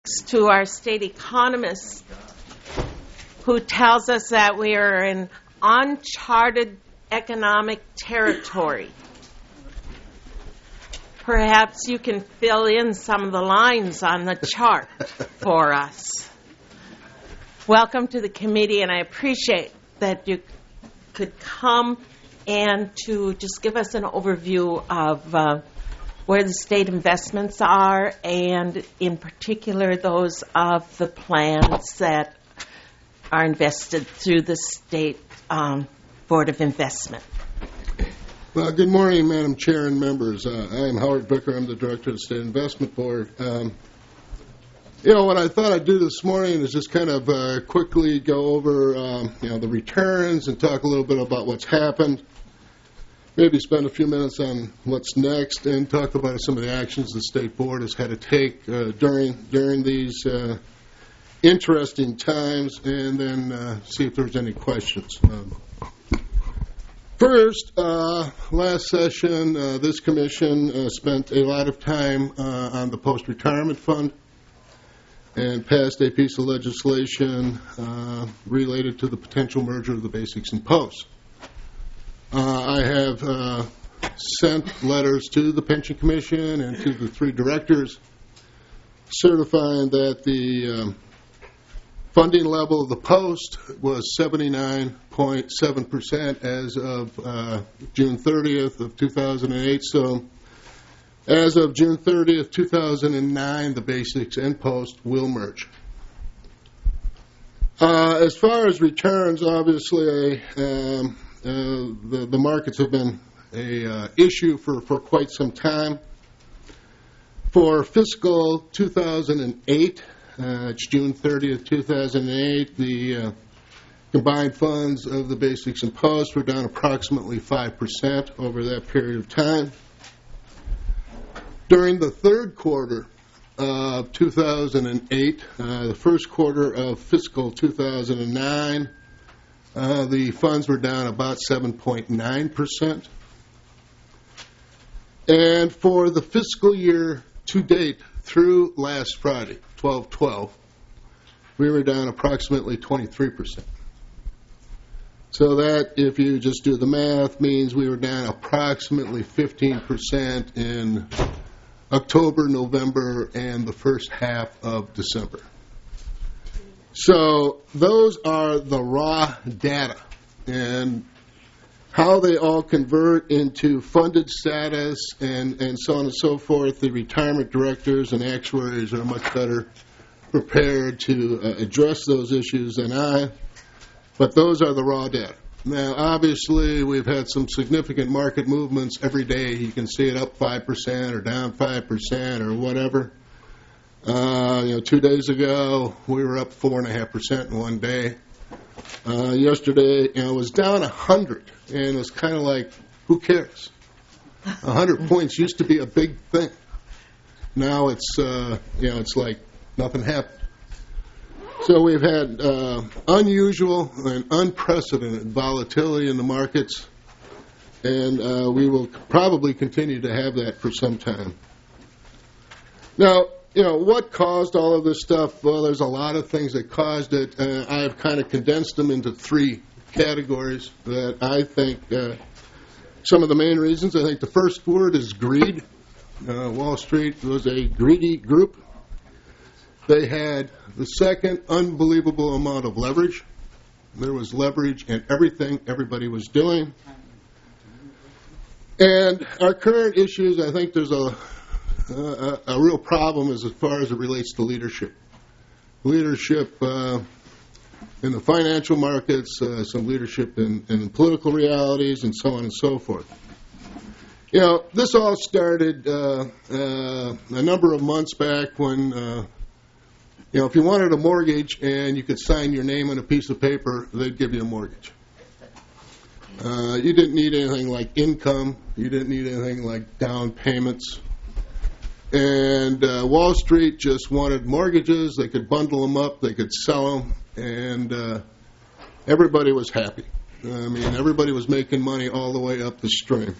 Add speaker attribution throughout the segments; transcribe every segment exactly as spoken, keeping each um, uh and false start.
Speaker 1: to our state economist who tells us that we are in uncharted economic territory. Perhaps you can fill in some of the lines on the chart for us. Welcome to the committee, and I appreciate that you could come and to just give us an overview of uh, where the state investments are, and in particular those of the plans that are invested through the State um, Board of Investment.
Speaker 2: Well, good morning, Madam Chair and members. Uh, I am Howard Bicker. I'm the Director of the State Investment Board. Um, you know, what I thought I'd do this morning is just kind of uh, quickly go over, um, you know, the returns and talk a little bit about what's happened. Maybe spend a few minutes on what's next and talk about some of the actions the State Board has had to take uh, during during these uh, interesting times, and then uh, see if there's any questions. Um, First, uh, last session, uh, this commission uh, spent a lot of time uh, on the post-retirement fund and passed a piece of legislation uh, related to the potential merger of the basics and posts. Uh, I have uh, sent letters to the Pension Commission and to the three directors certifying that the um, funding level of the post was seventy-nine point seven percent as of uh, June thirtieth of two thousand eight. So as of June thirtieth, two thousand nine, the basics and post will merge. Uh, as far as returns, obviously, um, uh, the, the markets have been a uh, issue for, for quite some time. For fiscal two thousand eight, Uh, it's June thirtieth, two thousand eight. The uh, combined funds of the basics and posts were down approximately five percent over that period of time. During the third quarter of two thousand eight, uh, the first quarter of fiscal two thousand nine, uh, the funds were down about seven point nine percent. And for the fiscal year to date, through last Friday, twelve twelve, we were down approximately twenty-three percent. So that, if you just do the math, means we were down approximately fifteen percent in October, November, and the first half of December. So those are the raw data. And how they all convert into funded status and, and so on and so forth, the retirement directors and actuaries are much better prepared to uh, address those issues than I, but those are the raw data. Now, obviously, we've had some significant market movements every day. You can see it up five percent or down five percent or whatever. Uh, you know, two days ago, we were up four point five percent in one day. Uh, yesterday, you know, it was down one hundred, and it was kind of like, who cares? one hundred points used to be a big thing. Now it's, uh, you know, it's like nothing happened. So we've had uh, unusual and unprecedented volatility in the markets, and uh, we will probably continue to have that for some time. Now, you know, what caused all of this stuff? Well, there's a lot of things that caused it. Uh, I've kind of condensed them into three categories that I think uh, some of the main reasons. I think the first word is greed. Uh, Wall Street was a greedy group. They had the second unbelievable amount of leverage. There was leverage in everything everybody was doing. And our current issues, I think there's a Uh, a, a real problem as, as far as it relates to leadership. Leadership uh, in the financial markets, uh, some leadership in, in political realities, and so on and so forth. You know, this all started uh, uh, a number of months back when, uh, you know, if you wanted a mortgage and you could sign your name on a piece of paper, they'd give you a mortgage. Uh, you didn't need anything like income. You didn't need anything like down payments. And uh, Wall Street just wanted mortgages. They could bundle them up. They could sell them. And uh, everybody was happy. I mean, everybody was making money all the way up the stream.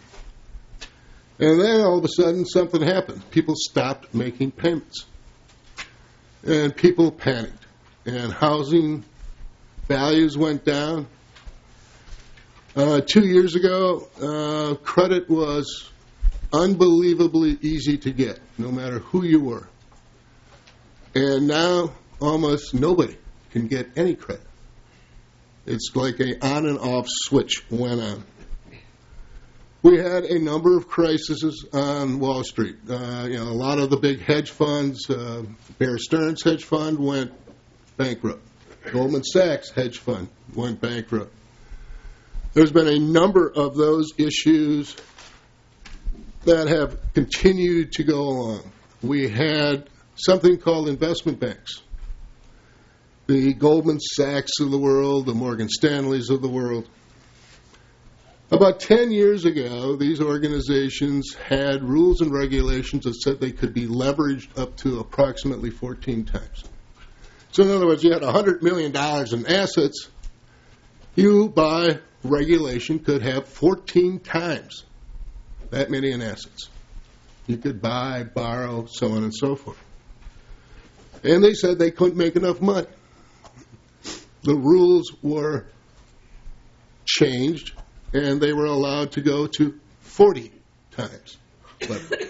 Speaker 2: And then all of a sudden something happened. People stopped making payments. and people panicked, and housing values went down. Uh, two years ago, uh, credit was unbelievably easy to get, no matter who you were. And now almost nobody can get any credit. It's like a on and off switch went on. We had a number of crises on Wall Street. Uh, you know, a lot of the big hedge funds, uh, Bear Stearns hedge fund went bankrupt. Goldman Sachs hedge fund went bankrupt. There's been a number of those issues that have continued to go along. We had something called investment banks. The Goldman Sachs of the world, the Morgan Stanleys of the world. About ten years ago, these organizations had rules and regulations that said they could be leveraged up to approximately fourteen times. So in other words, you had one hundred million dollars in assets. You, by regulation, could have fourteen times that many in assets. You could buy, borrow, so on and so forth. And they said they couldn't make enough money. The rules were changed, and they were allowed to go to forty times leverage.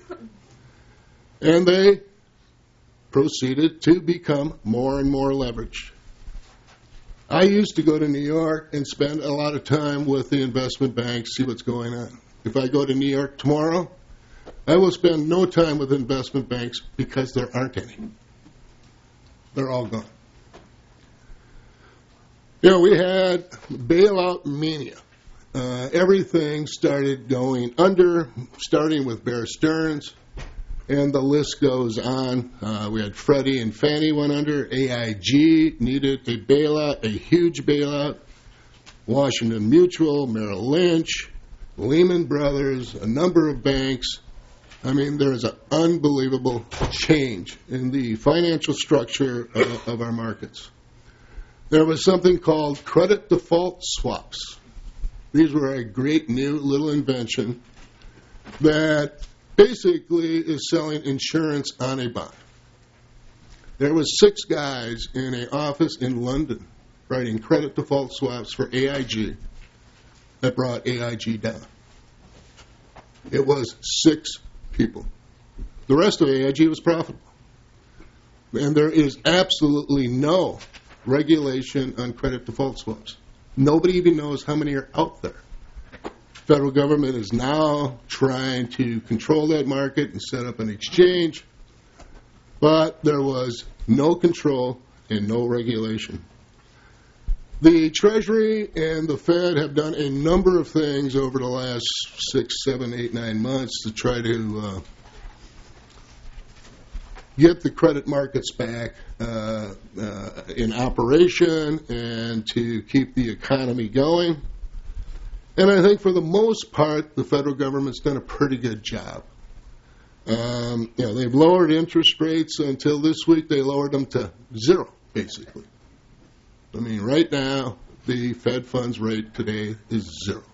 Speaker 2: And they proceeded to become more and more leveraged. I used to go to New York and spend a lot of time with the investment banks, see what's going on. If I go to New York tomorrow, I will spend no time with investment banks because there aren't any. They're all gone. You know, we had bailout mania. Uh, everything started going under, starting with Bear Stearns, and the list goes on. Uh, we had Freddie and Fannie went under. A I G needed a bailout, a huge bailout. Washington Mutual, Merrill Lynch, Lehman Brothers, a number of banks. I mean, there is an unbelievable change in the financial structure of, of our markets. There was something called credit default swaps. These were a great new little invention that basically is selling insurance on a bond. There was six guys in an office in London writing credit default swaps for A I G that brought A I G down. It was six people. The rest of A I G was profitable. And there is absolutely no regulation on credit default swaps. Nobody even knows how many are out there. Federal government is now trying to control that market and set up an exchange, but there was no control and no regulation. The Treasury and the Fed have done a number of things over the last six, seven, eight, nine months to try to uh, get the credit markets back uh, uh, in operation and to keep the economy going. And I think for the most part, the federal government's done a pretty good job. Um, you know, they've lowered interest rates until this week. They lowered them to zero, basically. I mean, right now, the Fed funds rate today is zero.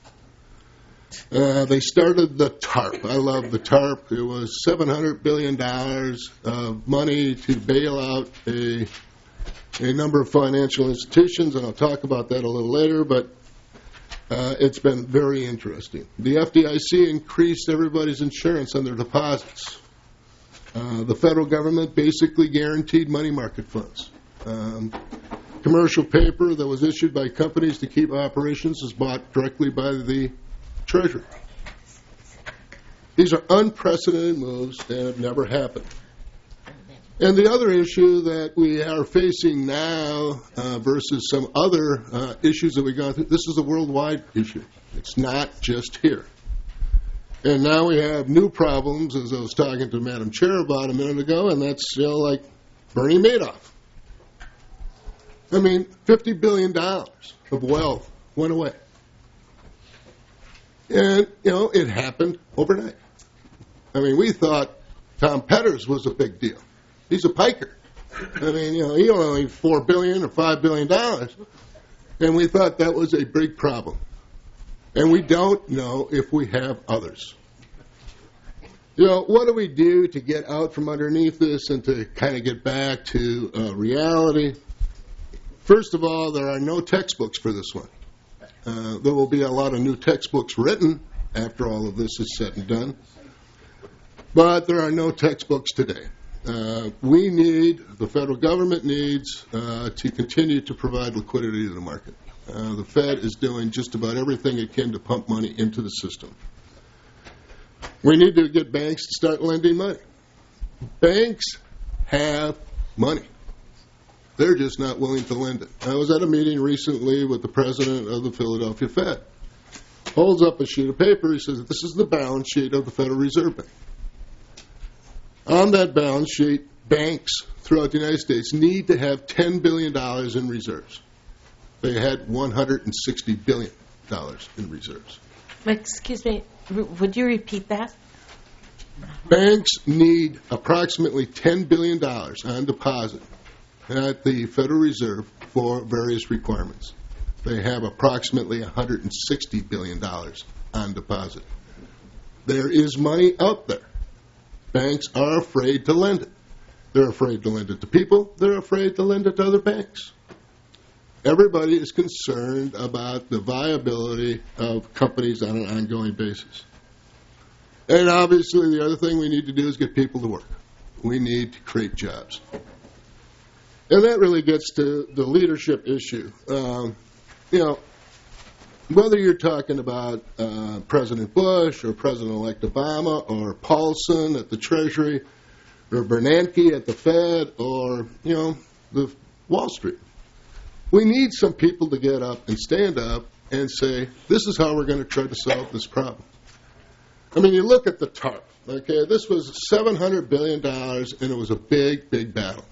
Speaker 2: Uh, they started the TARP. I love the TARP. It was seven hundred billion dollars of money to bail out a, a number of financial institutions, and I'll talk about that a little later, but uh, it's been very interesting. The F D I C increased everybody's insurance on their deposits. Uh, the federal government basically guaranteed money market funds. Um, commercial paper that was issued by companies to keep operations is bought directly by the Treasury. These are unprecedented moves that have never happened. And the other issue that we are facing now uh, versus some other uh, issues that we've gone through, this is a worldwide issue. It's not just here. And now we have new problems, as I was talking to Madam Chair about a minute ago, and that's, you know, like Bernie Madoff. I mean, fifty billion dollars of wealth went away. And, you know, it happened overnight. I mean, we thought Tom Petters was a big deal. He's a piker. I mean, you know, he only had four billion dollars or five billion dollars. And we thought that was a big problem. And we don't know if we have others. You know, what do we do to get out from underneath this and to kind of get back to uh, reality? First of all, there are no textbooks for this one. Uh, there will be a lot of new textbooks written after all of this is said and done. But there are no textbooks today. Uh, we need, the federal government needs, uh, to continue to provide liquidity to the market. Uh, the Fed is doing just about everything it can to pump money into the system. We need to get banks to start lending money. Banks have money. They're just not willing to lend it. I was at a meeting recently with the president of the Philadelphia Fed. Holds up a sheet of paper. He says, this is the balance sheet of the Federal Reserve Bank. On that balance sheet, banks throughout the United States need to have ten billion dollars in reserves. They had one hundred sixty billion dollars in reserves.
Speaker 1: Excuse me, would you repeat that?
Speaker 2: Banks need approximately ten billion dollars on deposit at the Federal Reserve for various requirements. They have approximately one hundred sixty billion dollars on deposit. There is money out there. Banks are afraid to lend it. They're afraid to lend it to people. They're afraid to lend it to other banks. Everybody is concerned about the viability of companies on an ongoing basis. And obviously the other thing we need to do is get people to work. We need to create jobs. And that really gets to the leadership issue. Um, you know, whether you're talking about uh, President Bush or President-elect Obama or Paulson at the Treasury or Bernanke at the Fed or, you know, the Wall Street, we need some people to get up and stand up and say, this is how we're going to try to solve this problem. I mean, you look at the TARP. Okay, this was seven hundred billion dollars, and it was a big, big battle.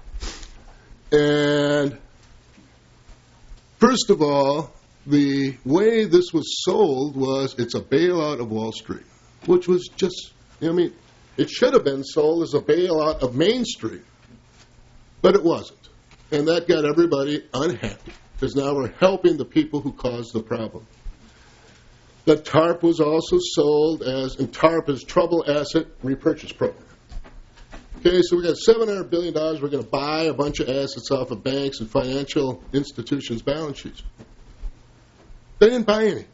Speaker 2: And first of all, the way this was sold was it's a bailout of Wall Street, which was just, I mean, it should have been sold as a bailout of Main Street, but it wasn't. And that got everybody unhappy because now we're helping the people who caused the problem. The TARP was also sold as, and TARP is Troubled Asset Repurchase Program. Okay, so we got seven hundred billion dollars. We're going to buy a bunch of assets off of banks and financial institutions' balance sheets. They didn't buy any.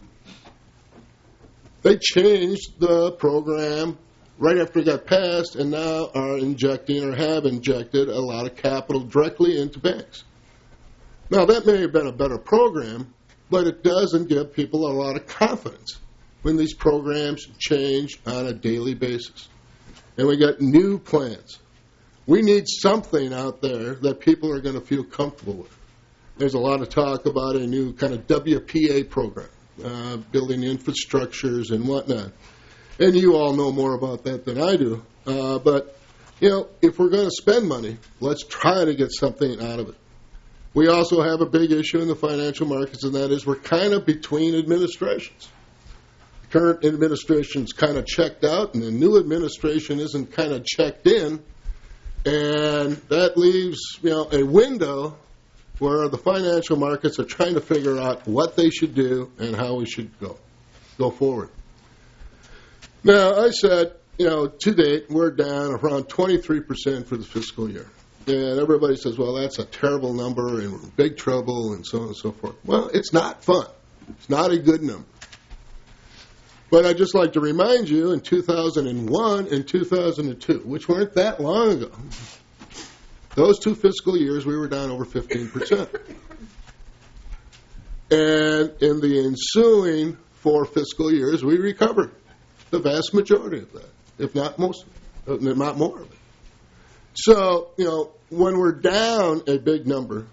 Speaker 2: They changed the program right after it got passed and now are injecting or have injected a lot of capital directly into banks. Now, that may have been a better program, but it doesn't give people a lot of confidence when these programs change on a daily basis. And we got new plans. We need something out there that people are going to feel comfortable with. There's a lot of talk about a new kind of W P A program, uh, building infrastructures and whatnot. And you all know more about that than I do. Uh, but, you know, if we're going to spend money, let's try to get something out of it. We also have a big issue in the financial markets, and that is we're kind of between administrations. The current administration's kind of checked out, and the new administration isn't kind of checked in. And that leaves, you know, a window where the financial markets are trying to figure out what they should do and how we should go, go forward. Now, I said, you know, to date, we're down around twenty-three percent for the fiscal year. And everybody says, well, that's a terrible number and we're in big trouble and so on and so forth. Well, it's not fun. It's not a good number. But I'd just like to remind you, in two thousand one and two thousand two, which weren't that long ago, those two fiscal years, we were down over fifteen percent. And in the ensuing four fiscal years, we recovered the vast majority of that, if not most, if not more of it. So, you know, when we're down a big number,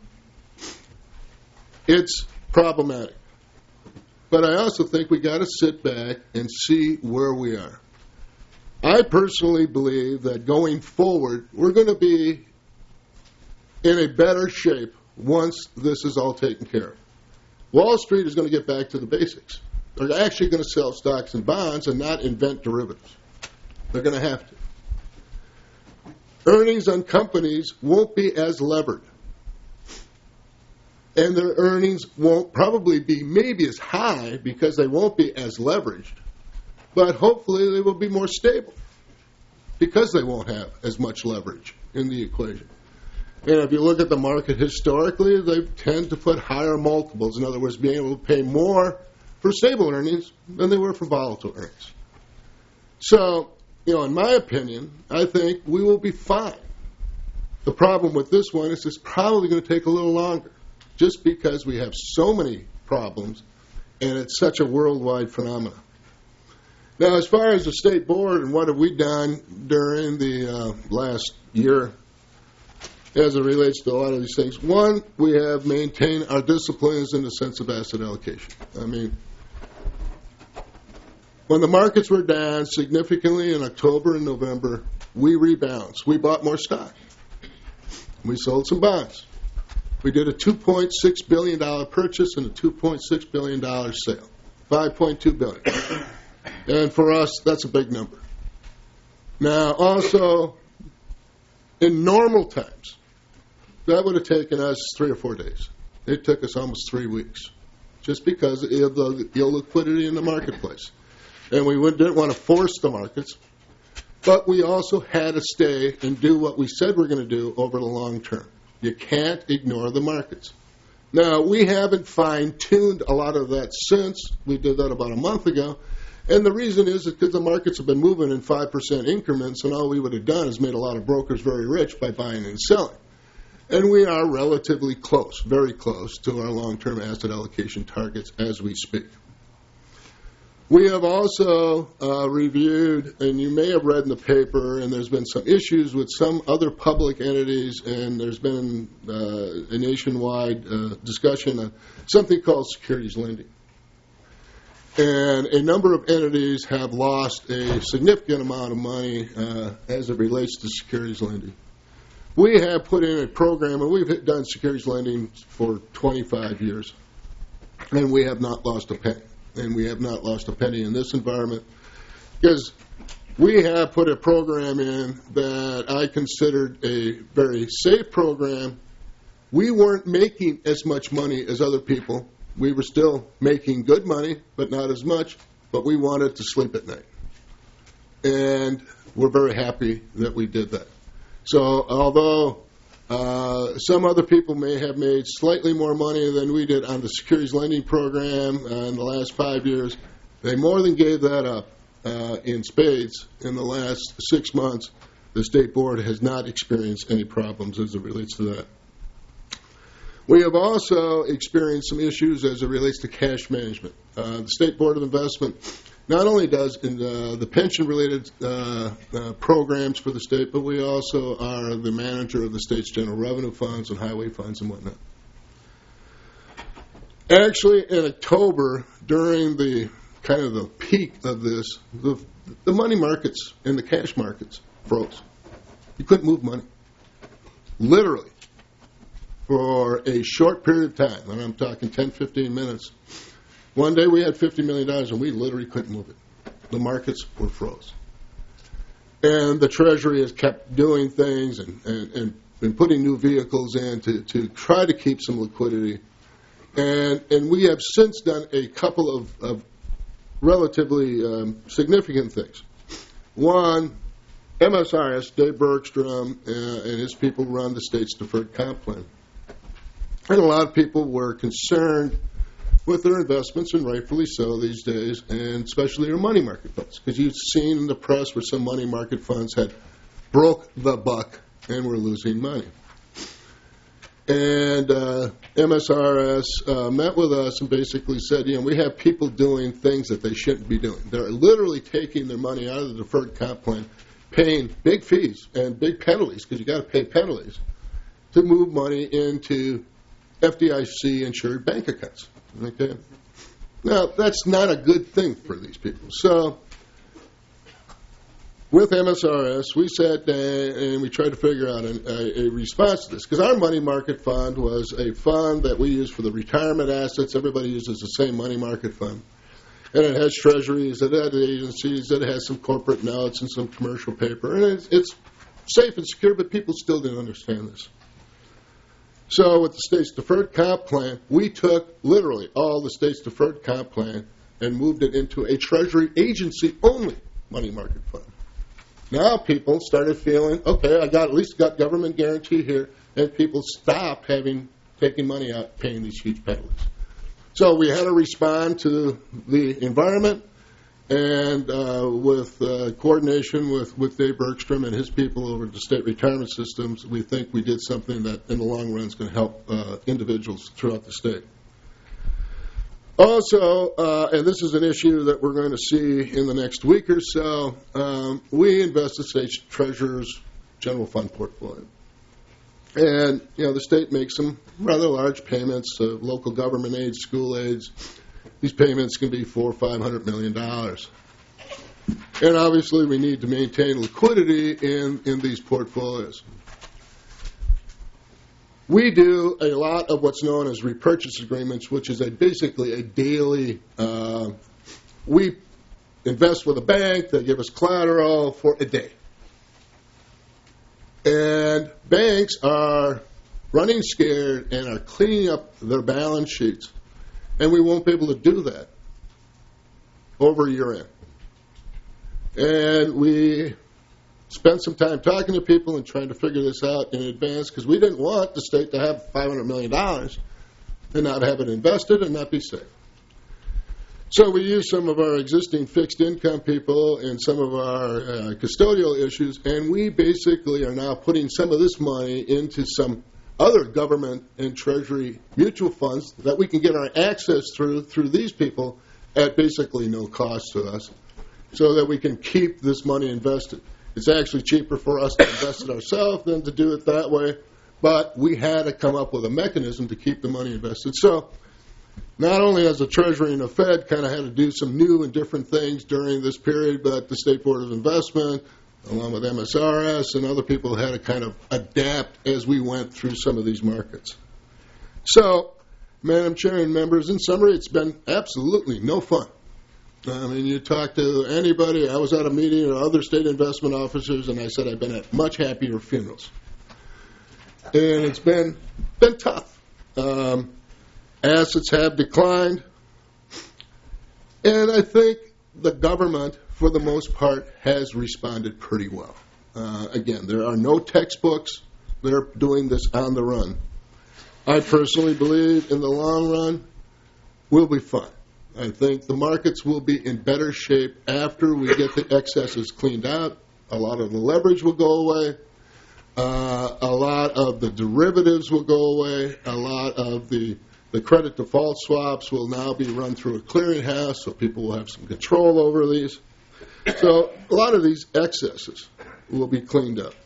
Speaker 2: it's problematic. But I also think we got to sit back and see where we are. I personally believe that going forward, we're going to be in a better shape once this is all taken care of. Wall Street is going to get back to the basics. They're actually going to sell stocks and bonds and not invent derivatives. They're going to have to. Earnings on companies won't be as levered. And their earnings won't probably be maybe as high because they won't be as leveraged. but hopefully they will be more stable because they won't have as much leverage in the equation. And if you look at the market historically, they tend to put higher multiples. In other words, being able to pay more for stable earnings than they were for volatile earnings. So, you know, in my opinion, I think we will be fine. The problem with this one is it's probably going to take a little longer just because we have so many problems and it's such a worldwide phenomenon. Now, as far as the state board and what have we done during the uh, last year as it relates to a lot of these things, one, we have maintained our disciplines in the sense of asset allocation. I mean, when the markets were down significantly in October and November, we rebalanced. We bought more stock. We sold some bonds. We did a two point six billion dollars purchase and a two point six billion dollars sale, five point two billion dollars. And for us, that's a big number. Now, also, in normal times, that would have taken us three or four days. It took us almost three weeks, just because of the illiquidity in the marketplace. And we didn't want to force the markets, but we also had to stay and do what we said we're going to do over the long term. You can't ignore the markets. Now, we haven't fine-tuned a lot of that since. We did that about a month ago. And the reason is because the markets have been moving in five percent increments, and all we would have done is made a lot of brokers very rich by buying and selling. And we are relatively close, very close, to our long-term asset allocation targets as we speak. We have also uh, reviewed, and you may have read in the paper, and there's been some issues with some other public entities, and there's been uh, a nationwide uh, discussion on something called securities lending. And a number of entities have lost a significant amount of money uh, as it relates to securities lending. We have put in a program, and we've done securities lending for twenty-five years, and we have not lost a penny. And we have not lost a penny in this environment because we have put a program in that I considered a very safe program. We weren't making as much money as other people. We were still making good money, but not as much, but we wanted to sleep at night. And we're very happy that we did that. So although uh, some other people may have made slightly more money than we did on the securities lending program uh, in the last five years, they more than gave that up uh, in spades in the last six months. The State Board has not experienced any problems as it relates to that. We have also experienced some issues as it relates to cash management. Uh, the State Board of Investment not only does in uh, the pension-related uh, uh, programs for the state, but we also are the manager of the state's general revenue funds and highway funds and whatnot. Actually, in October, during the kind of the peak of this, the, the money markets and the cash markets froze. You couldn't move money. Literally. For a short period of time, and I'm talking ten, fifteen minutes, one day we had fifty million dollars and we literally couldn't move it. The markets were froze. And the Treasury has kept doing things and, and, and been putting new vehicles in to, to try to keep some liquidity. And and we have since done a couple of, of relatively um, significant things. One, M S R S, Dave Bergstrom, uh, and his people run the state's deferred comp plan. And a lot of people were concerned with their investments, and rightfully so these days, and especially their money market funds. Because you've seen in the press where some money market funds had broke the buck and were losing money. And uh, M S R S uh, met with us and basically said, you know, we have people doing things that they shouldn't be doing. They're literally taking their money out of the deferred comp plan, paying big fees and big penalties, because you got to pay penalties, to move money into F D I C-insured bank accounts. Okay? Now, that's not a good thing for these people. So, with M S R S, we sat down and we tried to figure out a, a response to this. Because our money market fund was a fund that we use for the retirement assets. Everybody uses the same money market fund. And it has treasuries, it has agencies, it has some corporate notes and some commercial paper. And it's, it's safe and secure, but people still didn't understand this. So with the state's deferred comp plan, we took literally all the state's deferred comp plan and moved it into a Treasury agency-only money market fund. Now people started feeling, okay, I got at least got government guarantee here, and people stopped having taking money out, paying these huge penalties. So we had to respond to the environment, and uh, with uh, coordination with, with Dave Bergstrom and his people over at the state retirement systems, we think we did something that in the long run is going to help uh, individuals throughout the state. Also, uh, and this is an issue that we're going to see in the next week or so, um, we invest the state treasurer's general fund portfolio. And, you know, the state makes some rather large payments of local government aids, school aids. These payments can be four or five hundred million dollars. And obviously we need to maintain liquidity in, in these portfolios. We do a lot of what's known as repurchase agreements, which is a basically a daily, uh, we invest with a bank, they give us collateral for a day. And banks are running scared and are cleaning up their balance sheets. And we won't be able to do that over year end. And we spent some time talking to people and trying to figure this out in advance because we didn't want the state to have five hundred million dollars and not have it invested and not be safe. So we used some of our existing fixed income people and some of our uh, custodial issues, and we basically are now putting some of this money into some other government and treasury mutual funds that we can get our access through through these people at basically no cost to us so that we can keep this money invested. It's actually cheaper for us to invest it ourselves than to do it that way, but we had to come up with a mechanism to keep the money invested. So not only has the Treasury and the Fed kind of had to do some new and different things during this period, but the State Board of Investment, along with M S R S and other people, had to kind of adapt as we went through some of these markets. So, Madam Chair and members, in summary, it's been absolutely no fun. I mean, you talk to anybody. I was at a meeting of other state investment officers, and I said I've been at much happier funerals. And it's been been tough. Um, assets have declined. And I think the government, for the most part, has responded pretty well. Uh, again, there are no textbooks. They're doing this on the run. I personally believe in the long run, we'll be fine. I think the markets will be in better shape after we get the excesses cleaned out. A lot of the leverage will go away. Uh, a lot of the derivatives will go away. A lot of the, the credit default swaps will now be run through a clearinghouse, so people will have some control over these. So a lot of these excesses will be cleaned up.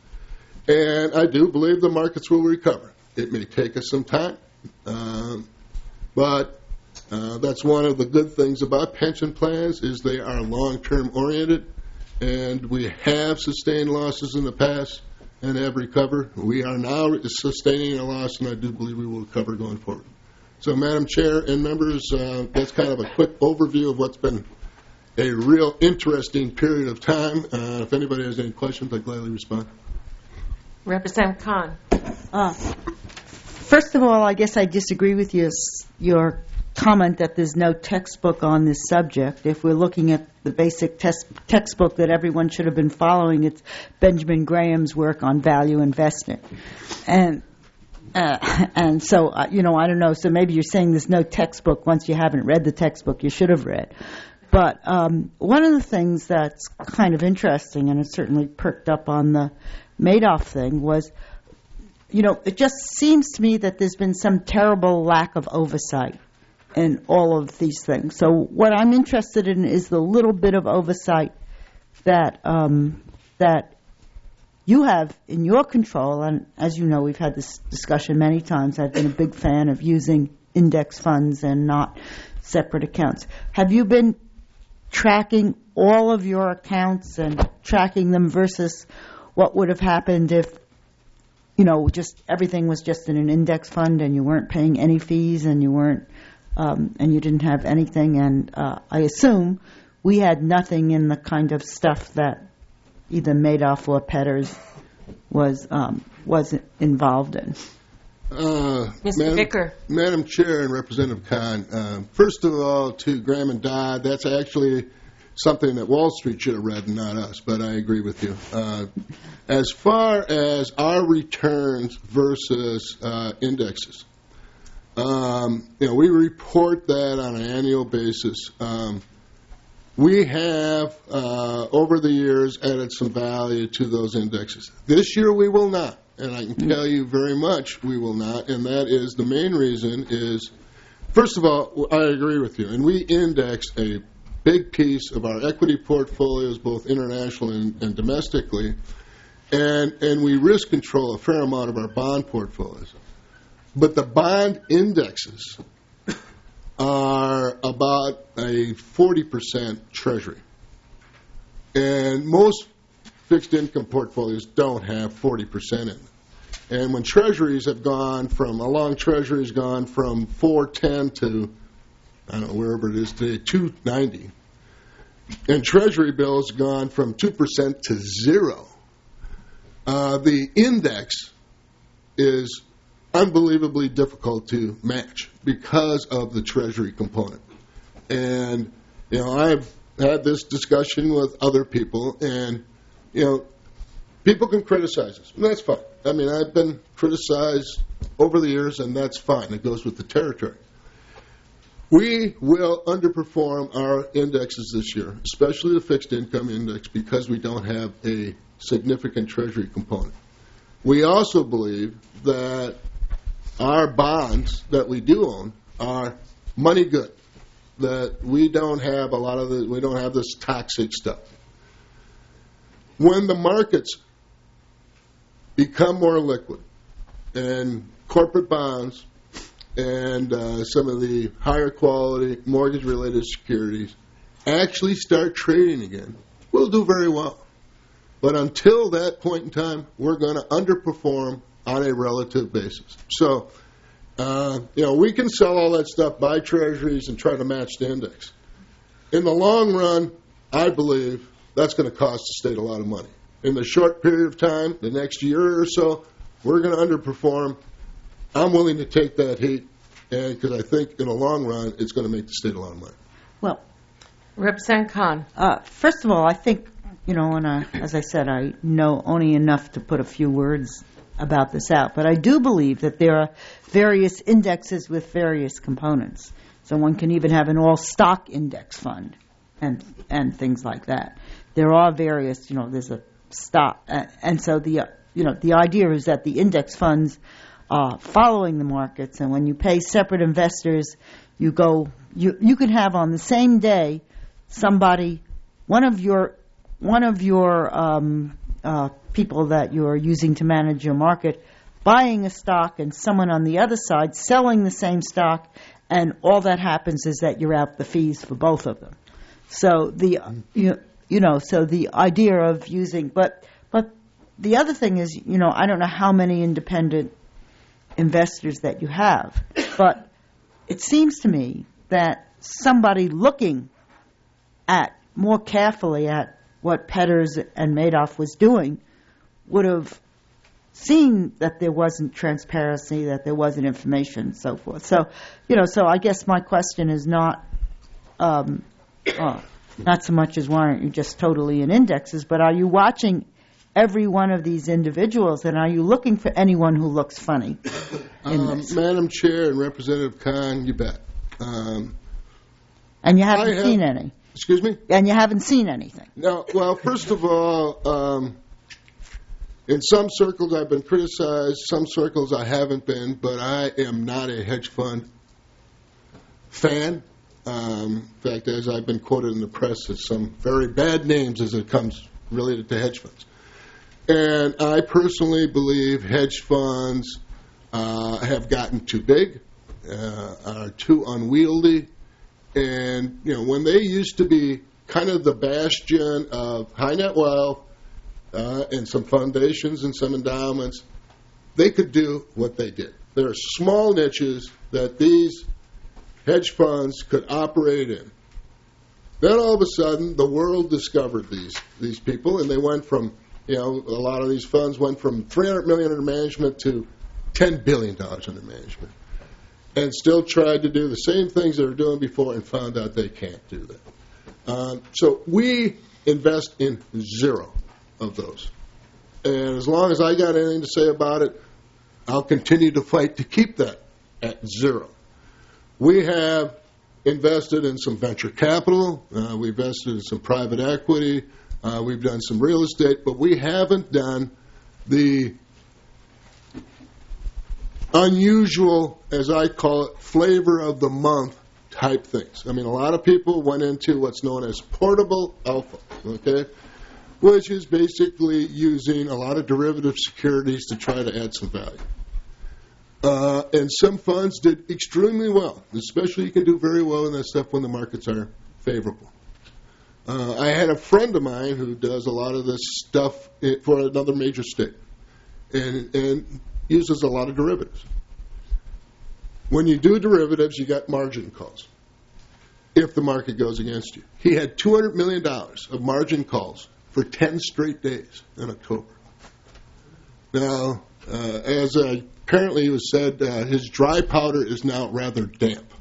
Speaker 2: And I do believe the markets will recover. It may take us some time, um, but Uh, that's one of the good things about pension plans is they are long-term oriented, and we have sustained losses in the past and have recovered. We are now sustaining a loss, and I do believe we will recover going forward. So, Madam Chair and members, uh, that's kind of a quick overview of what's been a real interesting period of time. Uh, if anybody has any questions, I'd gladly respond.
Speaker 1: Representative Khan.
Speaker 3: Uh, first of all, I guess I disagree with you, your comment that there's no textbook on this subject. If we're looking at the basic tes- textbook that everyone should have been following, it's Benjamin Graham's work on value investing. And uh, and so, uh, you know, I don't know, so maybe you're saying there's no textbook once you haven't read the textbook you should have read. But um, one of the things that's kind of interesting, and it certainly perked up on the Madoff thing, was, you know, it just seems to me that there's been some terrible lack of oversight in all of these things. So what I'm interested in is the little bit of oversight that um, that you have in your control. And as you know, we've had this discussion many times. I've been a big fan of using index funds and not separate accounts. Have you been tracking all of your accounts and tracking them versus what would have happened if, you know, just everything was just in an index fund and you weren't paying any fees and you weren't Um, and you didn't have anything, and uh, I assume we had nothing in the kind of stuff that either Madoff or Petters was um, was involved in.
Speaker 2: Uh,
Speaker 1: Mister
Speaker 2: Madam,
Speaker 1: Vicker.
Speaker 2: Madam Chair and Representative Kahn, uh, first of all, to Graham and Dodd, that's actually something that Wall Street should have read and not us, but I agree with you. Uh, as far as our returns versus uh, indexes, um, you know, we report that on an annual basis. Um, we have, uh, over the years, added some value to those indexes. This year we will not, and I can tell you very much we will not, and that is the main reason is, first of all, I agree with you, and we index a big piece of our equity portfolios, both internationally and, and domestically, and and we risk control a fair amount of our bond portfolios. But the bond indexes are about a forty percent treasury. And most fixed income portfolios don't have forty percent in them. And when treasuries have gone from, a long treasury has gone from four ten to, I don't know, wherever it is today, two ninety. And treasury bills gone from two percent to zero. Uh, the index is unbelievably difficult to match because of the treasury component. And, you know, I've had this discussion with other people, and, you know, people can criticize us, and that's fine. I mean, I've been criticized over the years, and that's fine. It goes with the territory. We will underperform our indexes this year, especially the fixed income index, because we don't have a significant treasury component. We also believe that our bonds that we do own are money good, that we don't have a lot of the, we don't have this toxic stuff. When the markets become more liquid and corporate bonds and uh, some of the higher quality mortgage-related securities actually start trading again, we'll do very well. But until that point in time, we're going to underperform on a relative basis. So, uh, you know, we can sell all that stuff, buy treasuries, and try to match the index. In the long run, I believe that's going to cost the state a lot of money. In the short period of time, the next year or so, we're going to underperform. I'm willing to take that heat, and because I think in the long run, it's going to make the state a lot of money.
Speaker 3: Well,
Speaker 1: Representative Kahn.
Speaker 3: uh, first of all, I think, you know, and I, as I said, I know only enough to put a few words about this out, but I do believe that there are various indexes with various components. So one can even have an all-stock index fund and and things like that. There are various, you know, there's a stock, uh, and so the, uh, you know, the idea is that the index funds are following the markets, and when you pay separate investors, you go, you you can have on the same day somebody, one of your one of your um, uh, people that you're using to manage your market buying a stock and someone on the other side selling the same stock, and all that happens is that you're out the fees for both of them. So the you, you know so the idea of using but but the other thing is, you know, I don't know how many independent investors that you have, but it seems to me that somebody looking at more carefully at what Petters and Madoff was doing would have seen that there wasn't transparency, that there wasn't information, and so forth. So, you know, so I guess my question is not um, uh, not so much as why aren't you just totally in indexes, but are you watching every one of these individuals, and are you looking for anyone who looks funny in
Speaker 2: Um,
Speaker 3: this?
Speaker 2: Madam Chair and Representative Kahn, you bet. Um,
Speaker 3: And you haven't
Speaker 2: I have-
Speaker 3: seen any.
Speaker 2: excuse me?
Speaker 3: And you haven't seen anything.
Speaker 2: No, well, first of all, um, in some circles I've been criticized, some circles I haven't been, but I am not a hedge fund fan. Um, in fact, as I've been quoted in the press as some very bad names as it comes related to hedge funds. And I personally believe hedge funds uh, have gotten too big, uh, are too unwieldy, and, you know, when they used to be kind of the bastion of high net wealth uh, and some foundations and some endowments, they could do what they did. There are small niches that these hedge funds could operate in. Then all of a sudden, the world discovered these these people, and they went from, you know, a lot of these funds went from three hundred million dollars under management to ten billion dollars under management, and still tried to do the same things they were doing before and found out they can't do that. Um, so we invest in zero of those. And as long as I got anything to say about it, I'll continue to fight to keep that at zero. We have invested in some venture capital. Uh, we've invested in some private equity. Uh, we've done some real estate, but we haven't done the unusual, as I call it, flavor of the month type things. I mean, a lot of people went into what's known as portable alpha, okay, which is basically using a lot of derivative securities to try to add some value. Uh, and some funds did extremely well, especially you can do very well in that stuff when the markets are favorable. Uh, I had a friend of mine who does a lot of this stuff for another major state and, and uses a lot of derivatives. When you do derivatives, you got margin calls if the market goes against you. He had two hundred million dollars of margin calls for ten straight days in October. Now, uh, as uh, apparently it was said, uh, his dry powder is now rather damp.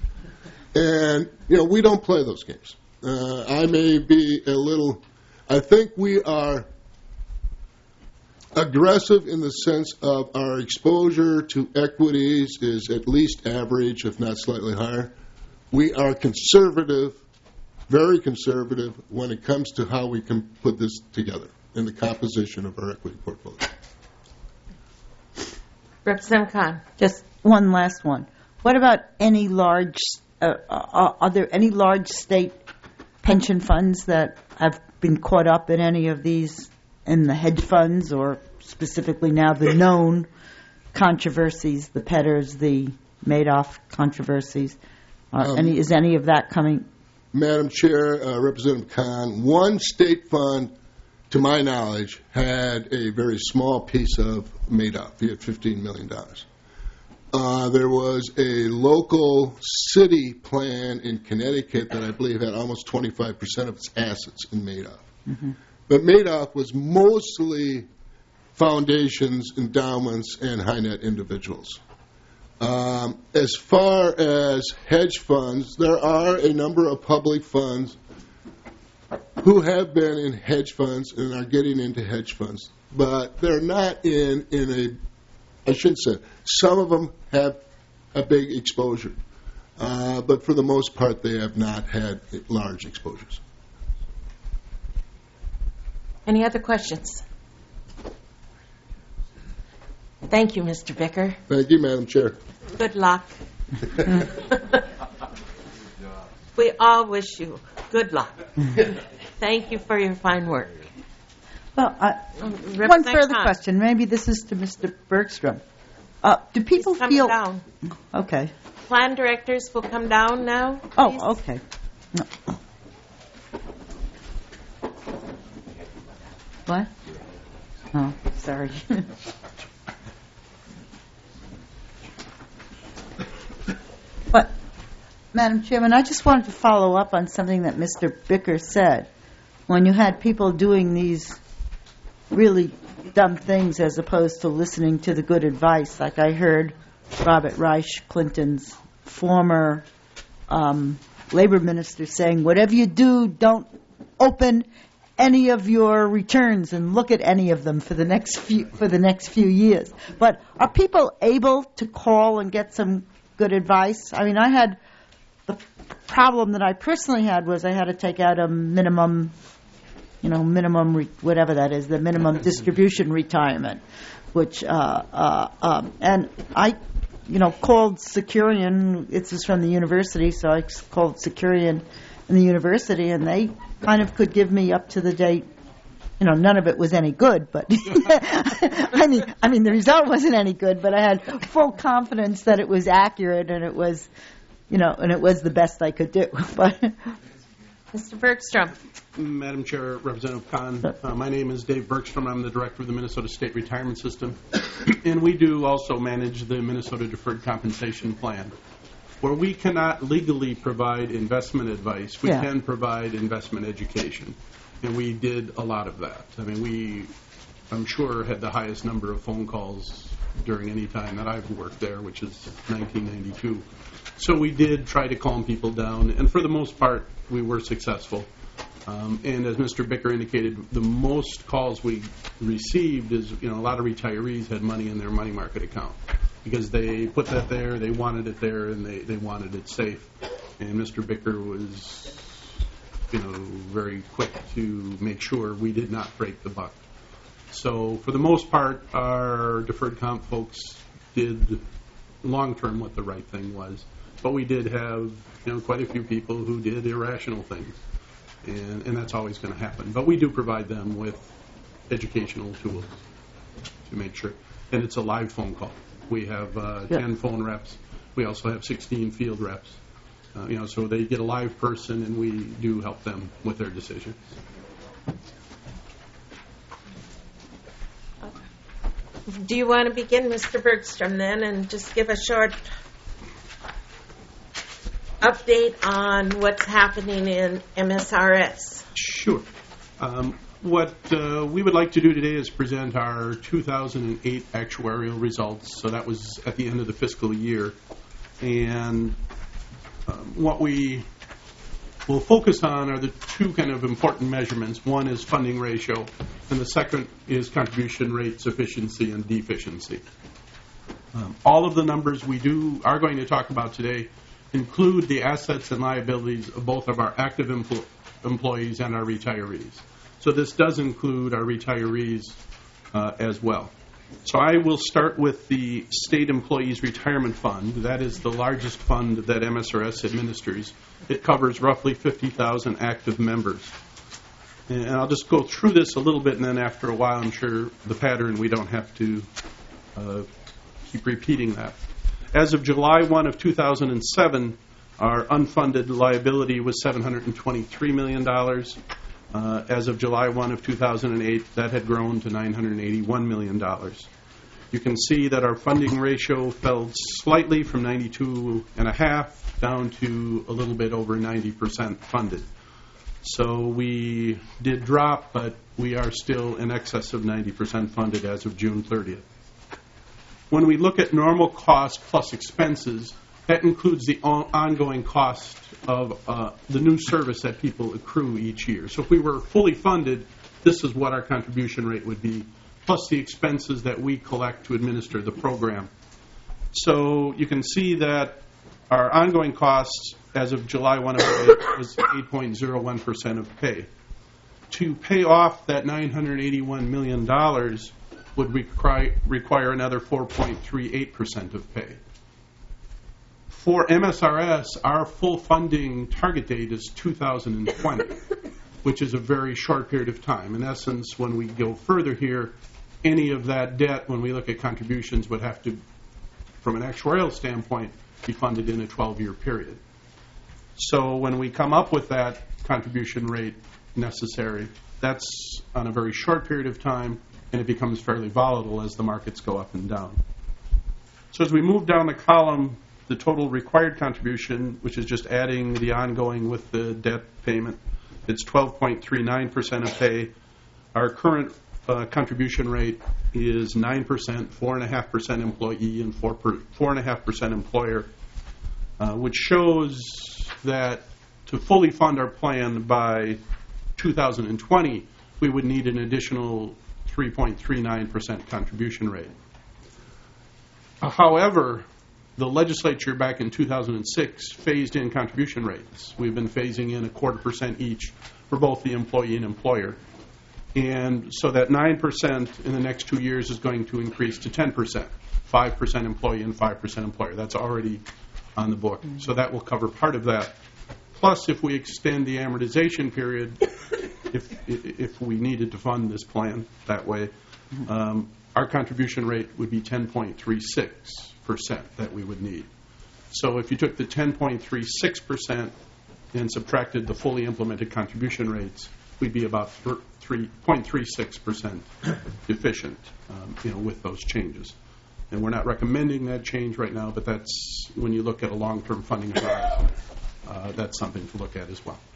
Speaker 2: And, you know, we don't play those games. Uh, I may be a little, I think we are aggressive in the sense of our exposure to equities is at least average, if not slightly higher. We are conservative, very conservative, when it comes to how we can put this together in the composition of our equity portfolio.
Speaker 1: Representative Khan.
Speaker 3: Just one last one. What about any large, uh, uh, are there any large state pension funds that have been caught up in any of these, in the hedge funds, or specifically now the known controversies, the Petters, the Madoff controversies? Uh,
Speaker 2: Um,
Speaker 3: any, is any of that coming?
Speaker 2: Madam Chair, uh, Representative Khan, one state fund, to my knowledge, had a very small piece of Madoff. He had fifteen million dollars. Uh, there was a local city plan in Connecticut that I believe had almost twenty-five percent of its assets in Madoff. Mm-hmm. But Madoff was mostly foundations, endowments, and high-net individuals. Um, as far as hedge funds, there are a number of public funds who have been in hedge funds and are getting into hedge funds, but they're not in, in a, I should say, some of them have a big exposure, uh, but for the most part they have not had large exposures.
Speaker 1: Any other questions? Thank you, Mister Vicker.
Speaker 2: Thank you, Madam Chair.
Speaker 1: Good luck. We all wish you good luck. Thank you for your fine work.
Speaker 3: Well, I,
Speaker 1: Representative
Speaker 3: one further
Speaker 1: Khan.
Speaker 3: question. Maybe this is to Mister Bergstrom. Uh, do people
Speaker 1: He's coming
Speaker 3: feel?
Speaker 1: down.
Speaker 3: Okay.
Speaker 1: Plan directors will come down now. please.
Speaker 3: Oh, okay. No. What? Oh, sorry. But, Madam Chairman, I just wanted to follow up on something that Mister Bicker said. When you had people doing these really dumb things as opposed to listening to the good advice, like I heard Robert Reich, Clinton's former um, labor minister, saying, whatever you do, don't open any of your returns and look at any of them for the next few for the next few years. But are people able to call and get some good advice? I mean, I had the problem that I personally had was I had to take out a minimum, you know, minimum re- whatever that is, the minimum distribution retirement, which uh, uh, um, and I, you know, called Securian. It's just from the university, so I called Securian in the university, and they kind of could give me up to the date. You know, none of it was any good, but I mean, I mean, the result wasn't any good. But I had full confidence that it was accurate, and it was, you know, and it was the best I could do. But
Speaker 1: Mister Bergstrom.
Speaker 4: Madam Chair, Representative Khan, uh, my name is Dave Bergstrom. I'm the director of the Minnesota State Retirement System, and we do also manage the Minnesota Deferred Compensation Plan. Where we cannot legally provide investment advice, we
Speaker 3: Yeah.
Speaker 4: can provide investment education. And we did a lot of that. I mean, we, I'm sure, had the highest number of phone calls during any time that I've worked there, which is nineteen ninety-two. So we did try to calm people down, and for the most part, we were successful. Um, and as Mister Bicker indicated, the most calls we received is, you know, a lot of retirees had money in their money market account because they put that there, they wanted it there, and they, they wanted it safe. And Mister Bicker was, you know, very quick to make sure we did not break the buck. So for the most part, our deferred comp folks did long-term what the right thing was. But we did have, you know, quite a few people who did irrational things. And, and that's always going to happen. But we do provide them with educational tools to make sure. And it's a live phone call. We have uh,
Speaker 3: Yeah.
Speaker 4: ten phone reps. We also have sixteen field reps. Uh, you know, so they get a live person, and we do help them with their decisions.
Speaker 1: Do you want to begin, Mister Bergstrom, then, and just give a short update on what's happening in M S R S?
Speaker 4: Sure. Um, what uh, we would like to do today is present our two thousand eight actuarial results. So that was at the end of the fiscal year. And um, what we will focus on are the two kind of important measurements. One is funding ratio, and the second is contribution rate sufficiency and deficiency. Um, all of the numbers we do are going to talk about today include the assets and liabilities of both of our active empl- employees and our retirees. So this does include our retirees uh, as well. So I will start with the State Employees Retirement Fund. That is the largest fund that M S R S administers. It covers roughly fifty thousand active members. And I'll just go through this a little bit, and then after a while, I'm sure the pattern, we don't have to uh, keep repeating that. As of July first of two thousand seven, our unfunded liability was seven hundred twenty-three million dollars. Uh, as of July first of two thousand eight, that had grown to nine hundred eighty-one million dollars. You can see that our funding ratio fell slightly from ninety-two point five down to a little bit over ninety percent funded. So we did drop, but we are still in excess of ninety percent funded as of June thirtieth. When we look at normal cost plus expenses, that includes the on- ongoing cost of uh, the new service that people accrue each year. So if we were fully funded, this is what our contribution rate would be, plus the expenses that we collect to administer the program. So you can see that our ongoing costs as of July first was eight point zero one percent of pay. To pay off that nine hundred eighty-one million dollars would require, require another four point three eight percent of pay. For M S R S, our full funding target date is two thousand twenty, which is a very short period of time. In essence, when we go further here, any of that debt, when we look at contributions, would have to, from an actuarial standpoint, be funded in a twelve-year period. So when we come up with that contribution rate necessary, that's on a very short period of time, and it becomes fairly volatile as the markets go up and down. So as we move down the column, the total required contribution, which is just adding the ongoing with the debt payment, it's twelve point three nine percent of pay. Our current uh, contribution rate is nine percent, four point five percent employee, and four point five percent employer, uh, which shows that to fully fund our plan by two thousand twenty, we would need an additional three point three nine percent contribution rate. However, the legislature back in two thousand six phased in contribution rates. We've been phasing in a quarter percent each for both the employee and employer. And so that nine percent in the next two years is going to increase to ten percent, five percent employee and five percent employer. That's already on the book. Mm-hmm. So that will cover part of that. Plus, if we extend the amortization period, if if we needed to fund this plan that way, mm-hmm. um, our contribution rate would be ten point three six percent that we would need. So if you took the ten point three six percent and subtracted the fully implemented contribution rates, we'd be about three point three six percent deficient, um, you know, with those changes. And we're not recommending that change right now, but that's, when you look at a long-term funding horizon, uh, that's something to look at as well.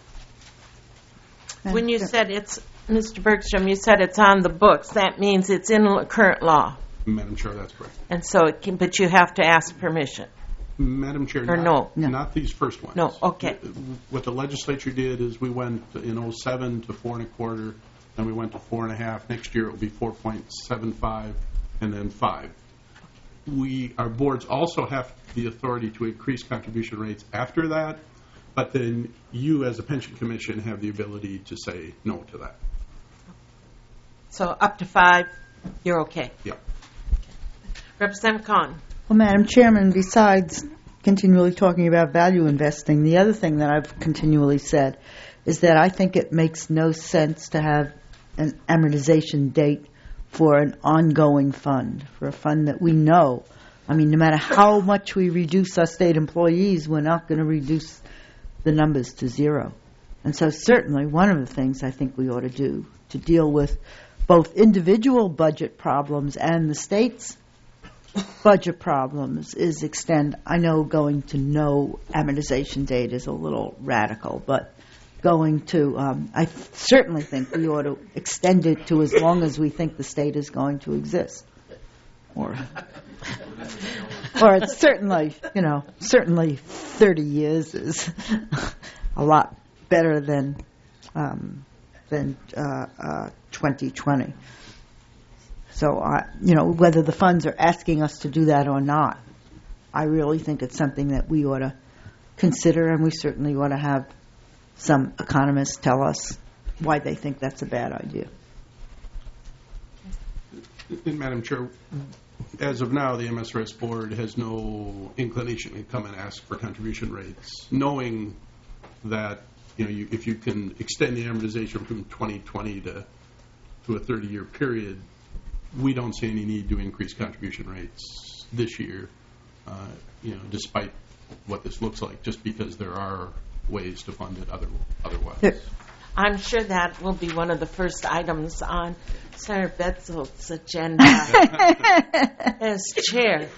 Speaker 1: When you said it's, Mister Bergstrom, you said it's on the books. That means it's in current law.
Speaker 4: Madam Chair, that's correct.
Speaker 1: And so it can, but you have to ask permission.
Speaker 4: Madam Chair,
Speaker 1: Or
Speaker 4: not,
Speaker 1: no?
Speaker 3: No.
Speaker 4: not these first ones.
Speaker 1: No, okay.
Speaker 4: What the legislature did is we went in oh seven to four and a quarter, then we went to four and a half. Next year it will be four point seven five, and then five. We, our boards also have the authority to increase contribution rates after that, but then you as a pension commission have the ability to say no to that.
Speaker 1: So up to five, you're okay.
Speaker 4: Yeah.
Speaker 1: Representative Khan.
Speaker 3: Well, Madam Chairman, besides continually talking about value investing, the other thing that I've continually said is that I think it makes no sense to have an amortization date for an ongoing fund, for a fund that we know. I mean, no matter how much we reduce our state employees, we're not going to reduce the numbers to zero. And so certainly one of the things I think we ought to do to deal with both individual budget problems and the state's budget problems is extend. I know going to no amortization date is a little radical, but going to, um, I certainly think we ought to extend it to as long as we think the state is going to exist. Or, or it's certainly, you know, certainly thirty years is a lot better than um, than uh, uh, twenty twenty. So, uh, you know, whether the funds are asking us to do that or not, I really think it's something that we ought to consider, and we certainly ought to have some economists tell us why they think that's a bad idea.
Speaker 4: And Madam Chair, as of now, the M S R S board has no inclination to come and ask for contribution rates, knowing that, you know, you, if you can extend the amortization from twenty twenty to to a thirty-year period, we don't see any need to increase contribution rates this year, uh, you know, despite what this looks like, just because there are ways to fund it other, otherwise.
Speaker 3: Here.
Speaker 1: I'm sure that will be one of the first items on Senator Betzel's agenda as chair.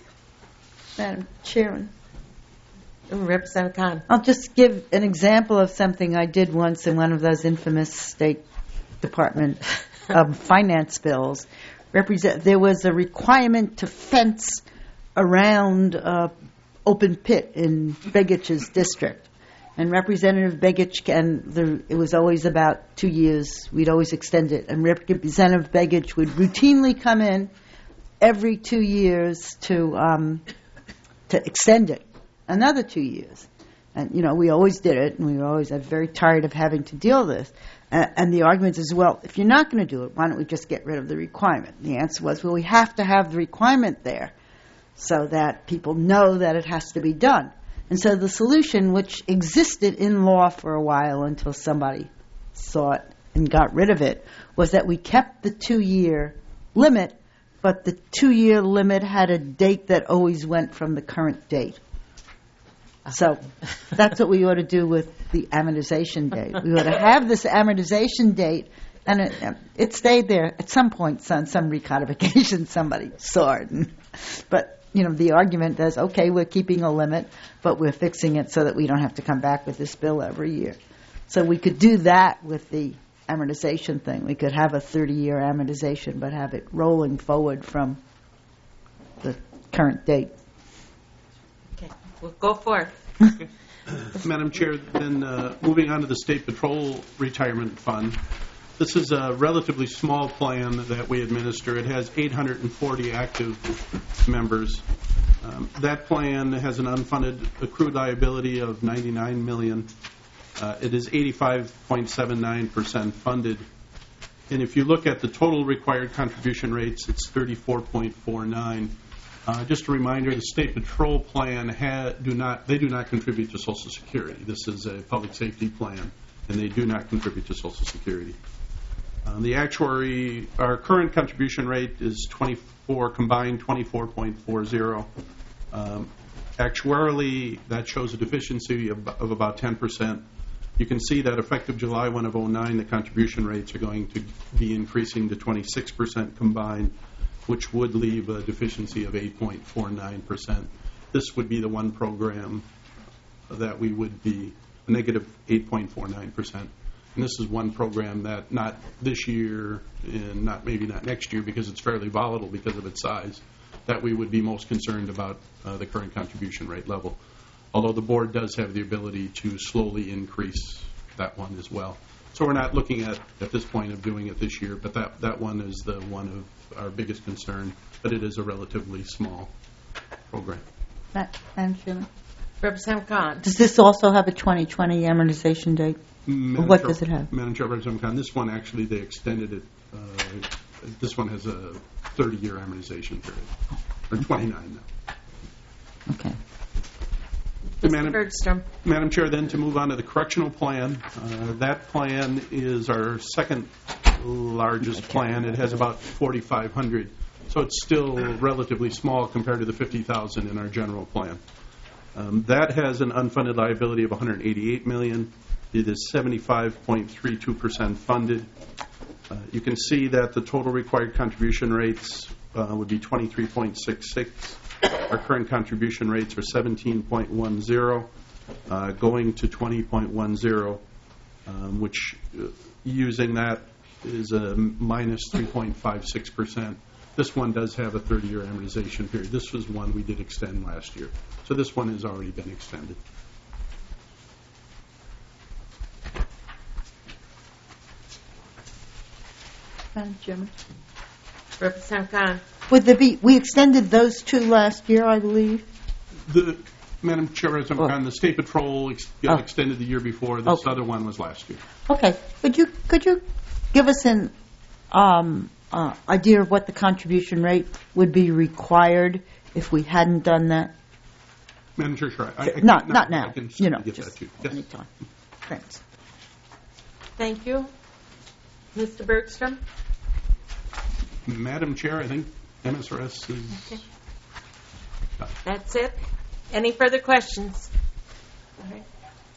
Speaker 3: Madam Chairman.
Speaker 1: Representative Khan.
Speaker 3: I'll just give an example of something I did once in one of those infamous State Department um, finance bills. Represent, there was a requirement to fence around uh, open pit in Begich's district. And Representative Begich, and the, it was always about two years, we'd always extend it. And Representative Begich would routinely come in every two years to um, to extend it another two years. And, you know, we always did it, and we were always uh, very tired of having to deal with this. Uh, and the argument is, well, if you're not going to do it, why don't we just get rid of the requirement? And the answer was, well, we have to have the requirement there so that people know that it has to be done. And so the solution, which existed in law for a while until somebody saw it and got rid of it, was that we kept the two-year limit, but the two-year limit had a date that always went from the current date. So that's what we ought to do with the amortization date. We ought to have this amortization date, and it, it stayed there. At some point, on some recodification, somebody saw it. And, but, you know, the argument is, okay, we're keeping a limit, but we're fixing it so that we don't have to come back with this bill every year. So we could do that with the amortization thing. We could have a thirty-year amortization, but have it rolling forward from the current date.
Speaker 1: Okay, we'll go for it.
Speaker 4: Madam Chair, then uh, moving on to the State Patrol Retirement Fund. This is a relatively small plan that we administer. It has eight hundred forty active members. Um, that plan has an unfunded accrued liability of ninety-nine million dollars. Uh, it is eighty-five point seven nine percent funded. And if you look at the total required contribution rates, it's thirty-four point four nine. Uh, just a reminder, the State Patrol plan ha- do not they do not contribute to Social Security. This is a public safety plan, and they do not contribute to Social Security. Um, the actuary, our current contribution rate is twenty-four combined twenty-four point four zero. Um, actuarially, that shows a deficiency of, of about ten percent. You can see that effective July first of oh nine, the contribution rates are going to be increasing to twenty-six percent combined, which would leave a deficiency of eight point four nine percent. This would be the one program that we would be negative eight point four nine percent. And this is one program that not this year and not maybe not next year because it's fairly volatile because of its size, that we would be most concerned about uh, the current contribution rate level. Although the board does have the ability to slowly increase that one as well. So we're not looking at, at this point, of doing it this year, but that, that one is the one of our biggest concern, but it is a relatively small program.
Speaker 3: Madam Chairman?
Speaker 1: Representative Khan.
Speaker 3: Does this also have a twenty twenty amortization date?
Speaker 4: Madam
Speaker 3: What
Speaker 4: Chair,
Speaker 3: does it have?
Speaker 4: Madam Chair, Representative Khan, this one actually, they extended it. Uh, this one has a thirty-year amortization period, or twenty-nine now.
Speaker 3: Okay.
Speaker 1: Mister
Speaker 4: Madam,
Speaker 1: Bergstrom.
Speaker 4: Madam Chair, then to move on to the correctional plan. Uh, that plan is our second largest plan. It has about forty-five hundred, so it's still relatively small compared to the fifty thousand in our general plan. Um, that has an unfunded liability of one hundred eighty-eight million dollars. It is seventy-five point three two percent funded. Uh, you can see that the total required contribution rates uh, would be twenty-three point six six. Our current contribution rates are seventeen point one zero, uh, going to twenty point one zero, um, which uh, using that is a minus three point five six percent. This one does have a thirty-year amortization period. This was one we did extend last year. So this one has already been extended.
Speaker 3: Madam Chairman?
Speaker 1: Representative Khan.
Speaker 3: Would there be, we extended those two last year, I believe?
Speaker 4: The Madam Chair, Representative
Speaker 3: Oh.
Speaker 4: Khan, the State Patrol ex- got
Speaker 3: Oh.
Speaker 4: extended the year before. This
Speaker 3: Okay.
Speaker 4: other one was last year.
Speaker 3: Okay. Could you, could you give us an um, uh, idea of what the contribution rate would be required if we hadn't done that?
Speaker 4: Madam Chair, sure. I, I,
Speaker 3: Not,
Speaker 4: no,
Speaker 3: not
Speaker 4: I
Speaker 3: now,
Speaker 4: can
Speaker 3: you know,
Speaker 4: certainly get
Speaker 3: just
Speaker 4: that to you. Yes.
Speaker 3: anytime. Thanks.
Speaker 1: Thank you. Mister Bergstrom.
Speaker 4: Madam Chair, I think M S R S is...
Speaker 1: Okay. That's it. Any further questions? All right.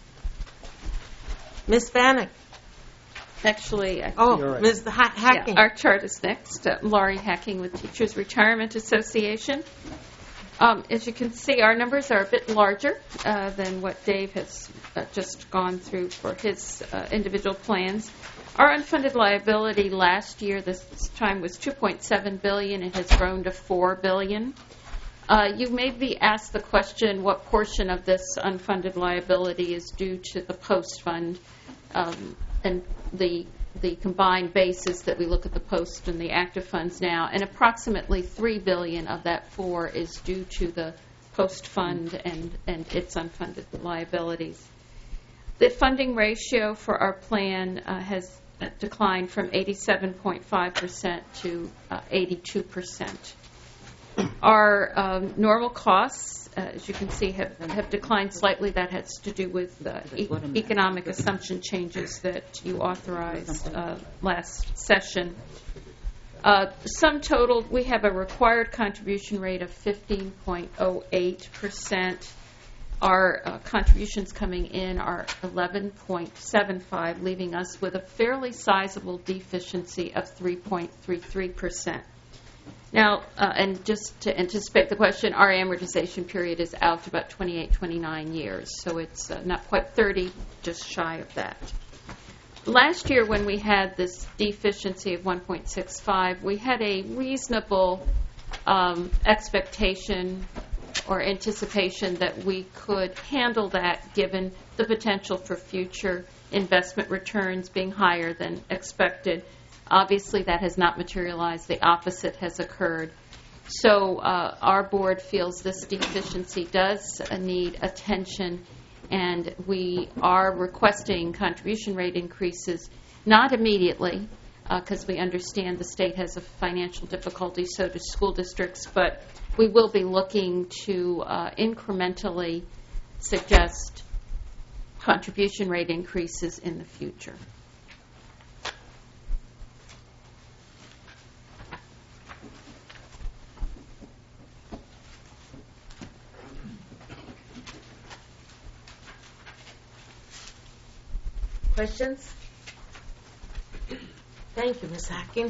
Speaker 1: Miz Vanek.
Speaker 5: Actually, I
Speaker 1: Oh, Miz Ha- Hacking.
Speaker 5: Yeah, our chart is next. Uh, Laurie Hacking with Teachers Retirement Association. Um, as you can see, our numbers are a bit larger uh, than what Dave has uh, just gone through for his uh, individual plans. Our unfunded liability last year, this time, was two point seven billion dollars. It has grown to four billion dollars. Uh, you may be asked the question, what portion of this unfunded liability is due to the post fund? Um, and the the combined basis that we look at the post and the active funds now, and approximately three billion dollars of that four is due to the post fund and, and its unfunded liabilities. The funding ratio for our plan uh, has declined from eighty-seven point five percent to uh, eighty-two percent. Our um, normal costs, uh, as you can see, have, have declined slightly. That has to do with uh, e- economic assumption changes that you authorized uh, last session. Uh, sum total, we have a required contribution rate of fifteen point zero eight percent. Our uh, contributions coming in are eleven point seven five, leaving us with a fairly sizable deficiency of three point three three percent. Now, uh, and just to anticipate the question, our amortization period is out to about twenty-eight, twenty-nine years, so it's uh, not quite thirty, just shy of that. Last year, when we had this deficiency of one point six five, we had a reasonable um, expectation or anticipation that we could handle that given the potential for future investment returns being higher than expected. Obviously, that has not materialized. The opposite has occurred. So uh, our board feels this deficiency does uh, need attention, and we are requesting contribution rate increases, not immediately, because uh, we understand the state has a financial difficulty, so do school districts, but we will be looking to uh, incrementally suggest contribution rate increases in the future.
Speaker 1: Questions? Thank you, Miz Hacking.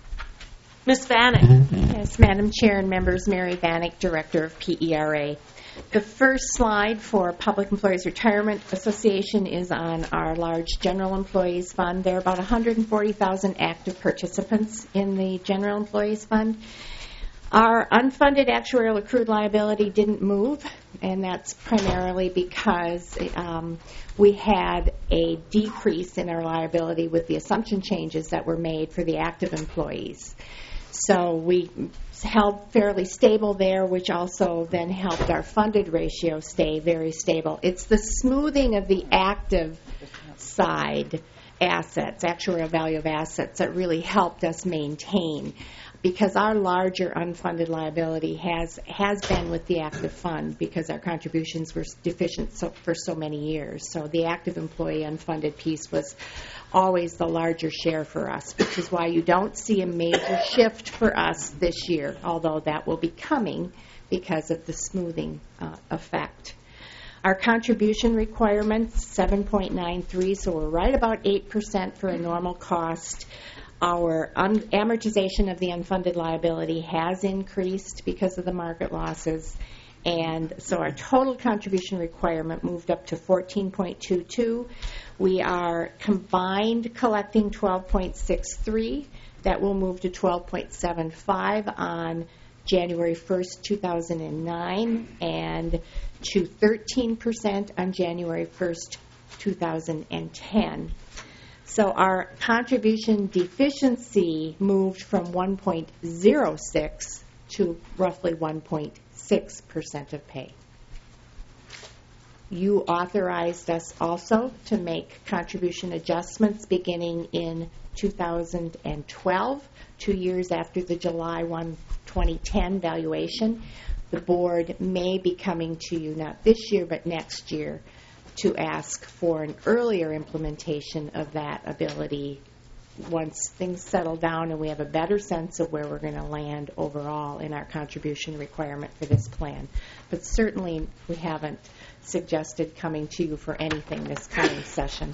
Speaker 1: Miz Vanek.
Speaker 6: Yes, Madam Chair and members, Mary Vanek, Director of P E R A. The first slide for Public Employees Retirement Association is on our large General Employees Fund. There are about one hundred forty thousand active participants in the General Employees Fund. Our unfunded actuarial accrued liability didn't move, and that's primarily because um, we had a decrease in our liability with the assumption changes that were made for the active employees. So we held fairly stable there, which also then helped our funded ratio stay very stable. It's the smoothing of the active side assets, actuarial value of assets, that really helped us maintain, because our larger unfunded liability has has been with the active fund because our contributions were deficient so, for so many years. So the active employee unfunded piece was always the larger share for us, which is why you don't see a major shift for us this year, although that will be coming because of the smoothing uh, effect. Our contribution requirements, seven point nine three, so we're right about eight percent for a normal cost. Our un- amortization of the unfunded liability has increased because of the market losses, and so our total contribution requirement moved up to fourteen point two two. We are combined collecting twelve point six three. That will move to twelve point seven five on January first, two thousand nine, and to thirteen percent on January first, two thousand ten. So our contribution deficiency moved from one point zero six to roughly one point six percent of pay. You authorized us also to make contribution adjustments beginning in two thousand twelve, two years after the July first, twenty ten valuation. The board may be coming to you, not this year, but next year, to ask for an earlier implementation of that ability once things settle down and we have a better sense of where we're going to land overall in our contribution requirement for this plan. But certainly we haven't suggested coming to you for anything this coming session.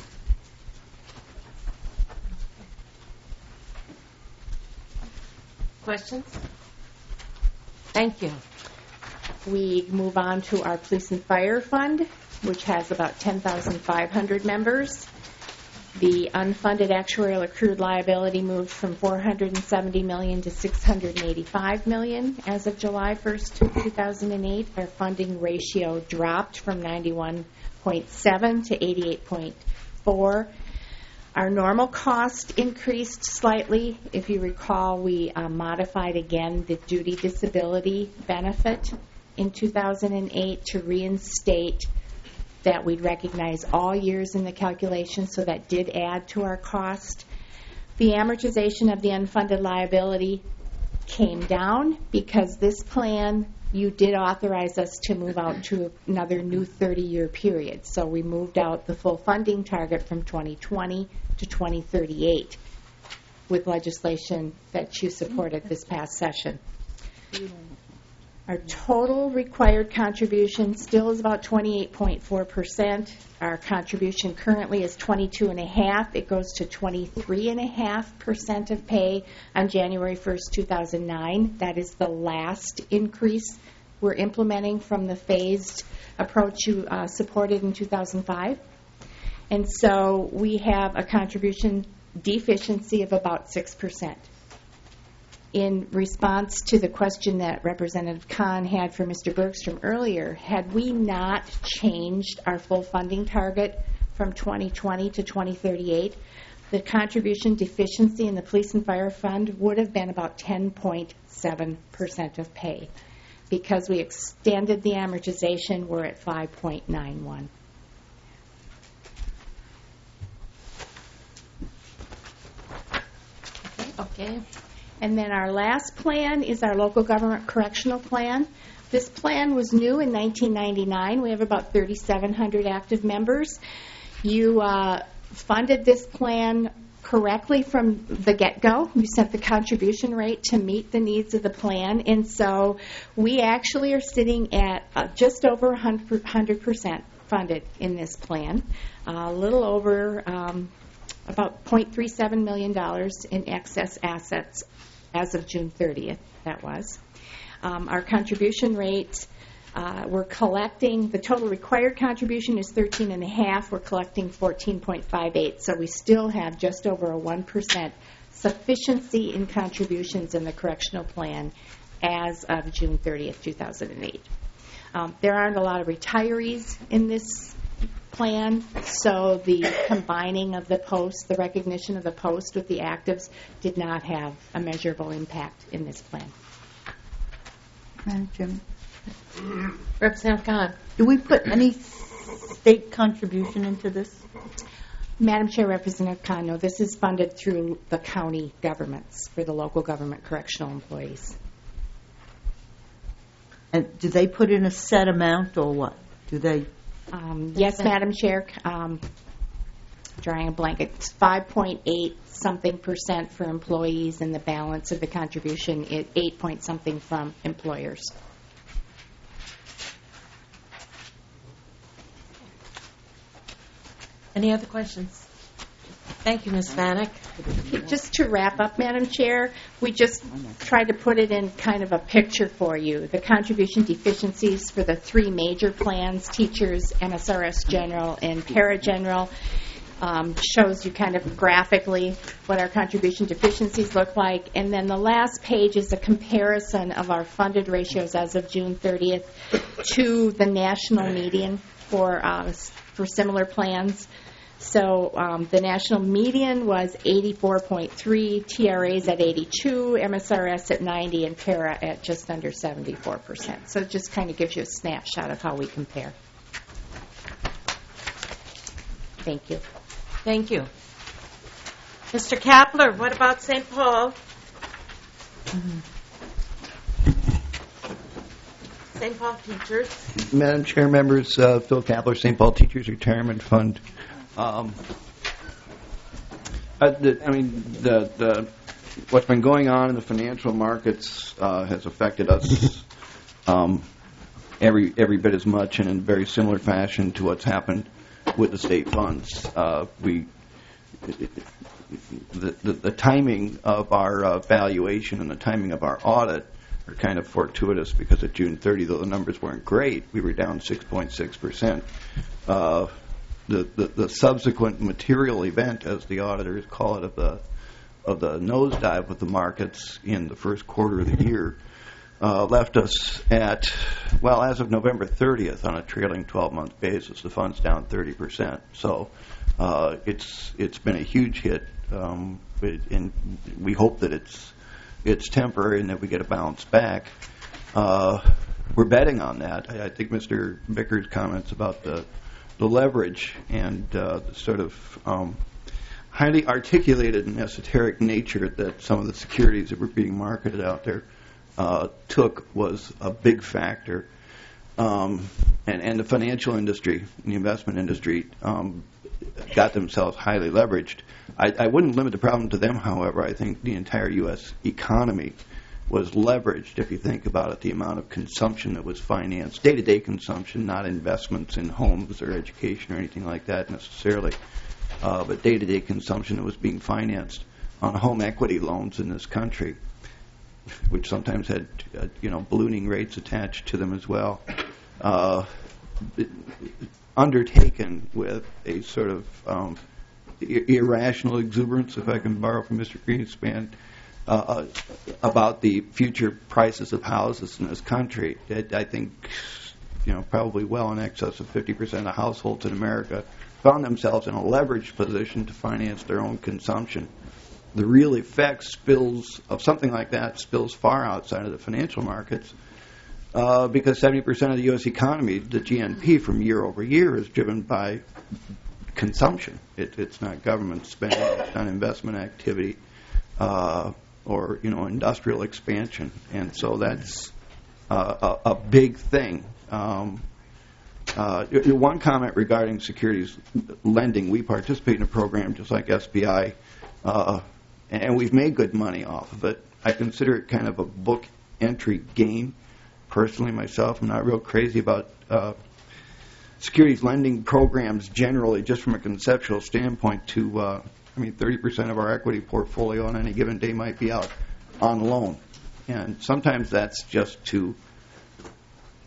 Speaker 1: Questions? Thank you.
Speaker 6: We move on to our Police and Fire Fund, which has about ten thousand five hundred members. The unfunded actuarial accrued liability moved from four hundred seventy million dollars to six hundred eighty-five million dollars as of July first, two thousand eight. Our funding ratio dropped from ninety-one point seven to eighty-eight point four. Our normal cost increased slightly. If you recall, we uh, modified again the duty disability benefit in two thousand eight to reinstate that we'd recognize all years in the calculation, so that did add to our cost. The amortization of the unfunded liability came down because this plan, you did authorize us to move out to another new thirty-year period. So we moved out the full funding target from twenty twenty to twenty thirty-eight with legislation that you supported this past session. Our total required contribution still is about twenty-eight point four percent. Our contribution currently is twenty-two point five percent. It goes to twenty-three point five percent of pay on January first, two thousand nine. That is the last increase we're implementing from the phased approach you uh, supported in two thousand five. And so we have a contribution deficiency of about six percent. In response to the question that Representative Kahn had for Mister Bergstrom earlier, had we not changed our full funding target from twenty twenty to twenty thirty-eight, the contribution deficiency in the Police and Fire Fund would have been about ten point seven percent of pay. Because we extended the amortization, we're at five point nine one.
Speaker 1: Okay.
Speaker 6: And then our last plan is our local government correctional plan. This plan was new in nineteen ninety-nine. We have about thirty-seven hundred active members. You uh, funded this plan correctly from the get-go. You set the contribution rate to meet the needs of the plan. And so we actually are sitting at uh, just over one hundred percent funded in this plan, uh, a little over um, about zero point three seven million dollars in excess assets as of June thirtieth, that was. Um, our contribution rate Uh, we're collecting, the total required contribution is thirteen and a half. We're collecting fourteen point five eight. So we still have just over a one percent sufficiency in contributions in the correctional plan as of June thirtieth, two thousand eight. Um, there aren't a lot of retirees in this plan, so the combining of the post, the recognition of the post with the actives did not have a measurable impact in this plan.
Speaker 3: Madam Chairman,
Speaker 1: Representative Khan.
Speaker 3: do we put any state contribution into this?
Speaker 6: Madam Chair, Representative Khan, no, this is funded through the county governments for the local government correctional employees.
Speaker 3: And do they put in a set amount or what? Do they?
Speaker 6: Um, yes, Madam Chair. Um, drawing a blank. It's five point eight something percent for employees, and the balance of the contribution is eight point something from employers.
Speaker 1: Any other questions? Thank you, Miz Vanek.
Speaker 6: Just to wrap up, Madam Chair, we just tried to put it in kind of a picture for you. The contribution deficiencies for the three major plans, teachers, M S R S General, and Para-General, um, shows you kind of graphically what our contribution deficiencies look like. And then the last page is a comparison of our funded ratios as of June thirtieth to the national median for, uh, for similar plans. So um, the national median was eighty-four point three, T R A's at eighty-two, M S R S at ninety, and Para at just under seventy-four percent. So it just kind of gives you a snapshot of how we compare. Thank you.
Speaker 1: Thank you. Mister Kapler, what about Saint Paul? Saint Paul teachers.
Speaker 7: Madam Chair, members, uh, Phil Kapler, Saint Paul Teachers Retirement Fund. Um, uh, the, I mean, the, the what's been going on in the financial markets uh, has affected us um, every every bit as much and in very similar fashion to what's happened with the state funds. Uh, we the, the the timing of our uh, valuation and the timing of our audit are kind of fortuitous because at June thirtieth, though the numbers weren't great, we were down six point six percent. Uh, The, the, the subsequent material event, as the auditors call it, of the of the nosedive of the markets in the first quarter of the year uh, left us at, well, as of November thirtieth, on a trailing twelve-month basis, the fund's down thirty percent. So uh, it's it's been a huge hit, um, it, and we hope that it's it's temporary and that we get a bounce back. Uh, we're betting on that. I, I think Mister Vickers' comments about the the leverage and uh, the sort of um, highly articulated and esoteric nature that some of the securities that were being marketed out there uh, took was a big factor. Um, and, and the financial industry, the investment industry, um, got themselves highly leveraged. I, I wouldn't limit the problem to them, however. I think the entire U S economy was leveraged, if you think about it, the amount of consumption that was financed, day-to-day consumption, not investments in homes or education or anything like that necessarily, uh, but day-to-day consumption that was being financed on home equity loans in this country, which sometimes had, uh, you know, ballooning rates attached to them as well, uh, undertaken with a sort of um, ir- irrational exuberance, if I can borrow from Mister Greenspan, Uh, about the future prices of houses in this country. It, I think, you know, probably well in excess of fifty percent of households in America found themselves in a leveraged position to finance their own consumption. The real effect spills of something like that spills far outside of the financial markets uh, because seventy percent of the U S economy, the G N P from year over year, is driven by consumption. It, it's not government spending, it's not investment activity. Uh, or, you know, industrial expansion. And so that's uh, a, a big thing. Um, uh, one comment regarding securities lending. We participate in a program just like S B I, uh, and we've made good money off of it. I consider it kind of a book entry game. Personally, myself, I'm not real crazy about uh, securities lending programs generally, just from a conceptual standpoint to uh, I mean, thirty percent of our equity portfolio on any given day might be out on loan. And sometimes that's just to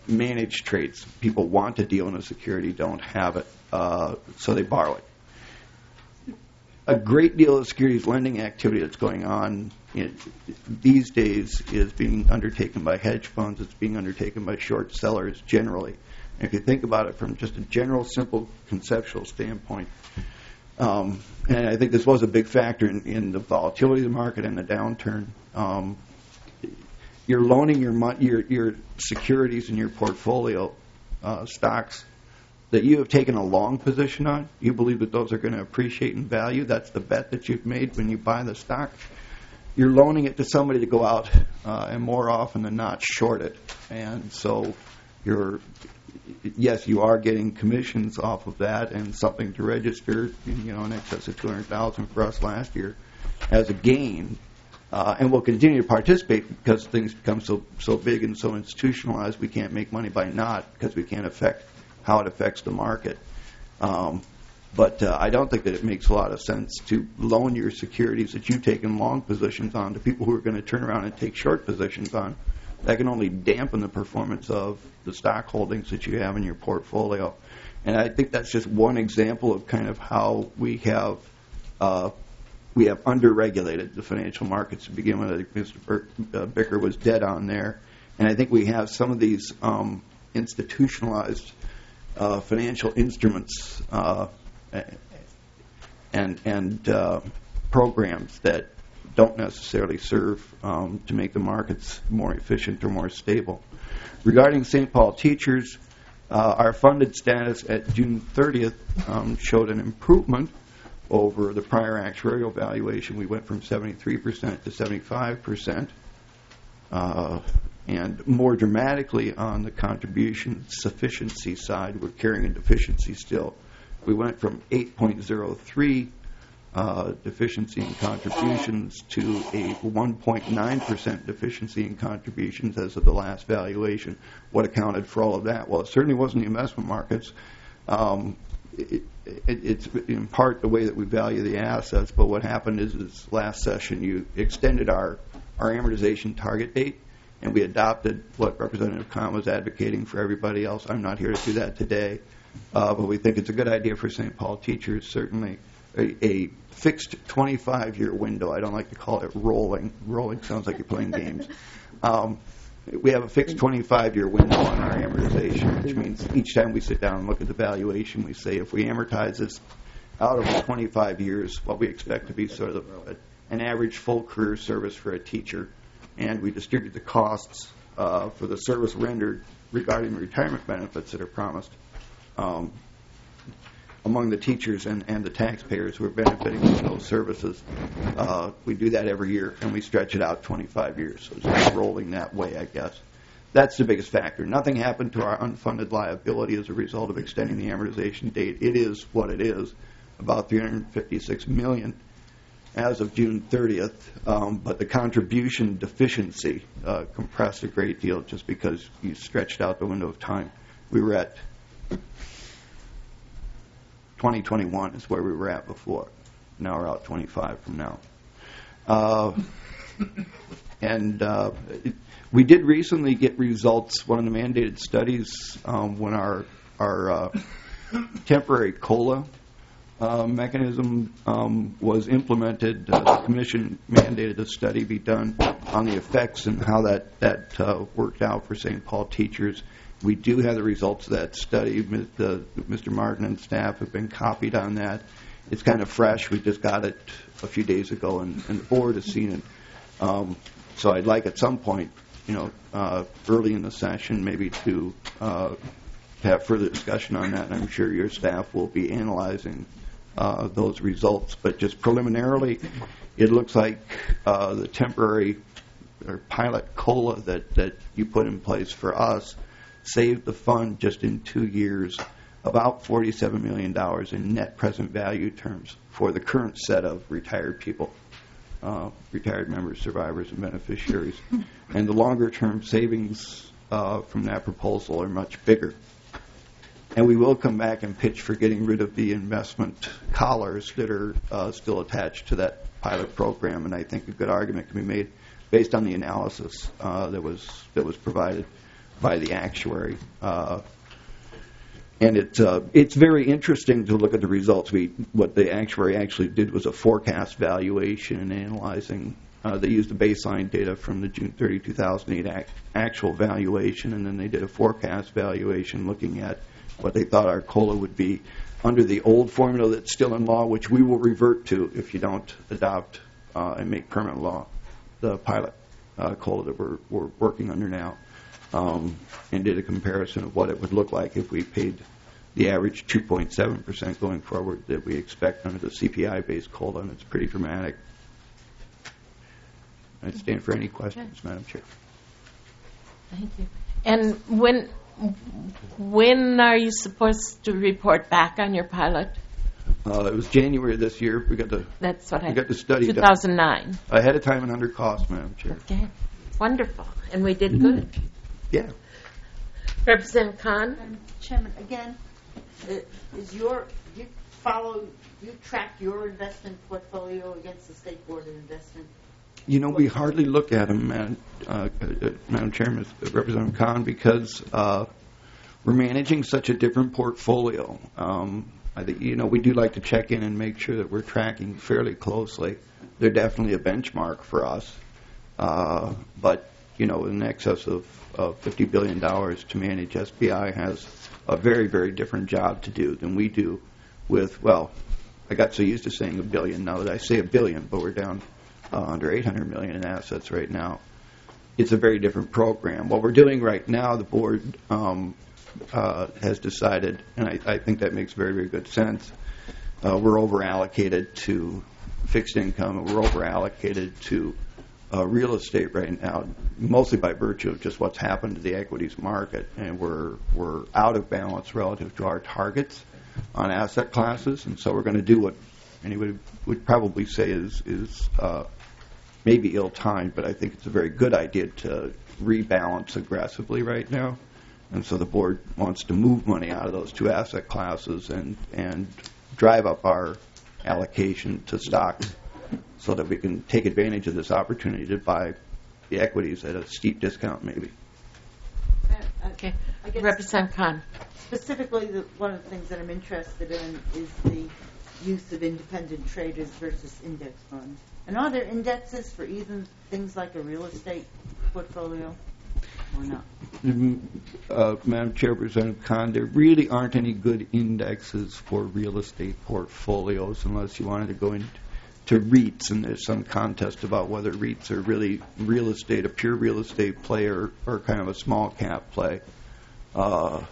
Speaker 7: managed trades. People want to deal in a security, don't have it, uh, so they borrow it. A great deal of securities lending activity that's going on in, these days is being undertaken by hedge funds. It's being undertaken by short sellers generally. And if you think about it from just a general, simple, conceptual standpoint, um, and I think this was a big factor in, in the volatility of the market and the downturn, um, you're loaning your, mon- your, your securities in your portfolio, uh, stocks, that you have taken a long position on. You believe that those are going to appreciate in value. That's the bet that you've made when you buy the stock. You're loaning it to somebody to go out uh, and more often than not short it. And so you're, yes, you are getting commissions off of that and something to register, you know, in excess of two hundred thousand dollars for us last year as a gain. Uh, and we'll continue to participate because things become so so big and so institutionalized we can't make money by not because we can't affect how it affects the market. Um, but uh, I don't think that it makes a lot of sense to loan your securities that you've taken long positions on to people who are going to turn around and take short positions on. That can only dampen the performance of the stock holdings that you have in your portfolio. And I think that's just one example of kind of how we have uh, we have under-regulated the financial markets to begin with. I think Mister Ber- uh, Bicker was dead on there. And I think we have some of these um, institutionalized Uh, financial instruments uh, and and uh, programs that don't necessarily serve um, to make the markets more efficient or more stable. Regarding Saint Paul teachers, uh, our funded status at June thirtieth um, showed an improvement over the prior actuarial valuation. We went from seventy-three percent to seventy-five percent. Uh, And more dramatically on the contribution sufficiency side, we're carrying a deficiency still. We went from eight point oh three uh, deficiency in contributions to a one point nine percent deficiency in contributions as of the last valuation. What accounted for all of that? Well, it certainly wasn't the investment markets. Um, it, it, it's in part the way that we value the assets, but what happened is, is last session you extended our, our amortization target date, and we adopted what Representative Kahn was advocating for everybody else. I'm not here to do that today, uh, but we think it's a good idea for Saint Paul teachers, certainly a, a fixed twenty-five-year window. I don't like to call it rolling. Rolling sounds like you're playing games. Um, we have a fixed twenty-five-year window on our amortization, which means each time we sit down and look at the valuation, we say if we amortize this out over twenty-five years, what we expect to be sort of a, an average full career service for a teacher, and we distribute the costs uh, for the service rendered regarding the retirement benefits that are promised um, among the teachers and, and the taxpayers who are benefiting from those services. Uh, we do that every year, and we stretch it out twenty-five years. So it's just rolling that way, I guess. That's the biggest factor. Nothing happened to our unfunded liability as a result of extending the amortization date. It is what it is, about three hundred fifty-six million dollars as of June thirtieth, um, but the contribution deficiency uh, compressed a great deal just because you stretched out the window of time. We were at twenty twenty-one is where we were at before. Now we're out twenty-five from now. Uh, and uh, it, we did recently get results, one of the mandated studies, um, when our, our uh, temporary COLA Uh, mechanism um, was implemented. Uh, the Commission mandated a study be done on the effects and how that, that uh, worked out for Saint Paul teachers. We do have the results of that study. Mister Martin and staff have been copied on that. It's kind of fresh. We just got it a few days ago, and, and the board has seen it. Um, so I'd like at some point, you know, uh, early in the session, maybe to uh, have further discussion on that, and I'm sure your staff will be analyzing Uh, those results. But just preliminarily, it looks like uh, the temporary or pilot COLA that, that you put in place for us saved the fund just in two years about forty-seven million dollars in net present value terms for the current set of retired people, uh, retired members, survivors, and beneficiaries. And the longer-term savings uh, from that proposal are much bigger. And we will come back and pitch for getting rid of the investment collars that are uh, still attached to that pilot program. And I think a good argument can be made based on the analysis uh, that was that was provided by the actuary. Uh, and it's uh, it's very interesting to look at the results. We what the actuary actually did was a forecast valuation and analyzing. Uh, they used the baseline data from the June thirtieth, two thousand eight act, actual valuation, and then they did a forecast valuation looking at what they thought our COLA would be under the old formula that's still in law, which we will revert to if you don't adopt uh, and make permanent law the pilot uh, COLA that we're, we're working under now, um, and did a comparison of what it would look like if we paid the average two point seven percent going forward that we expect under the C P I-based COLA, and it's pretty dramatic. I stand for any questions, okay. Madam Chair.
Speaker 1: Thank you. And when when are you supposed to report back on your pilot?
Speaker 7: Uh, it was January this year. We got the
Speaker 1: That's what
Speaker 7: we
Speaker 1: I
Speaker 7: got the study
Speaker 1: two thousand nine.
Speaker 7: done ahead of time and under cost, Madam Chair.
Speaker 1: Okay, wonderful, and we did good.
Speaker 7: Yeah.
Speaker 1: Representative Khan.
Speaker 3: Madam Chairman, again, uh, is your you follow you track your investment portfolio against the State Board of Investment?
Speaker 7: You know, we hardly look at them, Madam, uh, uh, Madam Chairman, Representative Khan, because uh, we're managing such a different portfolio. Um, I think, you know, we do like to check in and make sure that we're tracking fairly closely. They're definitely a benchmark for us. Uh, but, you know, in excess of, of fifty billion dollars to manage, S B I has a very, very different job to do than we do with, well, I got so used to saying a billion now that I say a billion, but we're down Uh, under eight hundred million dollars in assets right now. It's a very different program. What we're doing right now, the board um, uh, has decided, and I, I think that makes very, very good sense, uh, we're over-allocated to fixed income, and we're over-allocated to uh, real estate right now, mostly by virtue of just what's happened to the equities market, and we're, we're out of balance relative to our targets on asset classes, and so we're going to do what anybody would probably say is, is uh, maybe ill-timed, but I think it's a very good idea to rebalance aggressively right now. And so the board wants to move money out of those two asset classes and, and drive up our allocation to stocks so that we can take advantage of this opportunity to buy the equities at a steep discount maybe.
Speaker 1: Okay. Representative Khan.
Speaker 3: Specifically, the, one of the things that I'm interested in is the use of independent traders versus index funds. And are there indexes for even things like a real estate portfolio or not?
Speaker 7: Uh, Madam Chair, Representative Khan, there really aren't any good indexes for real estate portfolios unless you wanted to go into REITs, and there's some contest about whether REITs are really real estate, a pure real estate play, or, or kind of a small cap play. Uh,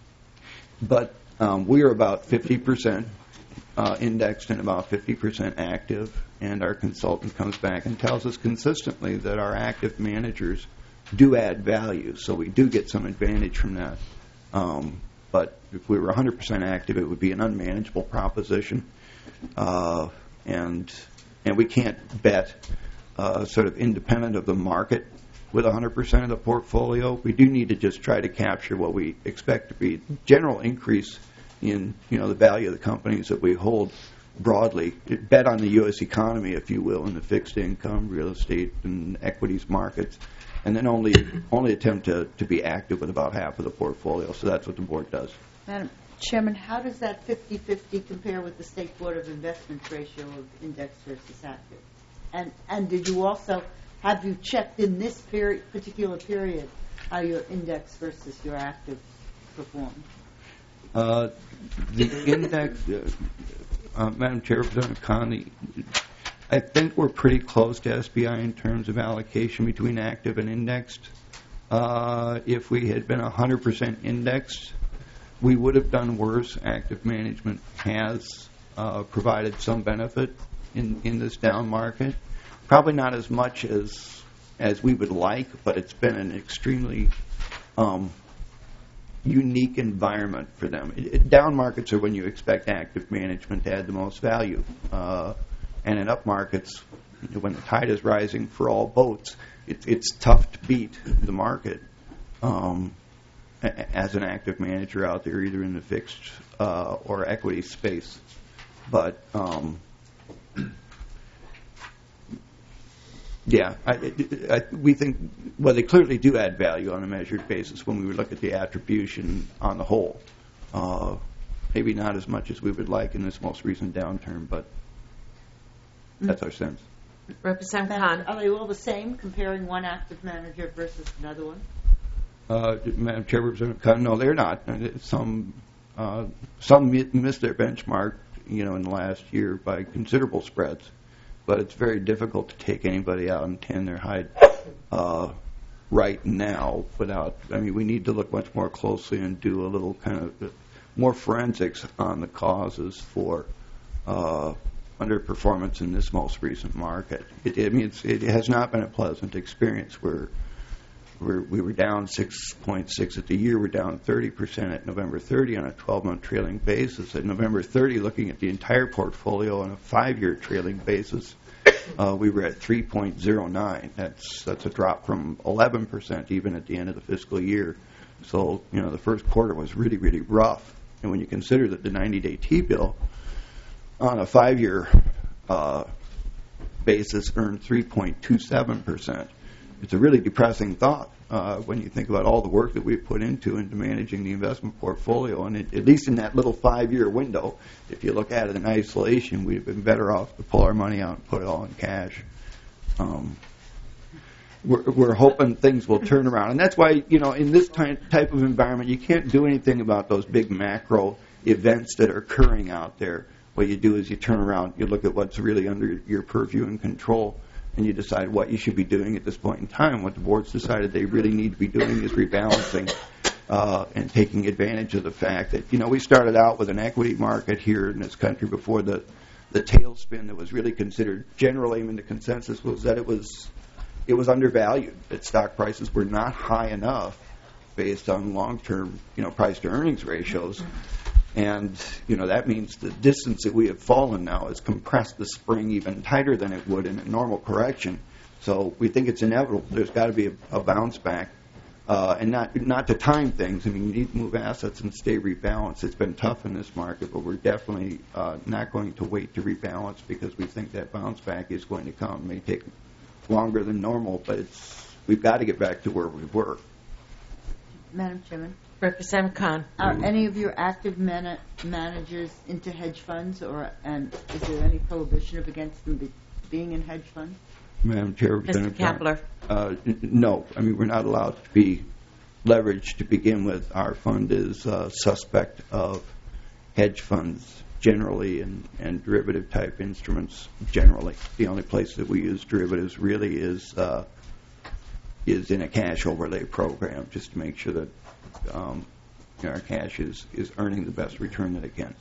Speaker 7: but um, we are about fifty percent Uh, indexed and about fifty percent active, and our consultant comes back and tells us consistently that our active managers do add value, so we do get some advantage from that. Um, but if we were one hundred percent active, it would be an unmanageable proposition, uh, and and we can't bet uh, sort of independent of the market with one hundred percent of the portfolio. We do need to just try to capture what we expect to be general increase in, you know, the value of the companies that we hold broadly. Bet on the U S economy, if you will, in the fixed income, real estate, and equities markets, and then only only attempt to, to be active with about half of the portfolio. So that's what the board does.
Speaker 3: Madam Chairman, how does that fifty-fifty compare with the State Board of Investments ratio of index versus active? And and did you also, have you checked in this period, particular period how your index versus your active performed?
Speaker 7: Uh, the index, uh, uh, Madam Chair, Representative Conley, I think we're pretty close to S B I in terms of allocation between active and indexed. Uh, if we had been one hundred percent indexed, we would have done worse. Active management has uh, provided some benefit in, in this down market. Probably not as much as as we would like, but it's been an extremely um, unique environment for them. It, it, down markets are when you expect active management to add the most value. Uh, and in up markets, you know, when the tide is rising for all boats, it, it's tough to beat the market um, a, as an active manager out there, either in the fixed uh, or equity space. But um, Yeah, I, I, we think, well, they clearly do add value on a measured basis when we look at the attribution on the whole. Uh, maybe not as much as we would like in this most recent downturn, but that's our sense.
Speaker 1: Representative Khan.
Speaker 3: Are they all the same, comparing one active manager versus another one?
Speaker 7: Uh, Madam Chair, Representative Khan, no, they're not. Some uh, some missed their benchmark, you know, in the last year by considerable spreads. But it's very difficult to take anybody out and tan their hide uh, right now without, I mean, we need to look much more closely and do a little kind of more forensics on the causes for uh, underperformance in this most recent market. It, I mean, it's, it has not been a pleasant experience. We're, we're, we were down six point six at the year. We're down thirty percent at November thirtieth on a twelve-month trailing basis. At November thirtieth, looking at the entire portfolio on a five-year trailing basis, uh, we were at three point zero nine. That's that's a drop from eleven percent even at the end of the fiscal year. So, you know, the first quarter was really, really rough. And when you consider that the ninety-day T-bill on a five-year uh, basis earned three point two seven percent, it's a really depressing thought uh, when you think about all the work that we've put into into managing the investment portfolio. And it, at least in that little five-year window, if you look at it in isolation, we've been better off to pull our money out and put it all in cash. Um, we're, we're hoping things will turn around. And that's why, you know, in this ty- type of environment, you can't do anything about those big macro events that are occurring out there. What you do is you turn around, you look at what's really under your purview and control, and you decide what you should be doing at this point in time. What the board's decided they really need to be doing is rebalancing uh, and taking advantage of the fact that, you know, we started out with an equity market here in this country before the, the tailspin that was really considered generally, I mean, the consensus was that it was it was undervalued, that stock prices were not high enough based on long-term, you know, price-to-earnings ratios. And, you know, that means the distance that we have fallen now has compressed the spring even tighter than it would in a normal correction. So we think it's inevitable. There's got to be a, a bounce back. Uh, and not not to time things. I mean, you need to move assets and stay rebalanced. It's been tough in this market, but we're definitely uh, not going to wait to rebalance because we think that bounce back is going to come. It may take longer than normal, but it's we've got to get back to where we were.
Speaker 3: Madam Chairman.
Speaker 1: Representative Khan.
Speaker 3: Are any of your active man- managers into hedge funds, or and is there any prohibition of against them be, being in hedge funds?
Speaker 7: Madam Chair,
Speaker 1: Mister Kapler.
Speaker 7: Uh, n- no, I mean we're not allowed to be leveraged to begin with. Our fund is uh, suspect of hedge funds generally and, and derivative type instruments generally. The only place that we use derivatives really is uh, is in a cash overlay program, just to make sure that Um, you know, our cash is, is earning the best return that it can.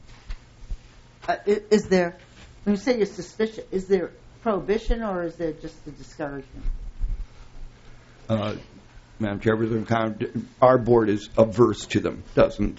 Speaker 3: Uh, is, is there, when you say you're suspicious, is there prohibition or is there just a discouragement?
Speaker 7: Uh, Madam Chairperson, our board is averse to them. Doesn't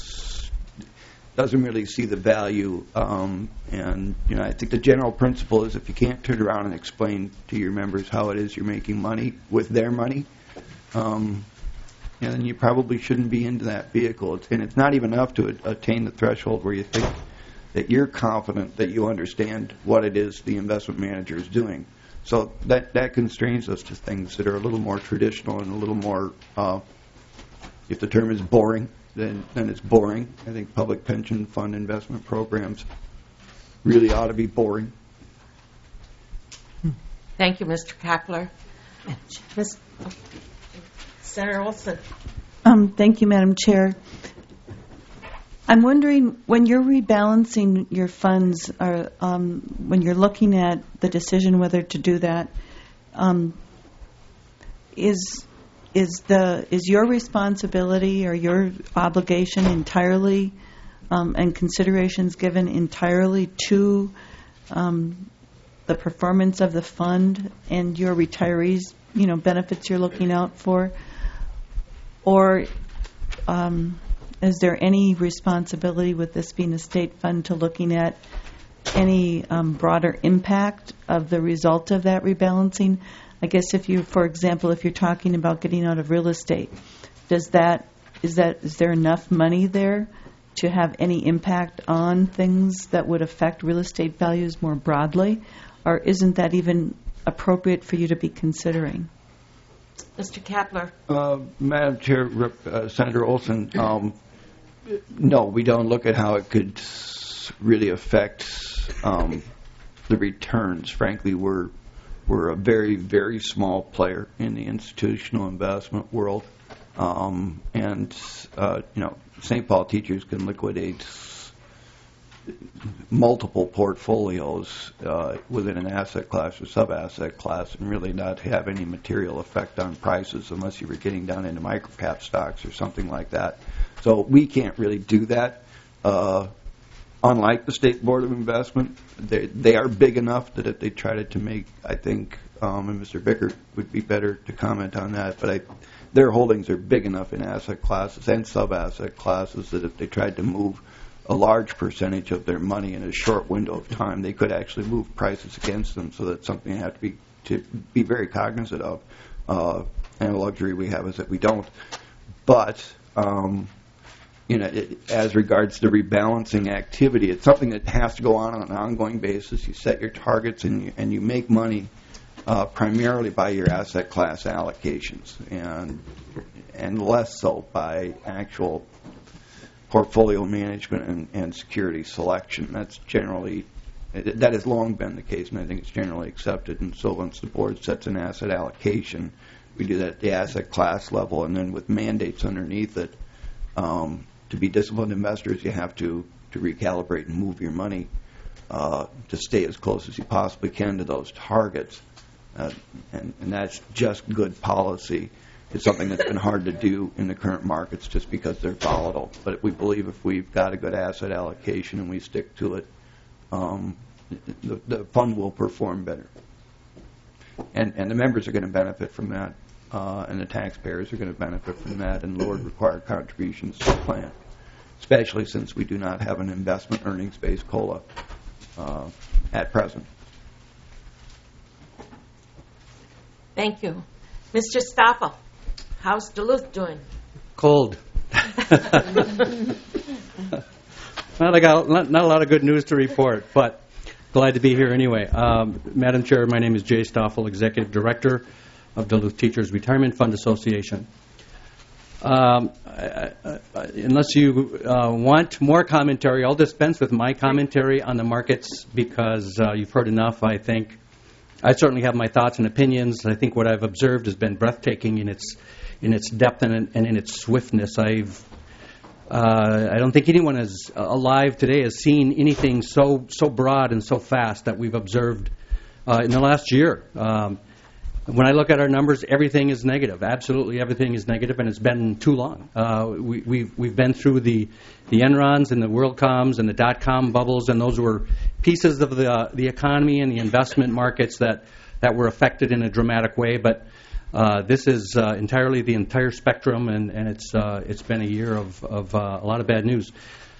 Speaker 7: doesn't really see the value. Um, and you know, I think the general principle is if you can't turn around and explain to your members how it is you're making money with their money. Um, And then you probably shouldn't be into that vehicle. It's, and it's not even enough to a, attain the threshold where you think that you're confident that you understand what it is the investment manager is doing. So that, that constrains us to things that are a little more traditional and a little more, uh, if the term is boring, then, then it's boring. I think public pension fund investment programs really ought to be boring.
Speaker 1: Thank you, Mister Kapler. Miz Senator Olson.
Speaker 8: Um, thank you, Madam Chair. I'm wondering, when you're rebalancing your funds, or um, when you're looking at the decision whether to do that, um, is is the is your responsibility or your obligation entirely, um, and considerations given entirely to um, the performance of the fund and your retirees, you know, benefits you're looking out for? Or um, is there any responsibility with this being a state fund to looking at any um, broader impact of the result of that rebalancing? I guess if you, for example, if you're talking about getting out of real estate, does that is that is there enough money there to have any impact on things that would affect real estate values more broadly, or isn't that even appropriate for you to be considering?
Speaker 1: Mister Kapler.
Speaker 7: Uh, Madam Chair, Rep, uh, Senator Olson, um, no, we don't look at how it could really affect um, the returns. Frankly, we're we're a very, very small player in the institutional investment world, um, and uh, you know, Saint Paul teachers can liquidate multiple portfolios uh, within an asset class or sub-asset class and really not have any material effect on prices unless you were getting down into microcap stocks or something like that. So we can't really do that. Uh, unlike the State Board of Investment, they, they are big enough that if they tried to make, I think, um, and Mister Bicker would be better to comment on that, but I, their holdings are big enough in asset classes and sub-asset classes that if they tried to move a large percentage of their money in a short window of time, they could actually move prices against them. So that's something you have to be to be very cognizant of. Uh, and the luxury we have is that we don't. But um, you know, it, as regards to rebalancing activity, it's something that has to go on on an ongoing basis. You set your targets and you, and you make money uh, primarily by your asset class allocations, and and less so by actual portfolio management and, and security selection. That's generally, that has long been the case, and I think it's generally accepted. And so once the board sets an asset allocation, we do that at the asset class level, and then with mandates underneath it. Um, to be disciplined investors, you have to, to recalibrate and move your money uh, to stay as close as you possibly can to those targets. Uh, and, and that's just good policy. It's something that's been hard to do in the current markets just because they're volatile. But we believe if we've got a good asset allocation and we stick to it, um, the, the fund will perform better. And, and the members are going to benefit from that, uh, and the taxpayers are going to benefit from that and lower required contributions to the plan, especially since we do not have an investment earnings-based COLA uh, at present.
Speaker 1: Thank you. Mister Stoffel. How's Duluth doing?
Speaker 9: Cold. Well, I got not, not a lot of good news to report, but glad to be here anyway. Um, Madam Chair, my name is Jay Stoffel, Executive Director of Duluth Teachers Retirement Fund Association. Um, I, I, I, unless you uh, want more commentary, I'll dispense with my commentary on the markets because uh, you've heard enough, I think. I certainly have my thoughts and opinions. I think what I've observed has been breathtaking in its in its depth and in, and in its swiftness. I've uh, I don't think anyone is alive today has seen anything so so broad and so fast that we've observed uh, in the last year. Um, when I look at our numbers, everything is negative. Absolutely everything is negative, and it's been too long. Uh, we, we've we've been through the the Enrons and the WorldComs and the dot-com bubbles, and those were pieces of the uh, the economy and the investment markets that, that were affected in a dramatic way. But uh, this is uh, entirely the entire spectrum, and, and it's uh, it's been a year of, of uh, a lot of bad news.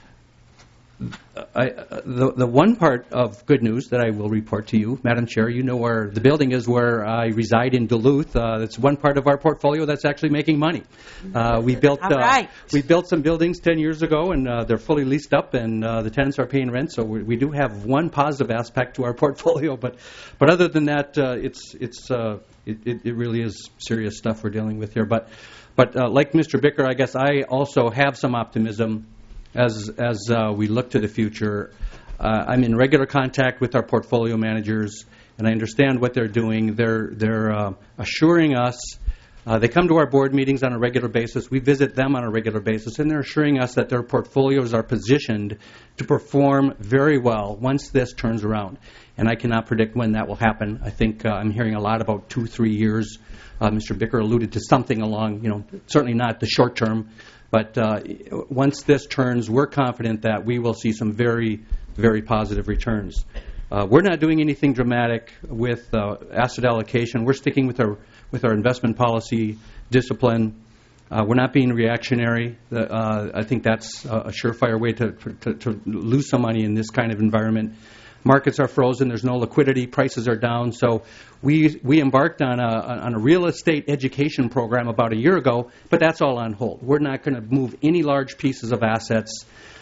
Speaker 9: I, uh, the the one part of good news that I will report to you, Madam Chair, you know where the building is where I reside in Duluth. Uh, it's one part of our portfolio that's actually making money. Uh, we built
Speaker 1: All right.
Speaker 9: uh, we built some buildings ten years ago, and uh, they're fully leased up, and uh, the tenants are paying rent. So we, we do have one positive aspect to our portfolio, but but other than that, uh, it's it's uh, it, it, it really is serious stuff we're dealing with here. But but uh, like Mister Bicker, I guess I also have some optimism. As as uh, we look to the future, uh, I'm in regular contact with our portfolio managers, and I understand what they're doing. They're they're uh, assuring us. Uh, they come to our board meetings on a regular basis. We visit them on a regular basis, and they're assuring us that their portfolios are positioned to perform very well once this turns around. And I cannot predict when that will happen. I think uh, I'm hearing a lot about two, three years. Uh, Mister Bicker alluded to something along, you know, certainly not the short term. But uh, once this turns, we're confident that we will see some very, very positive returns. Uh, we're not doing anything dramatic with uh, asset allocation. We're sticking with our with our investment policy discipline. Uh, we're not being reactionary. Uh, I think that's a surefire way to, to, to lose some money in this kind of environment. Markets are frozen. There's no liquidity. Prices are down. So we we embarked on a on a real estate education program about a year ago, but that's all on hold. We're not going to move any large pieces of assets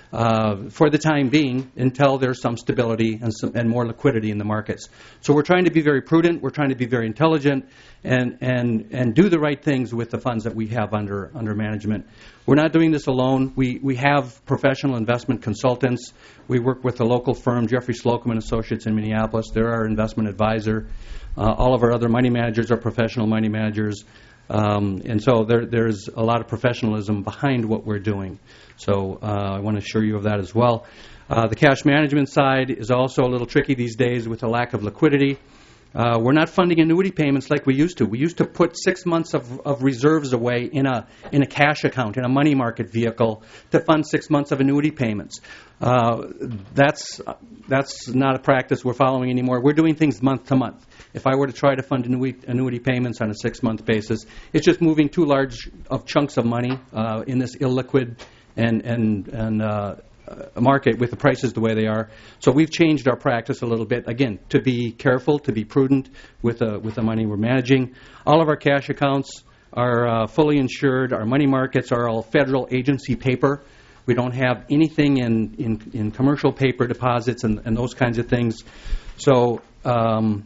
Speaker 9: uh, for the time being until there's some stability and, some, and more liquidity in the markets. So we're trying to be very prudent. We're trying to be very intelligent and, and, and do the right things with the funds that we have under, under management. We're not doing this alone. We, we have professional investment consultants. We work with a local firm, Jeffrey Slocum and Associates in Minneapolis. They're our investment advisor. Uh, all of our other money managers are professional money managers. Um, and so there, there's a lot of professionalism behind what we're doing. So uh, I want to assure you of that as well. Uh, the cash management side is also a little tricky these days with the lack of liquidity. Uh, we're not funding annuity payments like we used to. We used to put six months of, of reserves away in a in a cash account, in a money market vehicle, to fund six months of annuity payments. Uh, that's that's not a practice we're following anymore. We're doing things month to month. If I were to try to fund annuity, annuity payments on a six-month basis, it's just moving too large of chunks of money uh, in this illiquid and and and uh, market with the prices the way they are. So we've changed our practice a little bit, again, to be careful, to be prudent with the, with the money we're managing. All of our cash accounts are uh, fully insured. Our money markets are all federal agency paper. We don't have anything in, in, in commercial paper deposits and, and those kinds of things. So, um,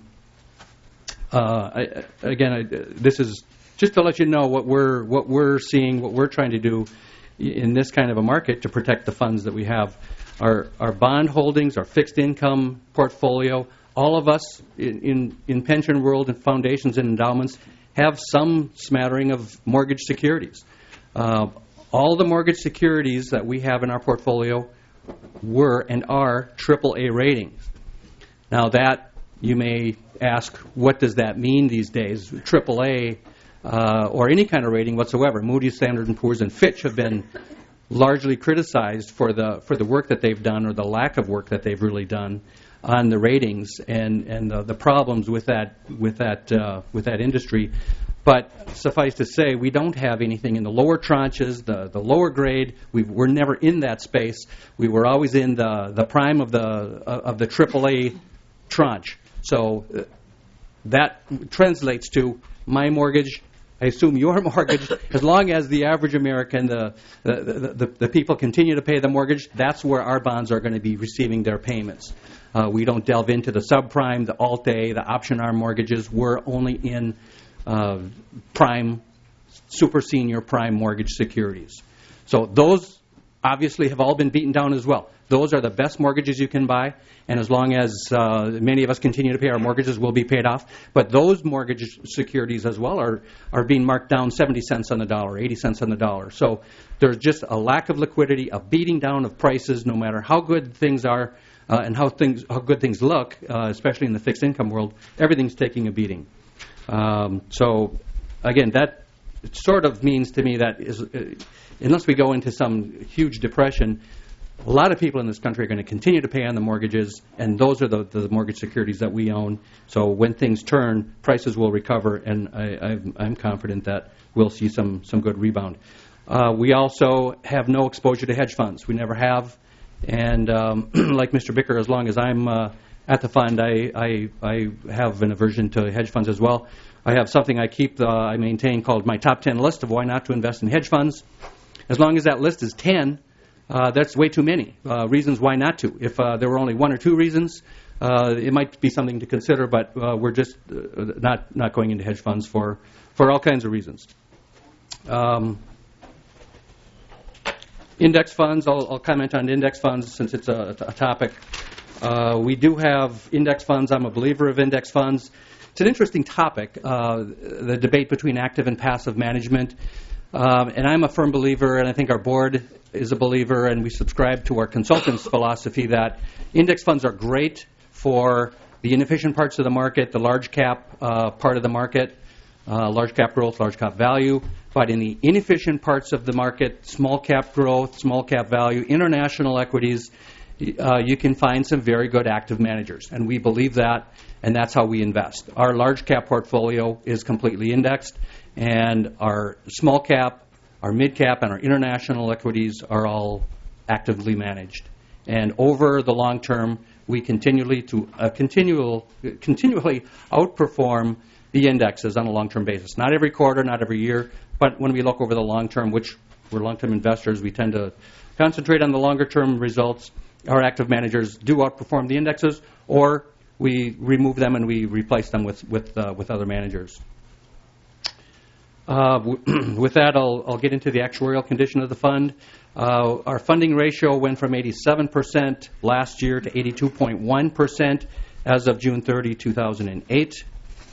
Speaker 9: uh, I, again, I, this is just to let you know what we're what we're seeing, what we're trying to do in this kind of a market to protect the funds that we have. Our, our bond holdings, our fixed income portfolio, all of us in, in, in pension world and foundations and endowments have some smattering of mortgage securities. Uh, all the mortgage securities that we have in our portfolio were and are triple A ratings. Now that, you may ask, what does that mean these days? triple A Uh, or any kind of rating whatsoever. Moody's, Standard and Poor's, and Fitch have been largely criticized for the for the work that they've done, or the lack of work that they've really done on the ratings and and the, the problems with that with that uh, with that industry. But suffice to say, we don't have anything in the lower tranches, the the lower grade. We've, we're never in that space. We were always in the the prime of the uh, of the triple A tranche. So uh, that translates to my mortgage. I assume your mortgage, as long as the average American, the, the, the, the people continue to pay the mortgage, that's where our bonds are going to be receiving their payments. Uh, we don't delve into the subprime, the Alt-A, the option arm mortgages. We're only in uh, prime, super senior prime mortgage securities. So those obviously have all been beaten down as well. Those are the best mortgages you can buy, and as long as uh, many of us continue to pay our mortgages, we'll be paid off. But those mortgage securities as well are, are being marked down seventy cents on the dollar, eighty cents on the dollar. So there's just a lack of liquidity, a beating down of prices, no matter how good things are uh, and how things how good things look, uh, especially in the fixed income world. Everything's taking a beating. Um, so, again, that sort of means to me that is, uh, unless we go into some huge depression, a lot of people in this country are going to continue to pay on the mortgages, and those are the, the mortgage securities that we own. So when things turn, prices will recover, and I, I'm, I'm confident that we'll see some, some good rebound. Uh, we also have no exposure to hedge funds. We never have. And um, like Mister Bicker, as long as I'm uh, at the fund, I, I, I have an aversion to hedge funds as well. I have something I keep, uh, I maintain, called my top ten list of why not to invest in hedge funds. As long as that list is ten, Uh, that's way too many uh, reasons why not to. If uh, there were only one or two reasons, uh, it might be something to consider, but uh, we're just uh, not not going into hedge funds for, for all kinds of reasons. Um, index funds, I'll, I'll comment on index funds since it's a, a topic. Uh, we do have index funds. I'm a believer of index funds. It's an interesting topic, uh, the debate between active and passive management. Um, and I'm a firm believer, and I think our board is a believer, and we subscribe to our consultants' philosophy that index funds are great for the inefficient parts of the market, the large cap uh, part of the market, uh, large cap growth, large cap value. But in the inefficient parts of the market, small cap growth, small cap value, international equities, uh, you can find some very good active managers. And we believe that, and that's how we invest. Our large cap portfolio is completely indexed, and our small cap, our mid cap, and our international equities are all actively managed. And over the long term, we continually to uh, continual continually outperform the indexes on a long term basis. Not every quarter, not every year, but when we look over the long term, which We're long-term investors. We tend to concentrate on the longer-term results. Our active managers do outperform the indexes, or we remove them and we replace them with with, uh, with other managers. Uh, w- with that, I'll, I'll get into the actuarial condition of the fund. Uh, our funding ratio went from eighty-seven percent last year to eighty-two point one percent as of June thirtieth, two thousand eight.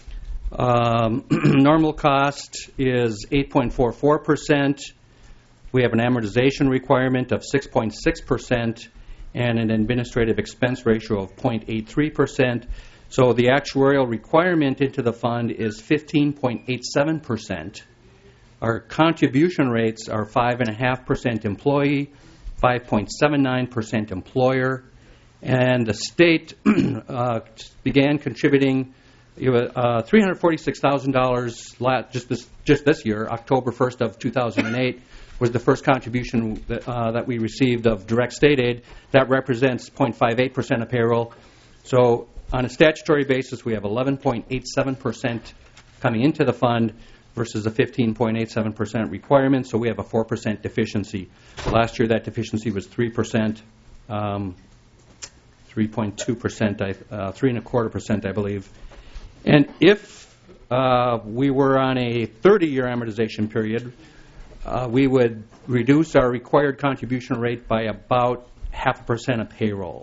Speaker 9: Um, normal cost is eight point four four percent. We have an amortization requirement of six point six percent and an administrative expense ratio of zero point eight three percent. So the actuarial requirement into the fund is fifteen point eight seven percent. Our contribution rates are five point five percent employee, five point seven nine percent employer, and the state uh, began contributing uh, three hundred forty-six thousand dollars just this, just this year, October first of two thousand eight. Was the first contribution that, uh, that we received of direct state aid. That represents zero point five eight percent of payroll. So on a statutory basis, we have eleven point eight seven percent coming into the fund versus a fifteen point eight seven percent requirement. So we have a four percent deficiency. Last year, that deficiency was three percent, um, three point two percent, uh, three and a quarter percent, I believe. And if uh, we were on a thirty-year amortization period, Uh, we would reduce our required contribution rate by about half a percent of payroll.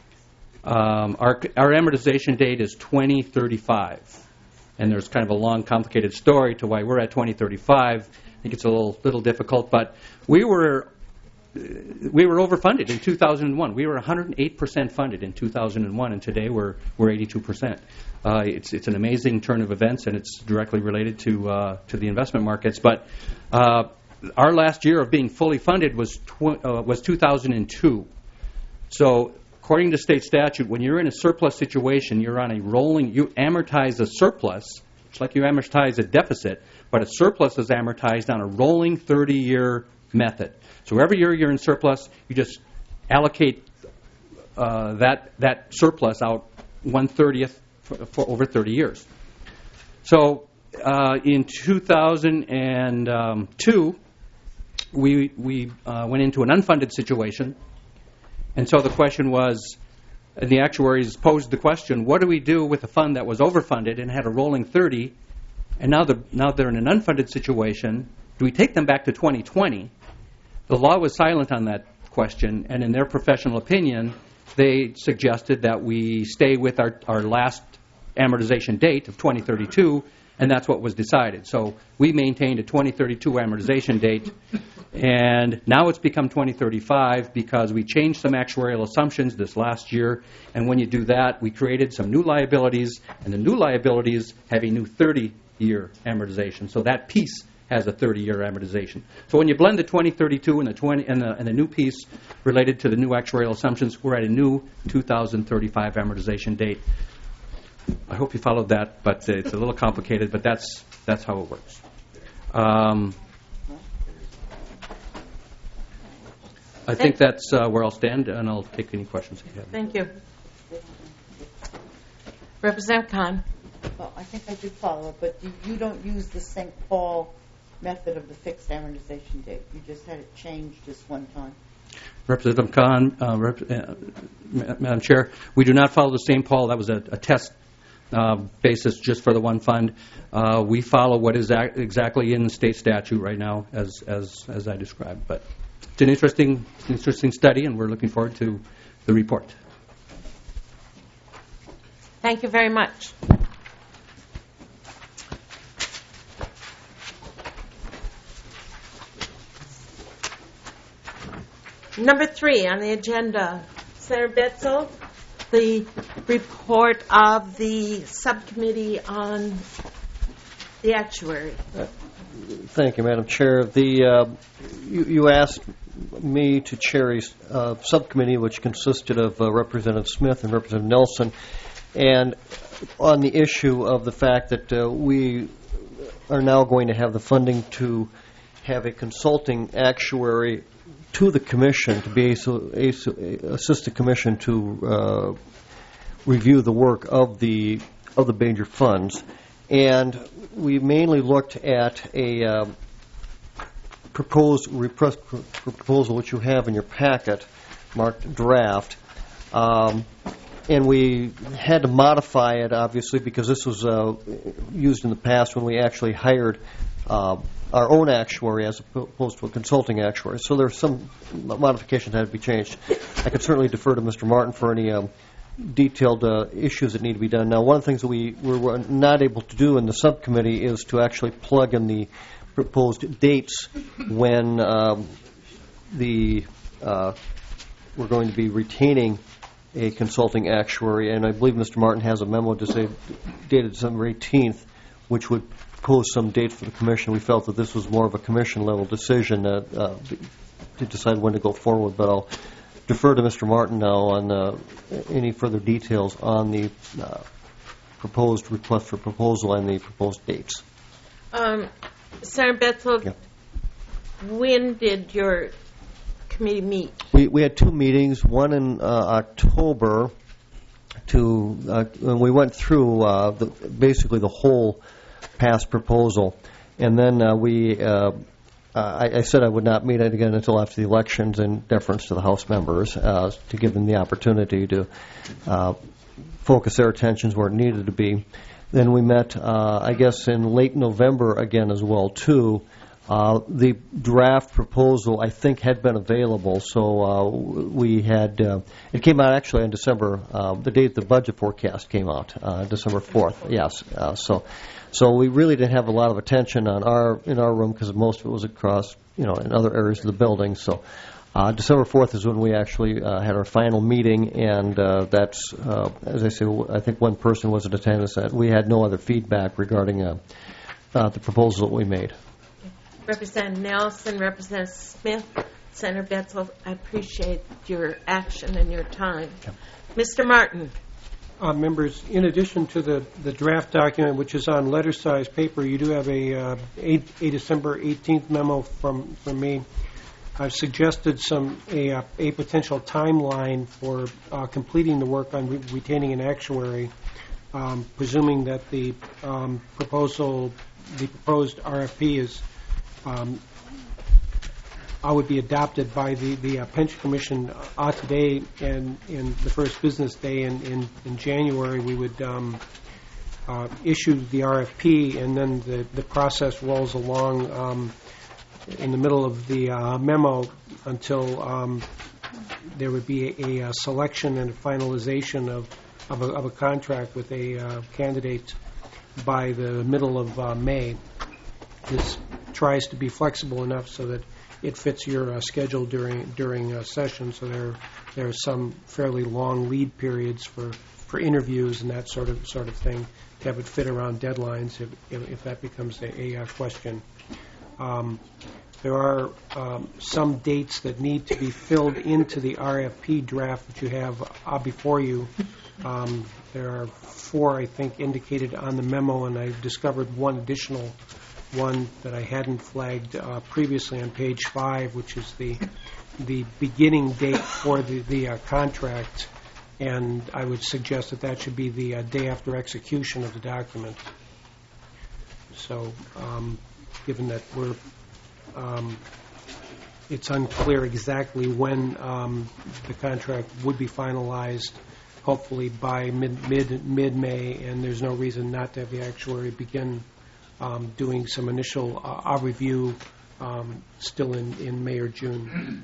Speaker 9: Um, our, our amortization date is twenty thirty-five, and there's kind of a long, complicated story to why we're at twenty thirty-five. I think it's a little little difficult, but we were we were overfunded in two thousand one. We were one hundred eight percent funded in two thousand one, and today we're we're eighty-two percent. Uh, it's it's an amazing turn of events, and it's directly related to uh, to the investment markets. But uh, our last year of being fully funded was tw- uh, was two thousand two. So, according to state statute, when you're in a surplus situation, you're on a rolling. You amortize a surplus, just like you amortize a deficit, but a surplus is amortized on a rolling thirty-year method. So every year you're in surplus, you just allocate uh, that that surplus out one thirtieth for, for over thirty years. So uh, in two thousand two, we we uh, went into an unfunded situation, and so the question was, and the actuaries posed the question: what do we do with a fund that was overfunded and had a rolling thirty, and now the now they're in an unfunded situation? Do we take them back to twenty twenty? The law was silent on that question, and in their professional opinion, they suggested that we stay with our, our last amortization date of twenty thirty-two, and that's what was decided. So we maintained a twenty thirty-two amortization date, and now it's become twenty thirty-five because we changed some actuarial assumptions this last year, and when you do that, we created some new liabilities, and the new liabilities have a new thirty-year amortization. So that piece has a thirty-year amortization. So when you blend the twenty thirty-two and the twenty and the, and the new piece related to the new actuarial assumptions, we're at a new two thousand thirty-five amortization date. I hope you followed that, but it's a little complicated, but that's that's how it works. Um, I think that's uh, where I'll stand, and I'll take any questions if you have.
Speaker 1: Thank you. Representative Khan.
Speaker 3: Well, I think I did follow it, but you, you don't use the Saint Paul method of the fixed amortization date. You just had it changed just one time.
Speaker 9: Representative Khan, uh, Rep- uh, Madam Chair, we do not follow the Saint Paul. That was a, a test uh, basis just for the one fund. Uh, we follow what is ac- exactly in the state statute right now, as as as I described. But it's an interesting interesting study, and we're looking forward to the report.
Speaker 1: Thank you very much. Number three on the agenda, Senator Betzel, the report of the subcommittee on the actuary.
Speaker 10: Uh, thank you, Madam Chair. The uh, you, you asked me to chair a uh, subcommittee which consisted of uh, Representative Smith and Representative Nelson, and on the issue of the fact that uh, we are now going to have the funding to have a consulting actuary to the commission to be a, a, assist the commission to uh, review the work of the of the major funds, and we mainly looked at a uh, proposed request proposal, which you have in your packet, marked draft. Um, and we had to modify it, obviously, because this was uh, used in the past when we actually hired uh, our own actuary as opposed to a consulting actuary. So there's some modifications that had to be changed. I could certainly defer to Mister Martin for any um, detailed uh, issues that need to be done. Now, one of the things that we were not able to do in the subcommittee is to actually plug in the proposed dates when um, the uh, we're going to be retaining a consulting actuary, and I believe Mister Martin has a memo to say dated December eighteenth, which would pose some date for the commission. We felt that this was more of a commission-level decision uh, uh, to decide when to go forward, but I'll defer to Mister Martin now on uh, any further details on the uh, proposed request for proposal and the proposed dates.
Speaker 1: Um, Senator Betzel,
Speaker 10: Yeah.
Speaker 1: when did your committee meet?
Speaker 10: We we had two meetings, one in uh, October to, uh, when we went through uh, the, basically the whole past proposal, and then uh, we, uh, I, I said I would not meet it again until after the elections in deference to the House members uh, to give them the opportunity to uh, focus their attentions where it needed to be. Then we met, uh, I guess, in late November again as well, too. Uh, the draft proposal, I think, had been available, so uh, we had, uh, it came out actually on December, uh, the date the budget forecast came out, uh, December fourth, yes. Uh, so so we really didn't have a lot of attention on our in our room because most of it was across, you know, in other areas of the building. So uh, December fourth is when we actually uh, had our final meeting, and uh, that's, uh, as I say, I think one person was in attendance. That we had no other feedback regarding uh, uh, the proposal that we made.
Speaker 1: Representative Nelson, Representative Smith, Senator Betzel, I appreciate your action and your time.
Speaker 10: Okay.
Speaker 1: Mister Martin.
Speaker 11: Uh, members, in addition to the, the draft document, which is on letter-sized paper, you do have a, uh, a, a December eighteenth memo from, from me. I've suggested some a, uh, a potential timeline for uh, completing the work on re- retaining an actuary, um, presuming that the um, proposal, the proposed R F P is Um, I would be adopted by the, the uh, Pension Commission uh, today, and in the first business day in, in, in January we would um, uh, issue the R F P, and then the, the process rolls along um, in the middle of the uh, memo until um, there would be a, a selection and a finalization of, of, a, of a contract with a uh, candidate by the middle of uh, May. This tries to be flexible enough so that it fits your uh, schedule during during uh, session. So there there are some fairly long lead periods for, for interviews and that sort of sort of thing to have it fit around deadlines if if, if that becomes a, a uh, question. Um, there are um, some dates that need to be filled into the R F P draft that you have uh, before you. Um, there are four, I think, indicated on the memo, and I've discovered one additional one that I hadn't flagged uh, previously on page five, which is the the beginning date for the, the uh, contract, and I would suggest that that should be the uh, day after execution of the document. So um, given that we're um, it's unclear exactly when um, the contract would be finalized, hopefully by mid, mid, mid-May, and there's no reason not to have the actuary begin Um, doing some initial uh, uh, review um, still in, in May or June.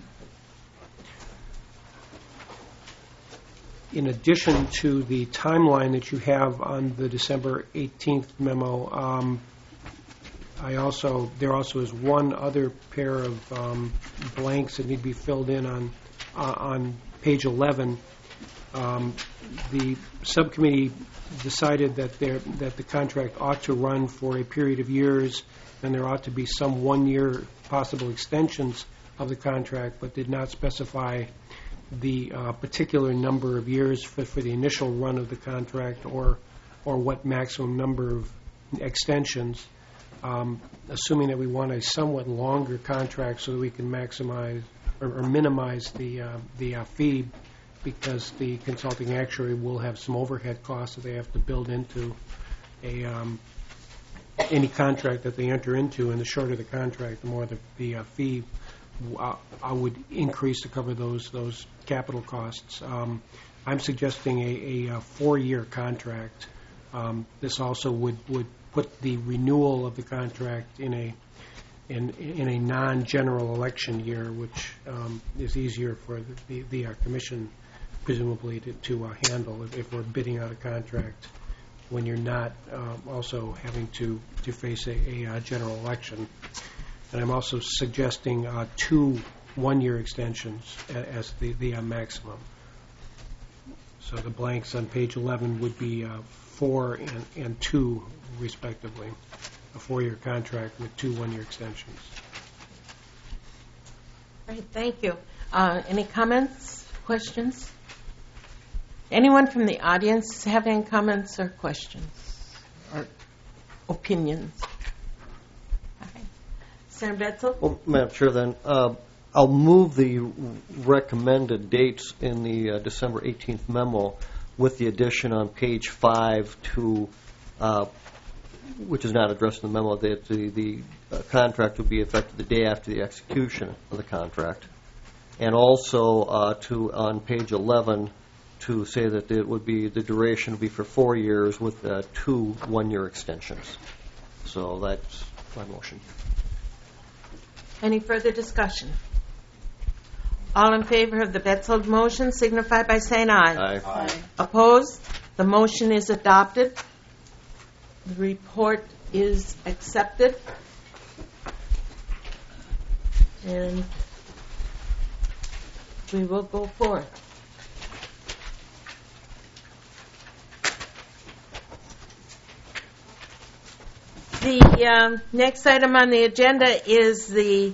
Speaker 11: In addition to the timeline that you have on the December eighteenth memo, um, I also there also is one other pair of um, blanks that need to be filled in on uh, on page eleven. Um, the subcommittee decided that there that the contract ought to run for a period of years, and there ought to be some one-year possible extensions of the contract, but did not specify the uh, particular number of years for, for the initial run of the contract, or or what maximum number of extensions. Um, assuming that we want a somewhat longer contract so that we can maximize or, or minimize the uh, the uh, fee, because the consulting actuary will have some overhead costs that they have to build into a um, any contract that they enter into, and the shorter the contract, the more the, the uh, fee uh, I would increase to cover those those capital costs. Um, I'm suggesting a, a, a four-year contract. Um, this also would, would put the renewal of the contract in a in in a non-general election year, which um, is easier for the the, the uh, commission presumably to, to uh, handle if, if we're bidding out a contract when you're not uh, also having to to face a, a uh, general election. And I'm also suggesting uh, two one-year extensions as the, the uh, maximum. So the blanks on page eleven would be uh, four and, and two, respectively. A four-year contract with two one-year extensions.
Speaker 1: All right, thank you. Uh, any comments, questions? Anyone from the audience have any comments or questions or opinions? Senator Betzel?
Speaker 10: Well, Madam Chair, then, uh, I'll move the recommended dates in the uh, December eighteenth memo with the addition on page five to, uh, which is not addressed in the memo, that the, the uh, contract would be effective the day after the execution of the contract. And also uh, to, on page eleven, to say that it would be, the duration would be for four years with uh, two one-year extensions. So that's my motion.
Speaker 1: Any further discussion? All in favor of the Betzold motion signify by saying aye.
Speaker 10: Aye.
Speaker 1: Aye. Opposed? The motion is adopted. The report is accepted. And we will go forth. The um, next item on the agenda is the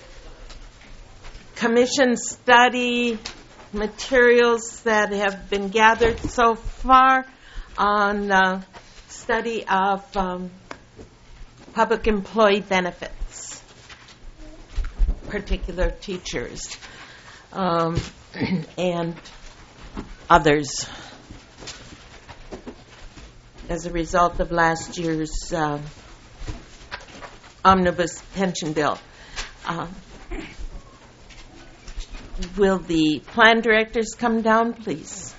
Speaker 1: commission study materials that have been gathered so far on uh, study of um, public employee benefits, particular teachers, um, and others as a result of last year's uh, omnibus pension bill. Um, will the plan directors come down, please?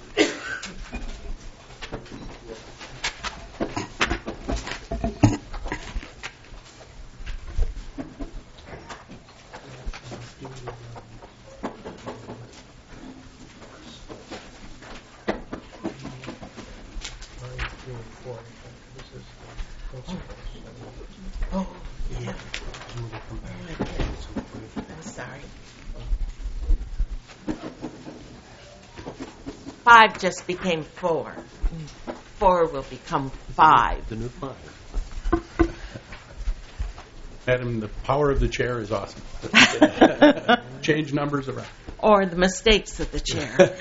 Speaker 1: Oh, yeah. I'm sorry. Five just became four. Four will become five.
Speaker 10: The new five.
Speaker 4: Madam, the power of the chair is awesome. Change numbers around.
Speaker 1: Or the mistakes of the chair.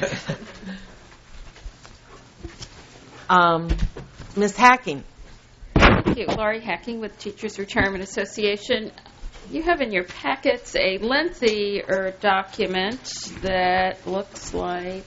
Speaker 1: um, Miz Hacking.
Speaker 5: Thank you. Laurie Hacking with Teachers Retirement Association. You have in your packets a lengthy er, document that looks like,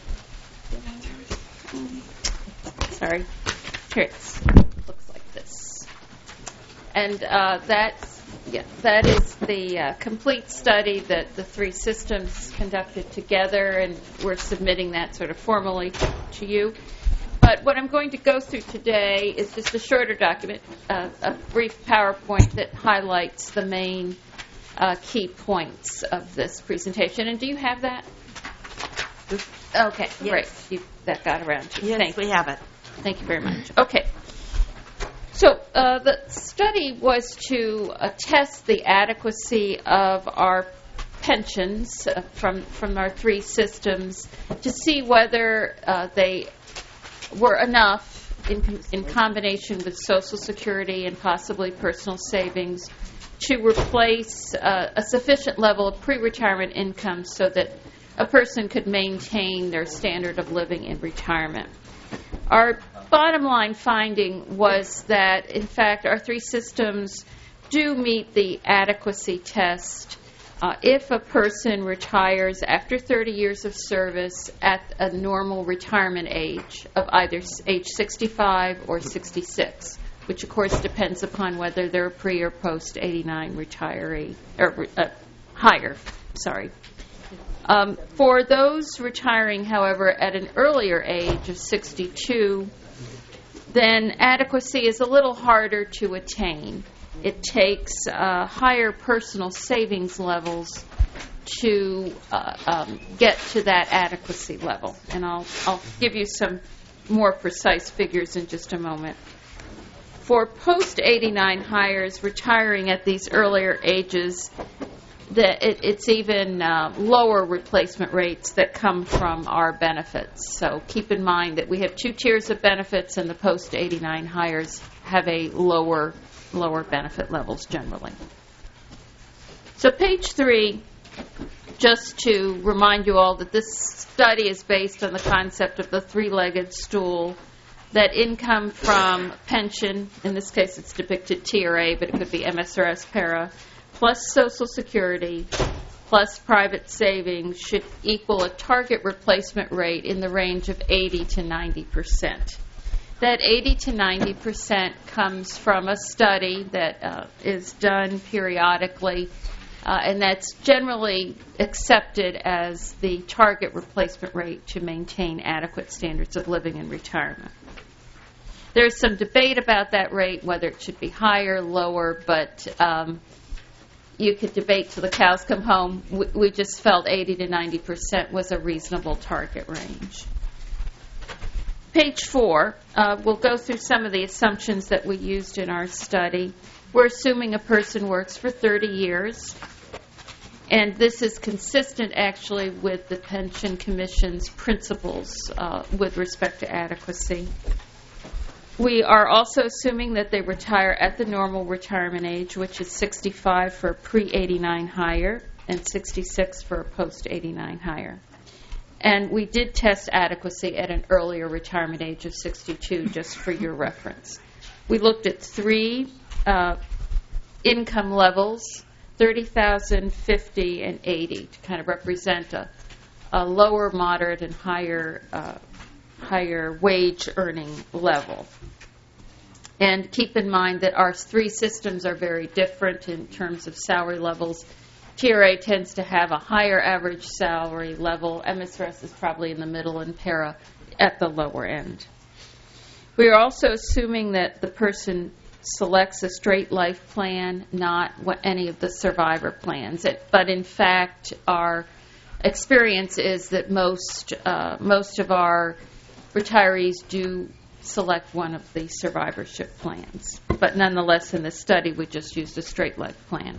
Speaker 5: sorry, here it looks like this. And uh, that's, yeah, that is the uh, complete study that the three systems conducted together, and we're submitting that sort of formally to you. But what I'm going to go through today is just a shorter document, uh, a brief PowerPoint that highlights the main uh, key points of this presentation. And do you have that? Okay,
Speaker 1: Yes.
Speaker 5: great. You, that got around to you.
Speaker 1: Yes,
Speaker 5: Thank
Speaker 1: we
Speaker 5: you.
Speaker 1: have it.
Speaker 5: Thank you very much. Okay. So uh, the study was to uh, test the adequacy of our pensions uh, from, from our three systems to see whether uh, they were enough in, in combination with Social Security and possibly personal savings to replace uh, a sufficient level of pre-retirement income so that a person could maintain their standard of living in retirement. Our bottom line finding was that, in fact, our three systems do meet the adequacy test Uh, if a person retires after thirty years of service at a normal retirement age of either age sixty-five or sixty-six. which of course depends upon whether they're a pre or post eighty-nine retiree, or uh, higher, sorry. Um, for those retiring, however, at an earlier age of sixty-two, then adequacy is a little harder to attain. It takes uh, higher personal savings levels to uh, um, get to that adequacy level. And I'll, I'll give you some more precise figures in just a moment. For post eighty-nine hires retiring at these earlier ages, the, it, it's even uh, lower replacement rates that come from our benefits. So keep in mind that we have two tiers of benefits, and the post eighty-nine hires have a lower lower benefit levels generally. So page three, just to remind you all that this study is based on the concept of the three-legged stool, that income from pension, in this case it's depicted T R A, but it could be M S R S para, plus Social Security, plus private savings should equal a target replacement rate in the range of eighty to ninety percent. That eighty to ninety percent comes from a study that uh, is done periodically, uh, and that's generally accepted as the target replacement rate to maintain adequate standards of living in retirement. There's some debate about that rate, whether it should be higher, lower, but um, you could debate till the cows come home. We, we just felt eighty to ninety percent was a reasonable target range. Page four, uh, we'll go through some of the assumptions that we used in our study. We're assuming a person works for thirty years, and this is consistent actually with the Pension Commission's principles uh, with respect to adequacy. We are also assuming that they retire at the normal retirement age, which is sixty-five for a pre eighty-nine hire and sixty-six for a post eighty-nine hire. And we did test adequacy at an earlier retirement age of sixty-two, just for your reference. We looked at three uh, income levels, thirty thousand, fifty, and eighty, to kind of represent a, a lower, moderate, and higher uh, higher wage earning level. And keep in mind that our three systems are very different in terms of salary levels. T R A tends to have a higher average salary level. M S R S is probably in the middle, and para at the lower end. We are also assuming that the person selects a straight life plan, not what any of the survivor plans. It, but in fact, our experience is that most uh, most of our retirees do select one of the survivorship plans. But nonetheless, in this study, we just used a straight life plan.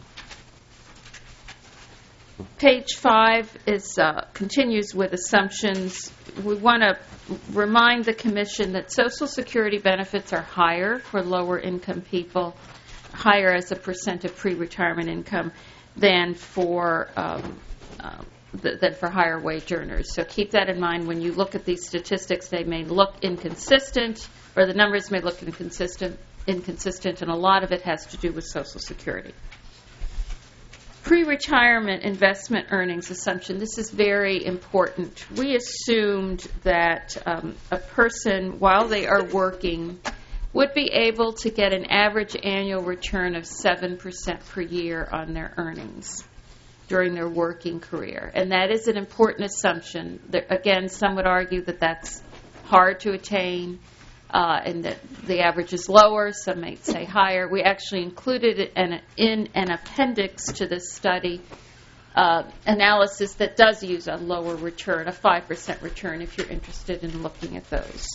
Speaker 5: Page five is uh, continues with assumptions. We want to remind the Commission that Social Security benefits are higher for lower income people, higher as a percent of pre-retirement income than for um, uh, th- than for higher wage earners. So keep that in mind when you look at these statistics. They may look inconsistent, or the numbers may look inconsistent, inconsistent, and a lot of it has to do with Social Security. Pre-retirement investment earnings assumption. This is very important. We assumed that um, a person, while they are working, would be able to get an average annual return of seven percent per year on their earnings during their working career. And that is an important assumption. There, again, some would argue that that's hard to attain, Uh, and that the average is lower, some may say higher. We actually included it in, in an appendix to this study uh, analysis that does use a lower return, a five percent return, if you're interested in looking at those.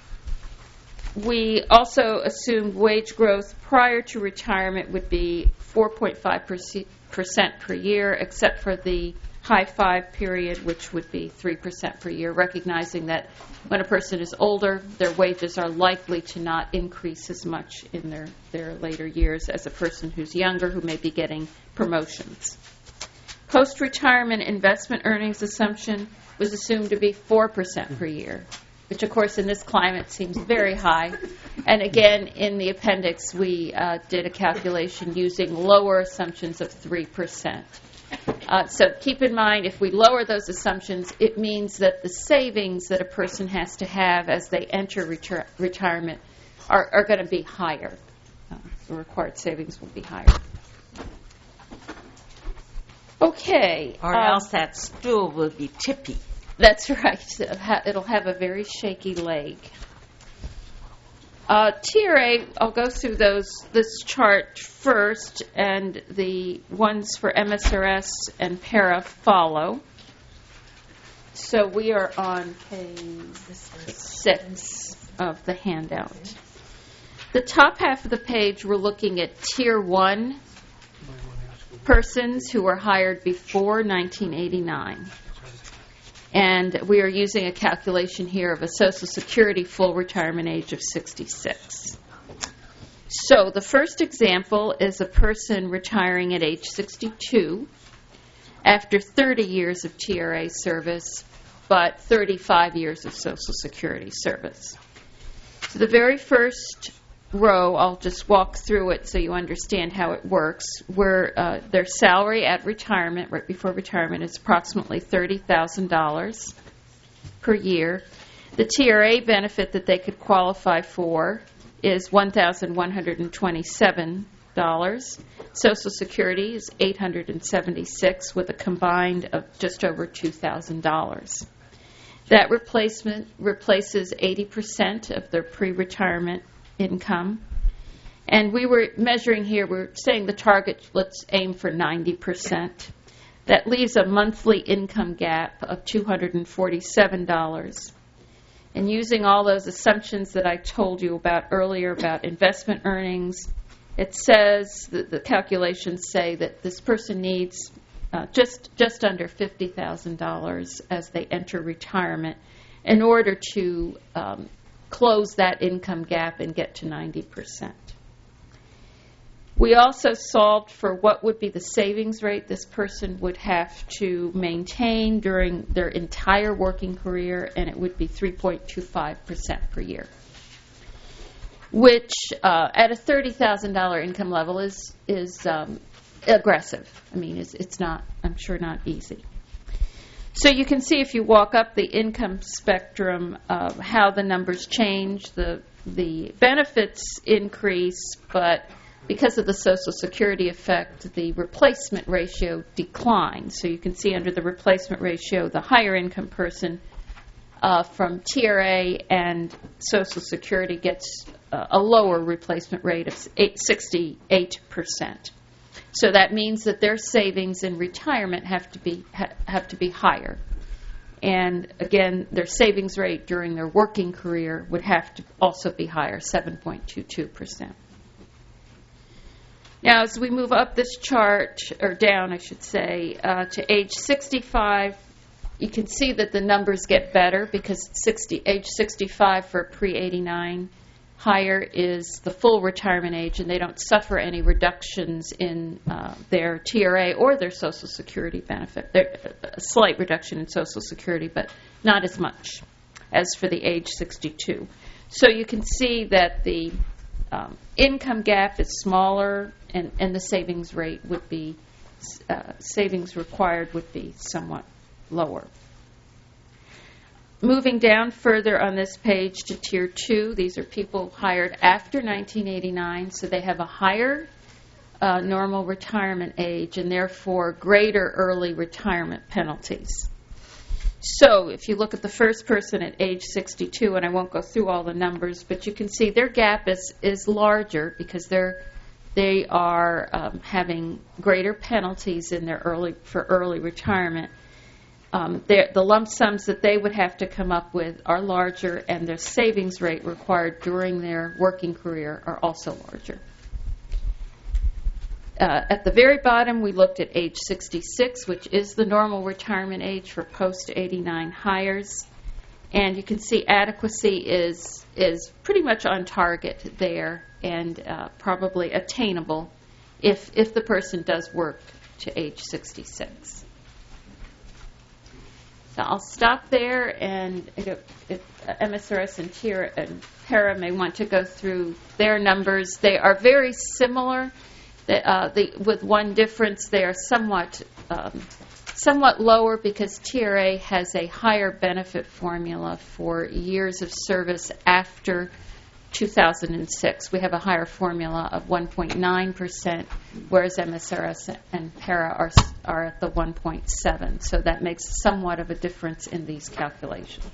Speaker 5: We also assumed wage growth prior to retirement would be four point five percent per year, except for the high five period, which would be three percent per year, recognizing that when a person is older, their wages are likely to not increase as much in their, their later years as a person who's younger, who may be getting promotions. Post-retirement investment earnings assumption was assumed to be four percent per year, which, of course, in this climate seems very high. And again, in the appendix, we uh, did a calculation using lower assumptions of three percent. Uh, so keep in mind, if we lower those assumptions, it means that the savings that a person has to have as they enter retir- retirement are, are going to be higher. Uh, the required savings will be higher. Okay.
Speaker 1: Or
Speaker 5: um,
Speaker 1: else that stool will be tippy.
Speaker 5: That's right. It'll have a very shaky leg. Uh, T R A, I'll go through those this chart first, and the ones for M S R S and para follow. So we are on page six of the handout. The top half of the page, we're looking at Tier one persons who were hired before nineteen eighty-nine. And we are using a calculation here of a Social Security full retirement age of sixty-six. So the first example is a person retiring at age sixty-two after thirty years of T R A service, but thirty-five years of Social Security service. So the very first row, I'll just walk through it so you understand how it works, where uh, their salary at retirement, right before retirement, is approximately thirty thousand dollars per year. The T R A benefit that they could qualify for is one thousand one hundred twenty-seven dollars. Social Security is eight hundred seventy-six dollars with a combined of just over two thousand dollars. That replacement replaces eighty percent of their pre-retirement income. And we were measuring here, we're saying the target, let's aim for ninety percent. That leaves a monthly income gap of two hundred forty-seven dollars. And using all those assumptions that I told you about earlier about investment earnings, it says, that the calculations say that this person needs uh, just, just under fifty thousand dollars as they enter retirement in order to um, close that income gap and get to ninety percent. We also solved for what would be the savings rate this person would have to maintain during their entire working career, and it would be three point two five percent per year, which uh, at a thirty thousand dollars income level is, is um, aggressive. I mean, it's, it's not, I'm sure, not easy. So you can see if you walk up the income spectrum uh, how the numbers change. The the benefits increase, but because of the Social Security effect, the replacement ratio declines. So you can see under the replacement ratio, the higher income person uh, from T R A and Social Security gets uh, a lower replacement rate of sixty-eight percent. So that means that their savings in retirement have to be ha- have to be higher. And again, their savings rate during their working career would have to also be higher, seven point two two percent. Now, as we move up this chart, or down, I should say, uh, to age sixty-five, you can see that the numbers get better because sixty, age sixty-five for pre eighty-nine higher is the full retirement age, and they don't suffer any reductions in uh, their T R A or their Social Security benefit. There, a slight reduction in Social Security, but not as much as for the age sixty-two. So you can see that the um, income gap is smaller, and, and the savings rate would be, uh, savings required would be somewhat lower. Moving down further on this page to Tier two, these are people hired after nineteen eighty-nine, so they have a higher uh, normal retirement age and therefore greater early retirement penalties. So if you look at the first person at age sixty-two, and I won't go through all the numbers, but you can see their gap is, is larger because they're, they are um, having greater penalties in their early for early retirement. Um, the lump sums that they would have to come up with are larger, and their savings rate required during their working career are also larger. Uh, at the very bottom, we looked at age sixty-six, which is the normal retirement age for post eighty-nine hires. And you can see adequacy is, is pretty much on target there and uh, probably attainable if, if the person does work to age sixty-six. So I'll stop there, and if, if M S R S and T R A and para may want to go through their numbers. They are very similar. They, uh, the, with one difference, they are somewhat um, somewhat lower because T R A has a higher benefit formula for years of service after two thousand six. We have a higher formula of one point nine percent, whereas M S R S and para are, are at the one point seven. So that makes somewhat of a difference in these calculations.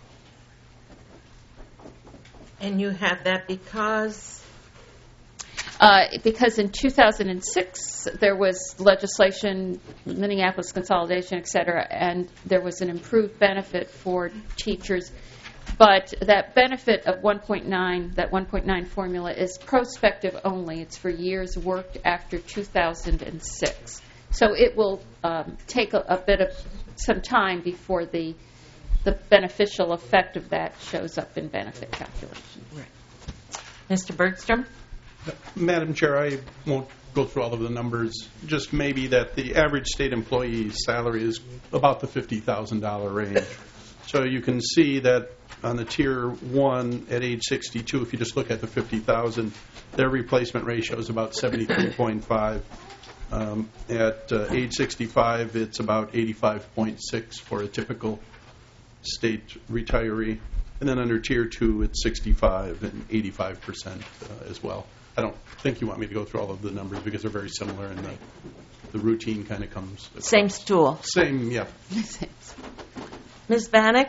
Speaker 1: And you have that because?
Speaker 5: Uh, because in two thousand six there was legislation, Minneapolis consolidation, et cetera, and there was an improved benefit for teachers. But that benefit of one point nine, that one point nine formula is prospective only. It's for years worked after two thousand six. So it will um, take a, a bit of some time before the the beneficial effect of that shows up in benefit calculations.
Speaker 1: Right. Mister Bergstrom?
Speaker 4: Madam Chair, I won't go through all of the numbers, just maybe that the average state employee's salary is about the fifty thousand dollars range. So you can see that on the tier one at age sixty-two, if you just look at the fifty thousand, their replacement ratio is about seventy-three point five. Um, at uh, age sixty-five, it's about eighty-five point six for a typical state retiree. And then under tier two, it's sixty-five and eighty-five percent uh, as well. I don't think you want me to go through all of the numbers because they're very similar, and the, the routine kind of comes.
Speaker 1: Same stool.
Speaker 4: Same, yeah.
Speaker 1: Miz Vanek?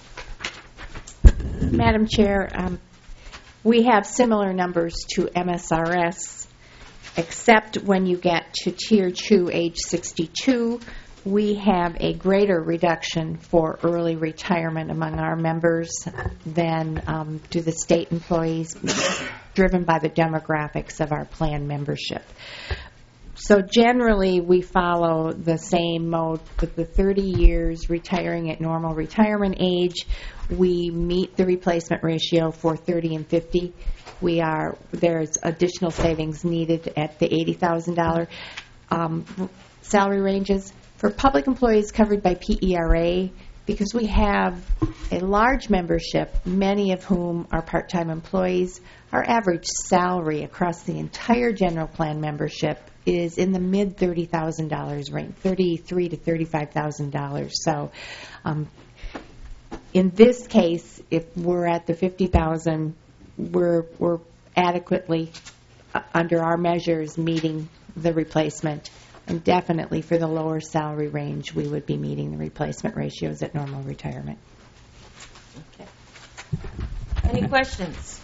Speaker 6: Madam Chair, um, we have similar numbers to M S R S, except when you get to Tier two, age sixty-two, we have a greater reduction for early retirement among our members than um, do the state employees, driven by the demographics of our plan membership. So generally, we follow the same mode with the thirty years retiring at normal retirement age. We meet the replacement ratio for thirty and fifty. We are there's additional savings needed at the eighty thousand dollars um, salary ranges. For public employees covered by P E R A, because we have a large membership, many of whom are part-time employees, our average salary across the entire general plan membership is in the mid thirty thousand dollars range, thirty-three thousand to thirty-five thousand dollars. So um, in this case, if we're at the fifty thousand dollars, we're, we're adequately, uh, under our measures, meeting the replacement. And definitely for the lower salary range, we would be meeting the replacement ratios at normal retirement.
Speaker 1: Okay. Any questions?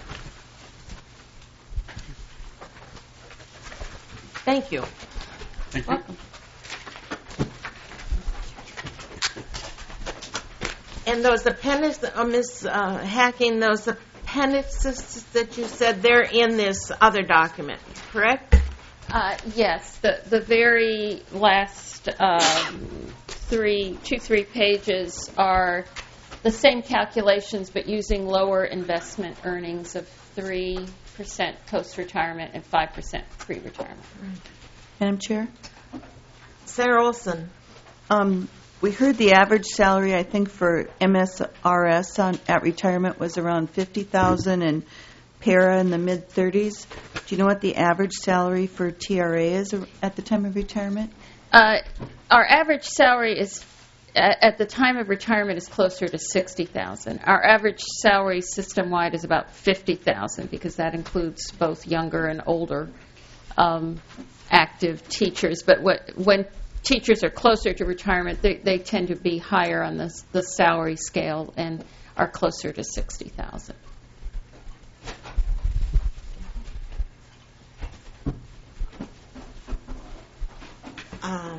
Speaker 1: Thank you.
Speaker 4: Thank you.
Speaker 1: Welcome. And those appendices, uh, Miz Uh, Hacking, those appendices that you said, they're in this other document, correct?
Speaker 5: Uh, yes, the the very last um, three, two, three pages are the same calculations, but using lower investment earnings of three percent post-retirement and five percent pre-retirement.
Speaker 8: Madam Chair?
Speaker 1: Sarah Olson.
Speaker 8: Um, we heard the average salary, I think, for M S R S on, at retirement was around fifty thousand dollars and para in the mid-thirties. Do you know what the average salary for T R A is at the time of retirement?
Speaker 5: Uh, our average salary is at, at the time of retirement is closer to sixty thousand dollars. Our average salary system-wide is about fifty thousand dollars because that includes both younger and older um, active teachers. But what, when teachers are closer to retirement, they, they tend to be higher on the, the salary scale and are closer to sixty thousand dollars.
Speaker 1: Um,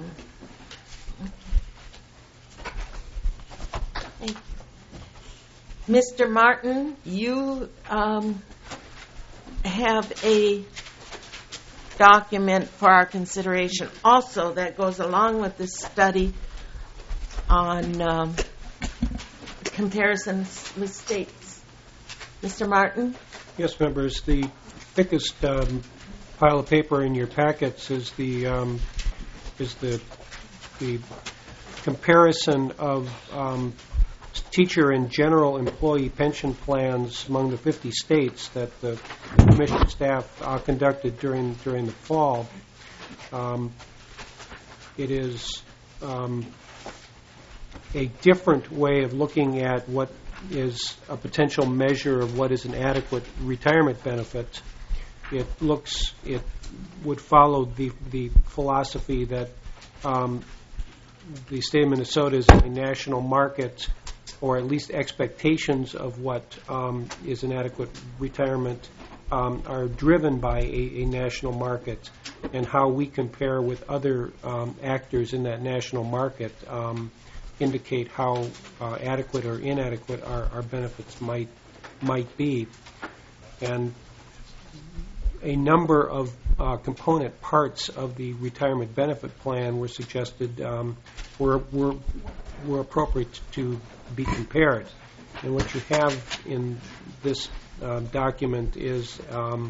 Speaker 1: thank you. Mister Martin, you um, have a document for our consideration also that goes along with this study on um, comparisons with states. Mister Martin?
Speaker 11: Yes, members. The thickest um, pile of paper in your packets is the um, is the the comparison of um, teacher and general employee pension plans among the fifty states that the, the commission staff uh, conducted during during the fall. Um, it is um, a different way of looking at what is a potential measure of what is an adequate retirement benefit, it looks it would follow the the philosophy that um, the state of Minnesota is a national market, or at least expectations of what um, is an adequate retirement um, are driven by a, a national market, and how we compare with other um, actors in that national market um, indicate how uh, adequate or inadequate our, our benefits might might be. And a number of uh, component parts of the retirement benefit plan were suggested um, were, were were appropriate to be compared. And what you have in this uh, document is um,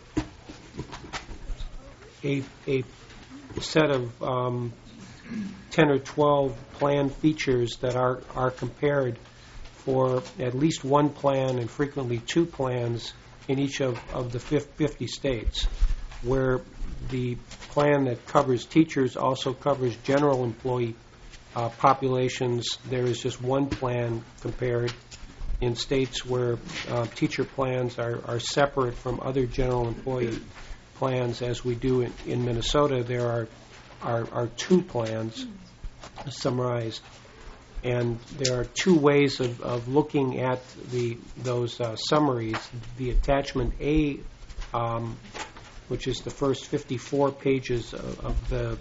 Speaker 11: a, a set of um, ten or twelve plan features that are, are compared for at least one plan and frequently two plans in each of, of the fifty states, where the plan that covers teachers also covers general employee uh, populations. There is just one plan compared. In states where uh, teacher plans are, are separate from other general employee plans, as we do in, in Minnesota, there are, are, are two plans summarized. And there are two ways of, of looking at the those uh, summaries. The attachment A, um, which is the first fifty-four pages of, of the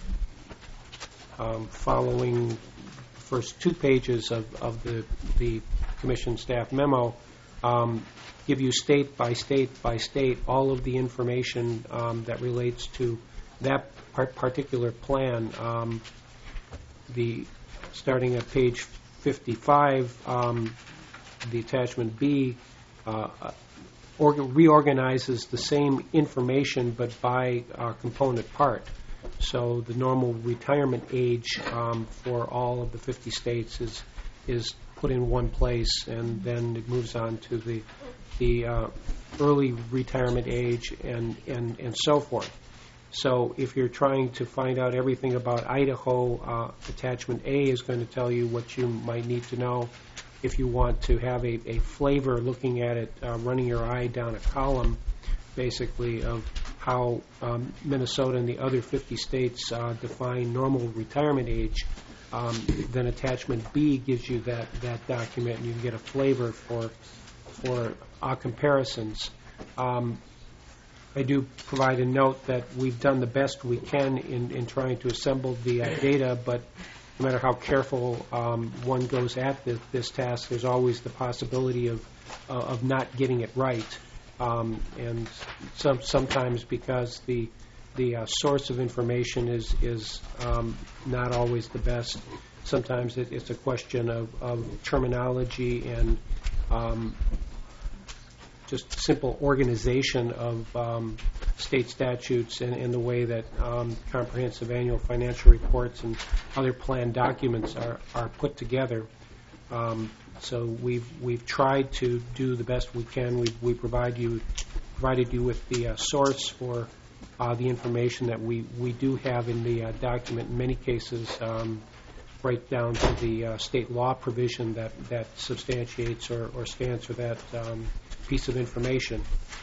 Speaker 11: um, following first two pages of, of the, the Commission staff memo, um, give you state by state by state all of the information um, that relates to that part particular plan. Um, the starting at page fifty-five, um, the attachment B uh, orga- reorganizes the same information but by uh, component part. So the normal retirement age um, for all of the fifty states is is put in one place, and then it moves on to the the uh, early retirement age and, and, and so forth. So if you're trying to find out everything about Idaho, uh, attachment A is going to tell you what you might need to know. If you want to have a, a flavor looking at it, uh, running your eye down a column, basically, of how um, Minnesota and the other fifty states uh, define normal retirement age, um, then attachment B gives you that, that document, and you can get a flavor for, for uh, comparisons. Um, I do provide a note that we've done the best we can in, in trying to assemble the uh, data, but no matter how careful um, one goes at this, this task, there's always the possibility of uh, of not getting it right. Um, and some, sometimes because the the uh, source of information is is um, not always the best. Sometimes it, it's a question of, of terminology and um, just simple organization of um, state statutes and, and the way that um, comprehensive annual financial reports and other plan documents are, are put together. Um, so we've we've tried to do the best we can. We we provide you provided you with the uh, source for uh, the information that we, we do have in the uh, document. In many cases, um, right down to the uh, state law provision that, that substantiates or, or stands for that um, piece of information.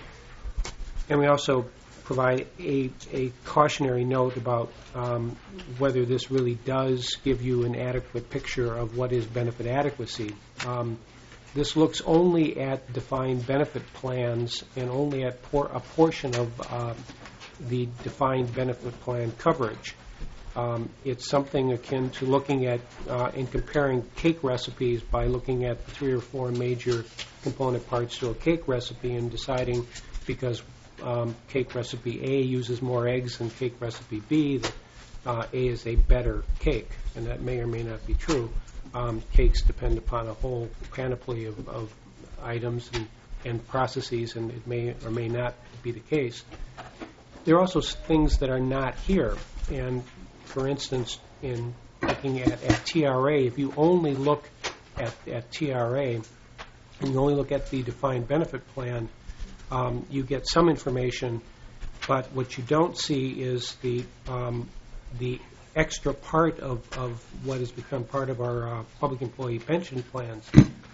Speaker 11: And we also provide a, a cautionary note about um, whether this really does give you an adequate picture of what is benefit adequacy. Um, this looks only at defined benefit plans and only at por- a portion of uh, the defined benefit plan coverage. Um, it's something akin to looking at uh, and comparing cake recipes by looking at three or four major component parts to a cake recipe and deciding, because um, cake recipe A uses more eggs than cake recipe B, that uh, A is a better cake, and that may or may not be true. Um, cakes depend upon a whole panoply of, of items and, and processes, and it may or may not be the case. There are also things that are not here, and for instance, in looking at, at T R A, if you only look at, at T R A and you only look at the defined benefit plan, um, you get some information, but what you don't see is the um, the extra part of, of what has become part of our uh, public employee pension plans,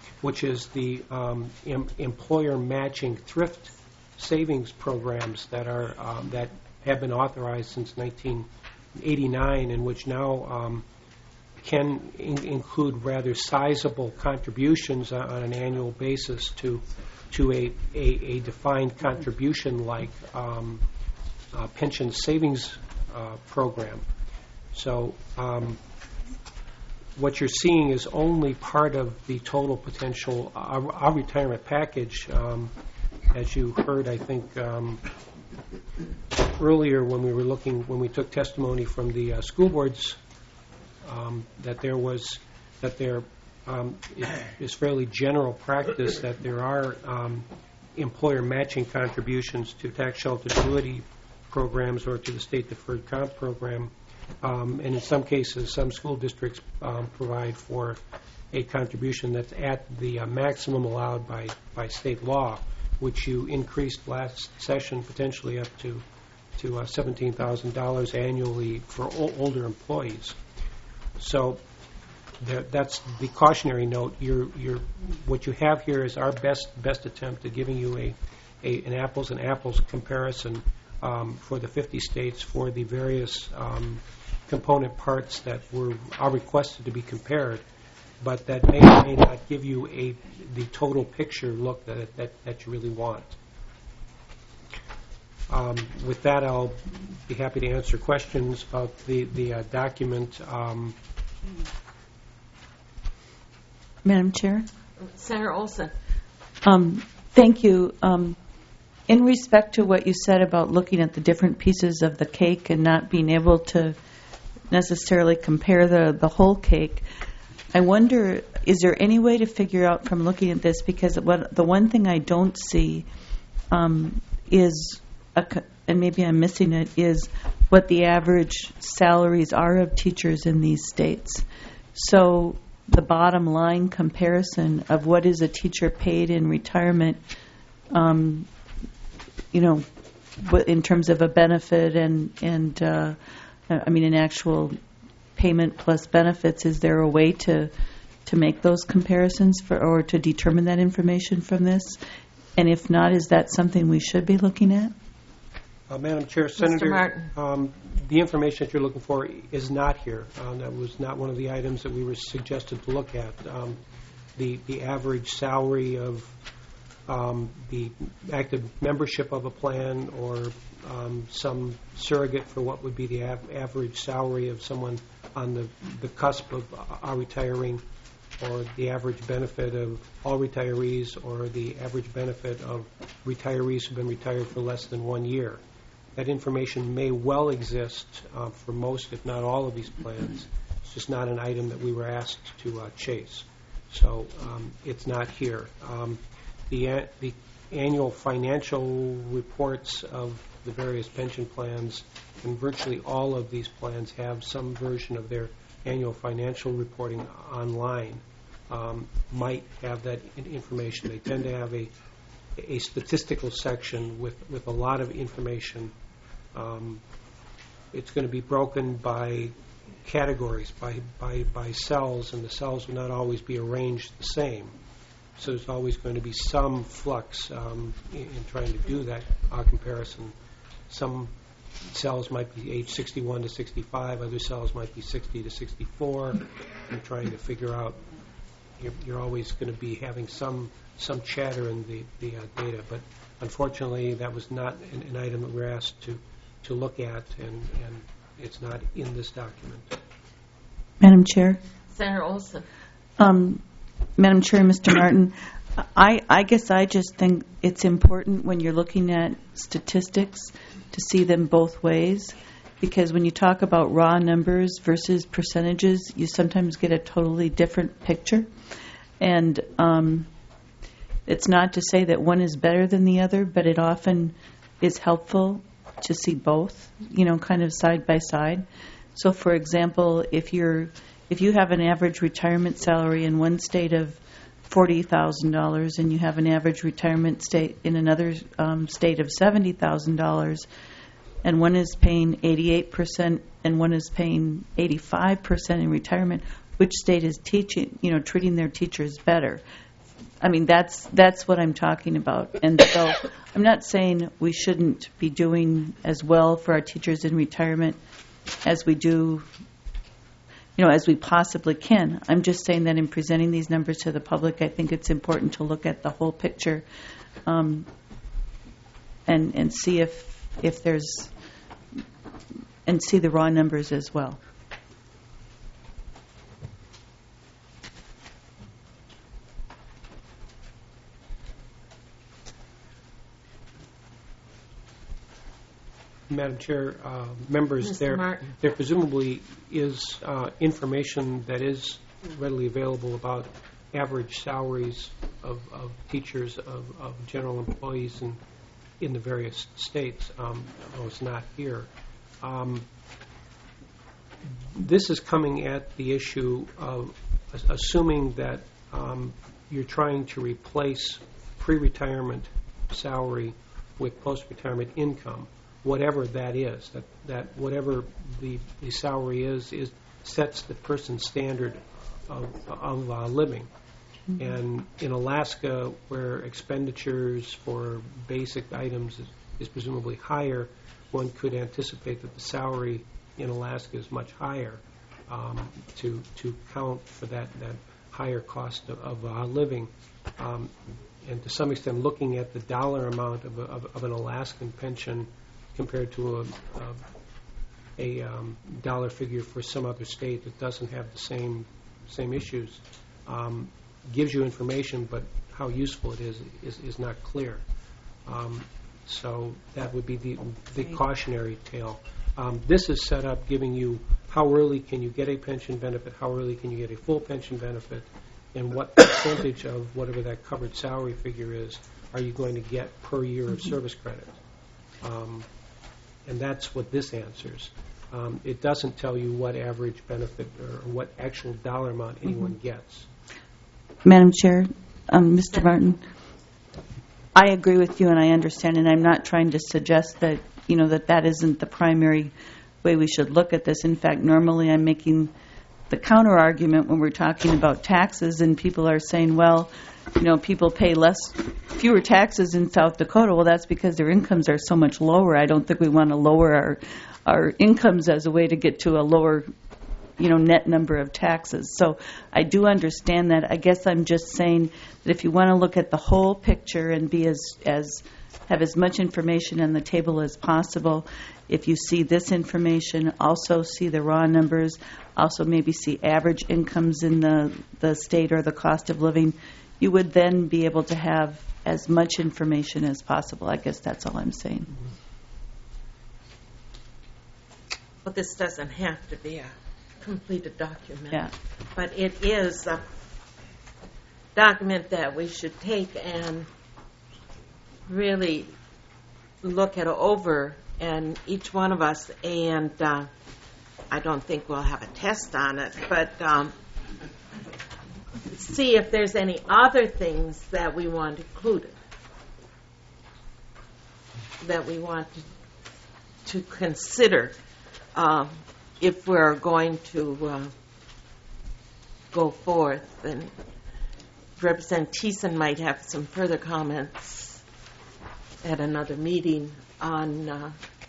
Speaker 11: which is the um, em- employer matching thrift savings programs that are um, that have been authorized since nineteen eighty-nine, and which now um, can in- include rather sizable contributions on, on an annual basis to to a, a, a defined contribution like um, uh, pension savings uh, program. So um, what you're seeing is only part of the total potential. Our, our retirement package, um, as you heard, I think, um, earlier when we were looking, when we took testimony from the uh, school boards, um, that there was, that there um, is, is fairly general practice that there are um, employer matching contributions to tax shelter annuity programs or to the state deferred comp program. Um, and in some cases, some school districts um, provide for a contribution that's at the uh, maximum allowed by, by state law, which you increased last session potentially up to to uh, seventeen thousand dollars annually for o- older employees. So there, that's the cautionary note. You're, you're, what you have here is our best best attempt at giving you a, a an apples and apples comparison um, for the fifty states for the various um, component parts that were are requested to be compared, but that may or may not give you a the total picture look that that, that you really want. Um, with that, I'll be happy to answer questions about the the uh, document. Um,
Speaker 8: Madam Chair?
Speaker 1: Senator Olson.
Speaker 8: Um, thank you. Um, in respect to what you said about looking at the different pieces of the cake and not being able to necessarily compare the, the whole cake, I wonder, is there any way to figure out from looking at this, because what, the one thing I don't see um, is, a, and maybe I'm missing it, is what the average salaries are of teachers in these states. So the bottom line comparison of what is a teacher paid in retirement, um, you know, in terms of a benefit and, and uh, I mean, an actual payment plus benefits, is there a way to to make those comparisons for, or to determine that information from this? And if not, is that something we should be looking at?
Speaker 11: Uh, Madam Chair,
Speaker 1: Mister
Speaker 11: Senator, um, the information that you're looking for is not here. Um, that was not one of the items that we were suggested to look at. Um, the the average salary of um, the active membership of a plan, or um, some surrogate for what would be the av- average salary of someone on the, the cusp of uh, retiring, or the average benefit of all retirees, or the average benefit of retirees who've been retired for less than one year. That information may well exist uh, for most, if not all, of these plans. It's just not an item that we were asked to uh, chase. So um, it's not here. Um, the, a- the annual financial reports of the various pension plans, and virtually all of these plans have some version of their annual financial reporting online, um, might have that in- information. They tend to have a, a statistical section with, with a lot of information. Um, it's going to be broken by categories, by, by, by cells, and the cells will not always be arranged the same. So there's always going to be some flux um, in, in trying to do that uh, comparison. Some cells might be age sixty-one to sixty-five, other cells might be sixty to sixty-four, and trying to figure out, you're, you're always going to be having some some chatter in the, the uh, data. But unfortunately, that was not an, an item that we're asked to, to look at, and, and it's not in this document.
Speaker 8: Madam Chair?
Speaker 1: Senator Olson.
Speaker 8: Um, Madam Chair, Mister Martin, I, I guess I just think it's important when you're looking at statistics to see them both ways, because when you talk about raw numbers versus percentages, you sometimes get a totally different picture. And um, it's not to say that one is better than the other, but it often is helpful to see both, you know, kind of side by side. So, for example, if you're if you have an average retirement salary in one state of forty thousand dollars and you have an average retirement state in another um, state of seventy thousand dollars, and one is paying eighty-eight percent and one is paying eighty-five percent in retirement, which state is teaching, you know, treating their teachers better? I mean, that's that's what I'm talking about. And so I'm not saying we shouldn't be doing as well for our teachers in retirement as we do, you know, as we possibly can. I'm just saying that in presenting these numbers to the public, I think it's important to look at the whole picture um, and and see if if there's and see the raw numbers as well.
Speaker 11: Madam Chair, uh, members,
Speaker 1: Mister
Speaker 11: there,
Speaker 1: Martin.
Speaker 11: there presumably is uh, information that is readily available about average salaries of, of teachers, of, of general employees in, in the various states, um, although it's not here. Um, this is coming at the issue of assuming that um, you're trying to replace pre-retirement salary with post-retirement income, whatever that is, that, that whatever the, the salary is, is sets the person's standard of, of uh, living. Mm-hmm. And in Alaska, where expenditures for basic items is, is presumably higher, one could anticipate that the salary in Alaska is much higher um, to to count for that, that higher cost of, of uh, living. Um, and to some extent, looking at the dollar amount of, a, of, of an Alaskan pension compared to a, a, a um, dollar figure for some other state that doesn't have the same same issues, um, gives you information, but how useful it is is, is not clear. Um, so that would be the, the cautionary tale. Um, this is set up giving you how early can you get a pension benefit, how early can you get a full pension benefit, and what percentage of whatever that covered salary figure is are you going to get per year of service credit. Um, And that's what this answers. Um, it doesn't tell you what average benefit or what actual dollar amount anyone mm-hmm. gets.
Speaker 8: Madam Chair, um, Mister Martin, I agree with you and I understand, and I'm not trying to suggest that, you know, that that isn't the primary way we should look at this. In fact, normally I'm making the counter argument when we're talking about taxes and people are saying, well, you know, people pay less, fewer taxes in South Dakota. Well, that's because their incomes are so much lower. I don't think we want to lower our our incomes as a way to get to a lower, you know, net number of taxes. So I do understand that. I guess I'm just saying that if you want to look at the whole picture and be as as have as much information on the table as possible, if you see this information, also see the raw numbers, also maybe see average incomes in the, the state or the cost of living, you would then be able to have as much information as possible. I guess that's all I'm saying.
Speaker 1: Well, this doesn't have to be a completed document,
Speaker 8: yeah.
Speaker 1: but it is a document that we should take and really look it over, and each one of us, and uh, I don't think we'll have a test on it, but um, see if there's any other things that we want included, that we want to, to consider uh, if we're going to uh, go forth. And Representative Thiessen might have some further comments at another meeting on uh,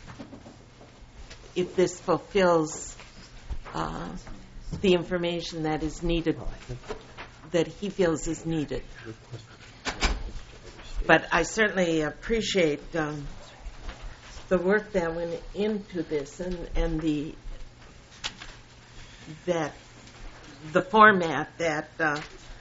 Speaker 1: if this fulfills uh, the information that is needed, that he feels is needed. But I certainly appreciate um, the work that went into this and, and the that the format that uh,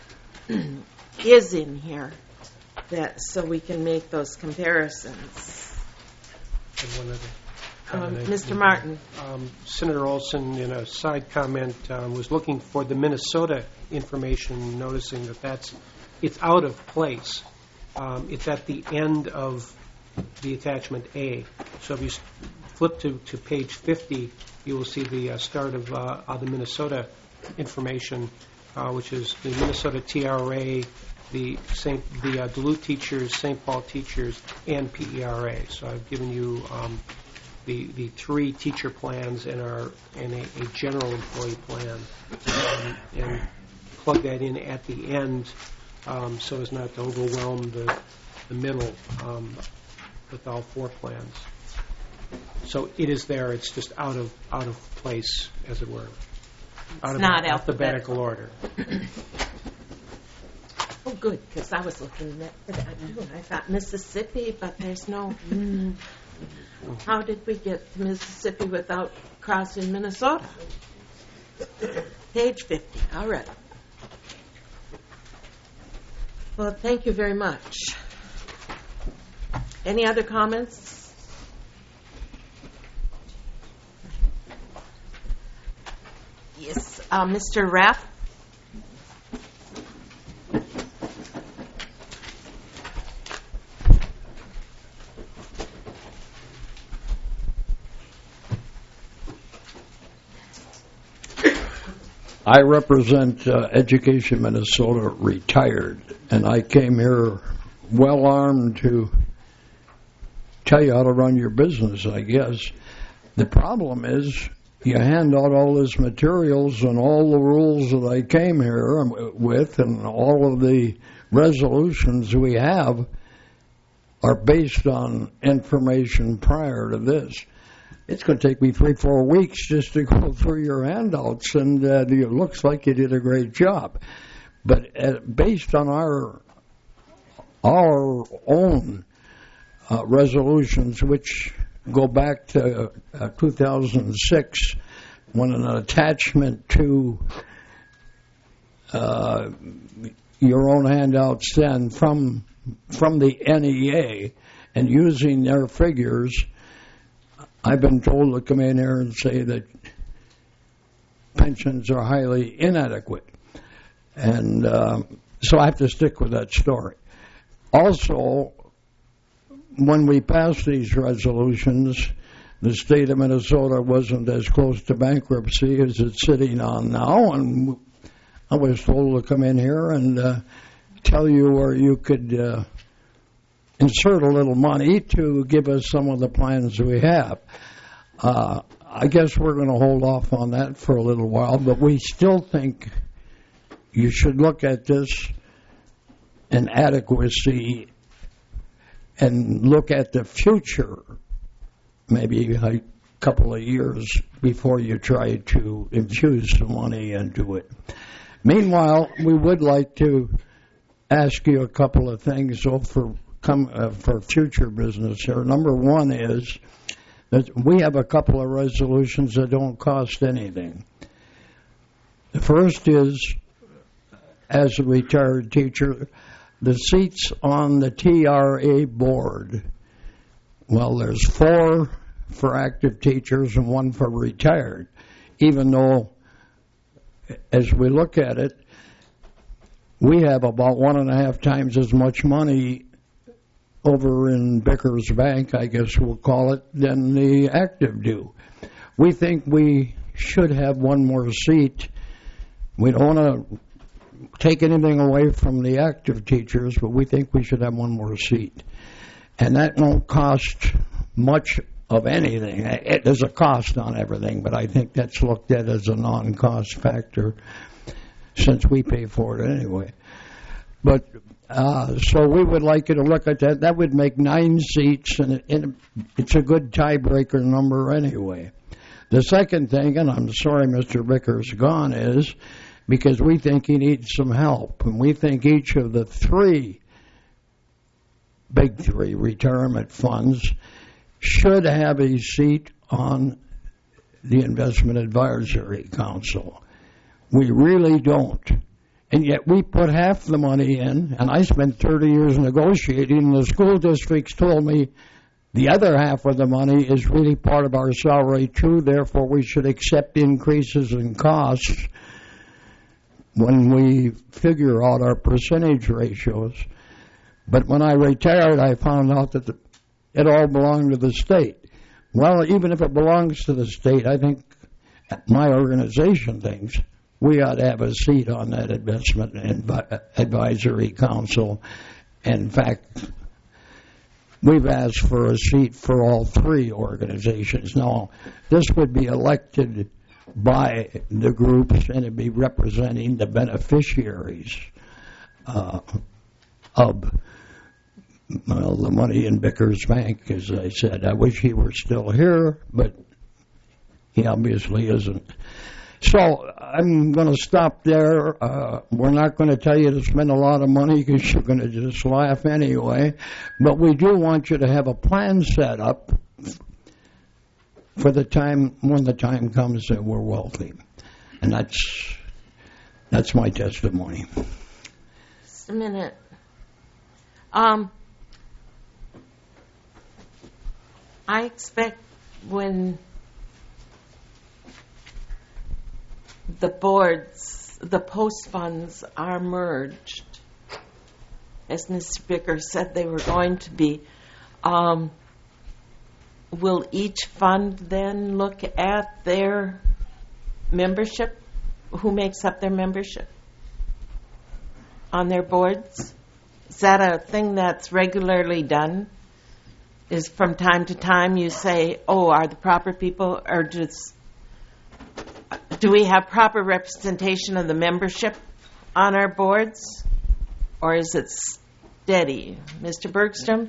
Speaker 1: is in here, that so we can make those comparisons.
Speaker 11: And one other
Speaker 1: Um,
Speaker 11: comment.
Speaker 1: Mister Martin.
Speaker 11: Um, Senator Olson, in a side comment, um, was looking for the Minnesota information, noticing that that's it's out of place. Um, it's at the end of the attachment A. So if you flip to, to page fifty, you will see the uh, start of, uh, of the Minnesota information, uh, which is the Minnesota T R A, the Saint the uh, Duluth teachers, Saint Paul teachers, and P E R A. So I've given you um, the the three teacher plans and our and a, a general employee plan, um, and plug that in at the end um, so as not to overwhelm the, the middle um, with all four plans. So it is there. It's just out of out of place, as it were. Out
Speaker 1: It's
Speaker 11: of
Speaker 1: not
Speaker 11: alphabetical order.
Speaker 1: Oh, good, because I was looking at that too, and I thought Mississippi, but there's no. Mm, how did we get to Mississippi without crossing Minnesota? Page fifty. All right. Well, thank you very much. Any other comments? Yes, uh, Mister Raff.
Speaker 12: I represent uh, Education Minnesota Retired, and I came here well armed to tell you how to run your business, I guess. The problem is you hand out all this materials and all the rules that I came here with and all of the resolutions we have are based on information prior to this. It's going to take me three, four weeks just to go through your handouts, and uh, it looks like you did a great job. But uh, based on our our own uh, resolutions, which go back to uh, two thousand six, when an attachment to uh, your own handouts then from from the N E A, and using their figures, I've been told to come in here and say that pensions are highly inadequate. And um, so I have to stick with that story. Also, when we passed these resolutions, the state of Minnesota wasn't as close to bankruptcy as it's sitting on now. And I was told to come in here and uh, tell you where you could uh, insert a little money to give us some of the plans we have. Uh, I guess we're going to hold off on that for a little while, but we still think you should look at this in adequacy and look at the future, maybe a couple of years before you try to infuse some money into it. Meanwhile, we would like to ask you a couple of things for come uh, for future business here. Number one is that we have a couple of resolutions that don't cost anything. The first is, as a retired teacher, the seats on the T R A board. Well, there's four for active teachers and one for retired, even though, as we look at it, we have about one and a half times as much money over in Bickers Bank, I guess we'll call it, than the active do. We think we should have one more seat. We don't want to take anything away from the active teachers, but we think we should have one more seat. And that won't cost much of anything. It, there's a cost on everything, but I think that's looked at as a non-cost factor since we pay for it anyway. But uh, so we would like you to look at that. That would make nine seats, and, it, and it's a good tiebreaker number anyway. The second thing, and I'm sorry Mister Vickers is gone, is because we think he needs some help, and we think each of the three, big three retirement funds should have a seat on the Investment Advisory Council. We really don't. And yet we put half the money in, and I spent thirty years negotiating, and the school districts told me the other half of the money is really part of our salary too, therefore we should accept increases in costs when we figure out our percentage ratios. But when I retired, I found out that the, it all belonged to the state. Well, even if it belongs to the state, I think my organization thinks we ought to have a seat on that investment advisory council. In fact, we've asked for a seat for all three organizations. Now, this would be elected by the groups, and it'd be representing the beneficiaries. uh, of well, the money in Vickers Bank, as I said. I wish he were still here, but he obviously isn't. So I'm going to stop there. Uh, we're not going to tell you to spend a lot of money because you're going to just laugh anyway. But we do want you to have a plan set up for the time when the time comes that we're wealthy. And that's that's my testimony.
Speaker 1: Just a minute. Um, I expect when the boards, the post funds are merged, as Mister Vickers said they were going to be, um, will each fund then look at their membership? Who makes up their membership on their boards? Is that a thing that's regularly done? Is from time to time you say, oh, are the proper people, or just, do we have proper representation of the membership on our boards? Or is it steady? Mister Bergstrom?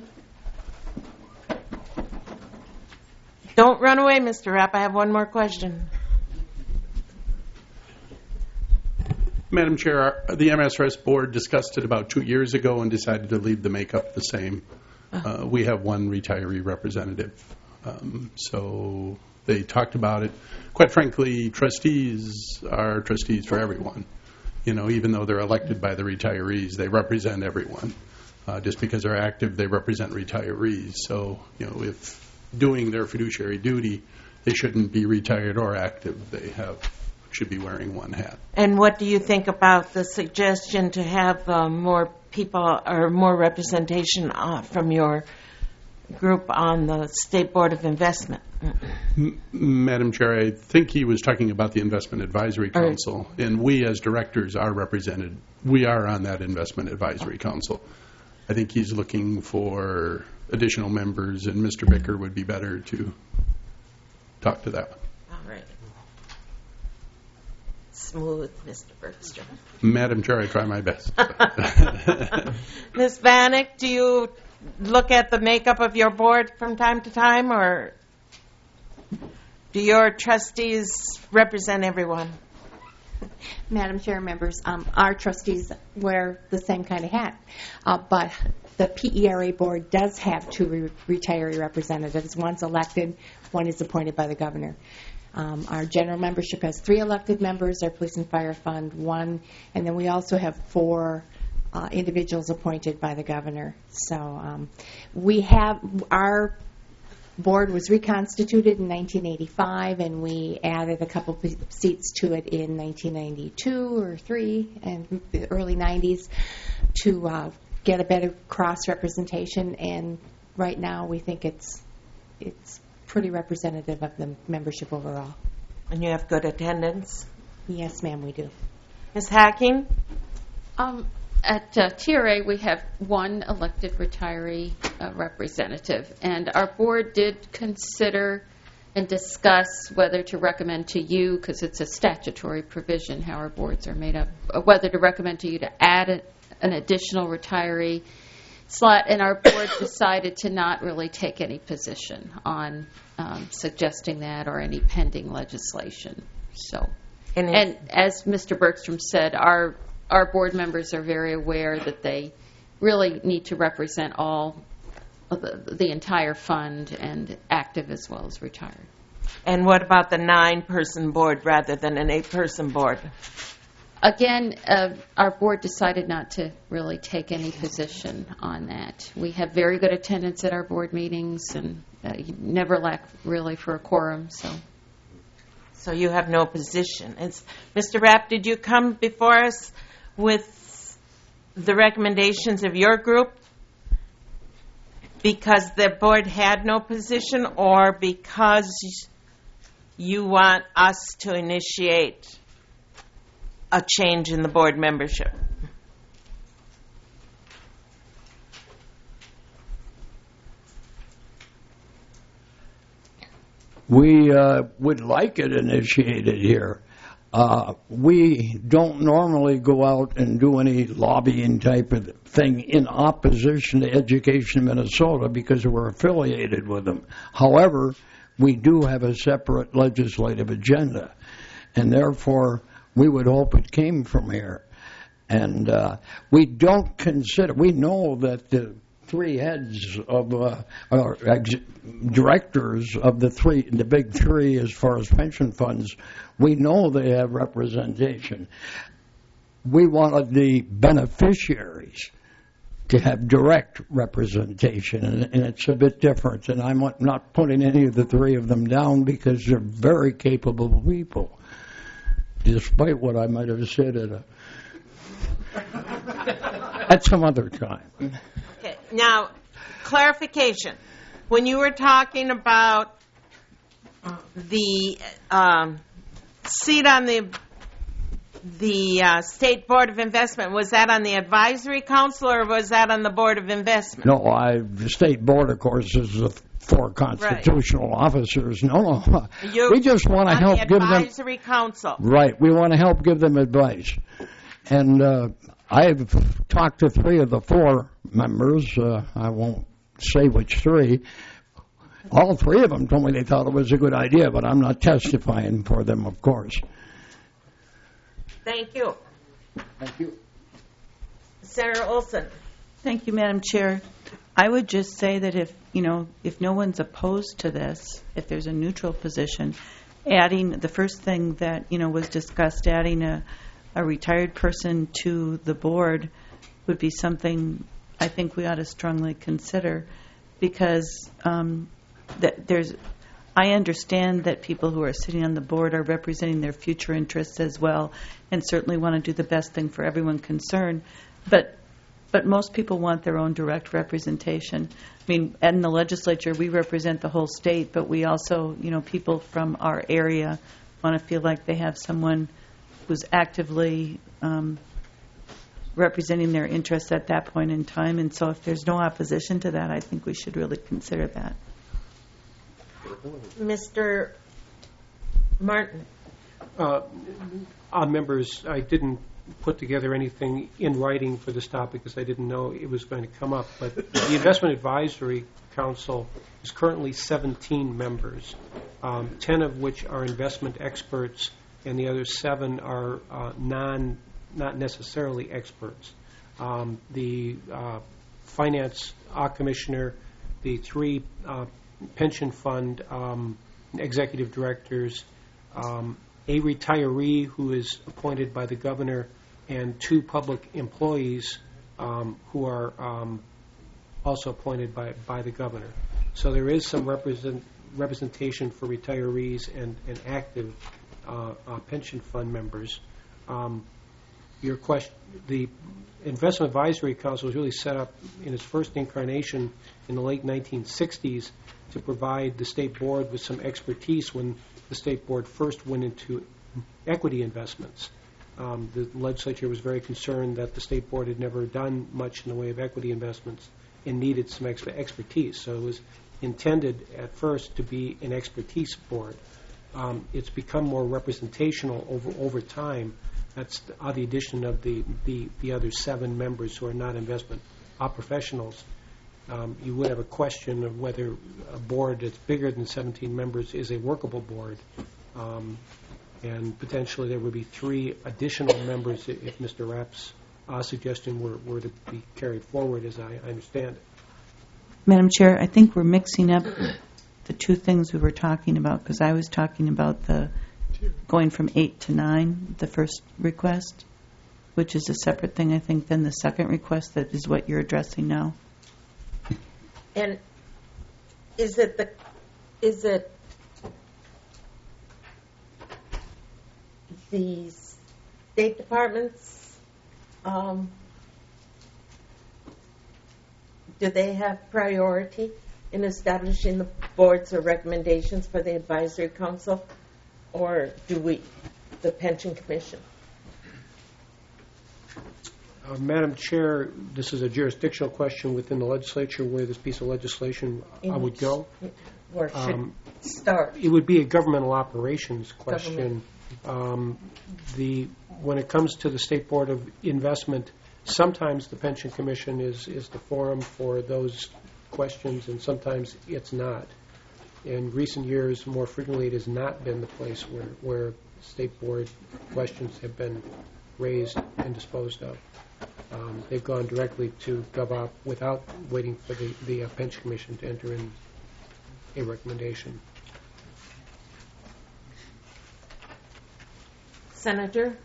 Speaker 1: Don't run away, Mister Rapp. I have one more question.
Speaker 4: Madam Chair, our- the M S R S board discussed it about two years ago and decided to leave the makeup the same. Uh, we have one retiree representative. Um, so they talked about it. Quite frankly, trustees are trustees for everyone. You know, even though they're elected by the retirees, they represent everyone. Uh, just because they're active, they represent retirees. So, you know, if doing their fiduciary duty, they shouldn't be retired or active. They have should be wearing one hat.
Speaker 1: And what do you think about the suggestion to have uh, more people or more representation uh, from your group on the State Board of Investment?
Speaker 4: M- Madam Chair, I think he was talking about the Investment Advisory Council, right. And we as directors are represented. We are on that Investment Advisory Council. I think he's looking for additional members, and Mister Bicker would be better to talk to that.
Speaker 1: All right. Smooth, Mister Bergstrom.
Speaker 4: Madam Chair, I try my best.
Speaker 1: Miz Vanek, do you look at the makeup of your board from time to time, or do your trustees represent everyone?
Speaker 6: Madam Chair, members, um, our trustees wear the same kind of hat, uh, but the P E R A board does have two re- retiree representatives. One's elected, one is appointed by the governor. Um, our general membership has three elected members, our police and fire fund one, and then we also have four uh, individuals appointed by the governor. So um, we have, our board was reconstituted in nineteen eighty-five, and we added a couple of seats to it in nineteen ninety-two or three and the early nineties to uh, get a better cross-representation, and right now we think it's it's pretty representative of the membership overall.
Speaker 1: And you have good attendance?
Speaker 6: Yes, ma'am, we do.
Speaker 1: Miz Hacking?
Speaker 5: Um, at uh, T R A, we have one elected retiree uh, representative, and our board did consider and discuss whether to recommend to you, because it's a statutory provision how our boards are made up, uh, whether to recommend to you to add a, an additional retiree slot, and our board decided to not really take any position on um, suggesting that or any pending legislation. So, and, and as Mister Bergstrom said, our our board members are very aware that they really need to represent all of the, the entire fund, and active as well as retired.
Speaker 1: And what about the nine-person board rather than an eight-person board?
Speaker 5: Again, uh, our board decided not to really take any position on that. We have very good attendance at our board meetings, and uh, you never lack really for a quorum. So,
Speaker 1: so you have no position. It's, Mister Rapp, did you come before us with the recommendations of your group because the board had no position, or because you want us to initiate a change in the board membership?
Speaker 12: We uh, would like it initiated here. Uh, we don't normally go out and do any lobbying type of thing in opposition to Education Minnesota because we're affiliated with them. However, we do have a separate legislative agenda, and therefore we would hope it came from here. And uh, we don't consider, we know that the three heads of, uh, or ex- directors of the three, the big three as far as pension funds, we know they have representation. We wanted the beneficiaries to have direct representation, and, and it's a bit different. And I'm not putting any of the three of them down because they're very capable people, despite what I might have said at a at some other time.
Speaker 1: Okay. Now, clarification. When you were talking about the um, seat on the the uh, State Board of Investment, was that on the Advisory Council or was that on the Board of Investment?
Speaker 12: No, I, the State Board, of course, is the four constitutional right. officers. No, no.
Speaker 1: You,
Speaker 12: we just want to help
Speaker 1: the
Speaker 12: give them...
Speaker 1: Advisory Council.
Speaker 12: Right. We want to help give them advice. And uh, I've talked to three of the four members. Uh, I won't say which three. All three of them told me they thought it was a good idea, but I'm not testifying for them, of course.
Speaker 1: Thank you.
Speaker 12: Thank you.
Speaker 1: Senator Olson.
Speaker 8: Thank you, Madam Chair. I would just say that if, you know, if no one's opposed to this, if there's a neutral position, adding the first thing that, you know, was discussed, adding a, a retired person to the board would be something I think we ought to strongly consider, because um, that there's, I understand that people who are sitting on the board are representing their future interests as well, and certainly want to do the best thing for everyone concerned. But but most people want their own direct representation. I mean, in the legislature, we represent the whole state, but we also, you know, people from our area want to feel like they have someone who's actively um, representing their interests at that point in time. And so if there's no opposition to that, I think we should really consider that.
Speaker 1: Mister Martin.
Speaker 11: Uh, uh, members, I didn't put together anything in writing for this topic because I didn't know it was going to come up. But the Investment Advisory Council is currently seventeen members, um, ten of which are investment experts, and the other seven are uh, non, not necessarily experts. Um, the uh, Finance uh, Commissioner, the three uh, pension fund um, executive directors, um, a retiree who is appointed by the governor, and two public employees um, who are um, also appointed by, by the governor. So there is some represent, representation for retirees and, and active uh, uh, pension fund members. Um, your question, the Investment Advisory Council was really set up in its first incarnation in the late nineteen sixties to provide the state board with some expertise when the state board first went into equity investments. Um, the legislature was very concerned that the state board had never done much in the way of equity investments and needed some extra expertise. So it was intended at first to be an expertise board. Um, it's become more representational over over time. That's the, uh, the addition of the, the, the other seven members who are not investment uh, professionals. Um, you would have a question of whether a board that's bigger than seventeen members is a workable board. Um, and potentially there would be three additional members if Mister Rapp's uh, suggestion were, were to be carried forward, as I understand it.
Speaker 8: Madam Chair, I think we're mixing up the two things we were talking about, because I was talking about the going from eight to nine, the first request, which is a separate thing, I think, than the second request that is what you're addressing now.
Speaker 1: And is it the is it the State Department's um, do they have priority in establishing the boards or recommendations for the Advisory Council, or do we, the Pension Commission?
Speaker 11: Uh, Madam Chair, this is a jurisdictional question within the legislature where this piece of legislation uh, would go.
Speaker 1: Where should
Speaker 11: um,
Speaker 1: start?
Speaker 11: It would be a governmental operations question. Um, the when it comes to the State Board of Investment, sometimes the Pension Commission is, is the forum for those questions, and sometimes it's not. In recent years, more frequently, it has not been the place where, where State Board questions have been raised and disposed of. Um, they've gone directly to GovOp without waiting for the, the uh, Pension Commission to enter in a recommendation.
Speaker 1: Senator?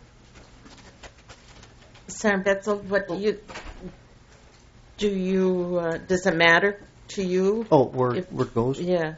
Speaker 1: Senator Betzel, what do you, do you, uh, does it matter to you?
Speaker 10: Oh, where,
Speaker 1: if,
Speaker 10: where it goes?
Speaker 1: Yeah.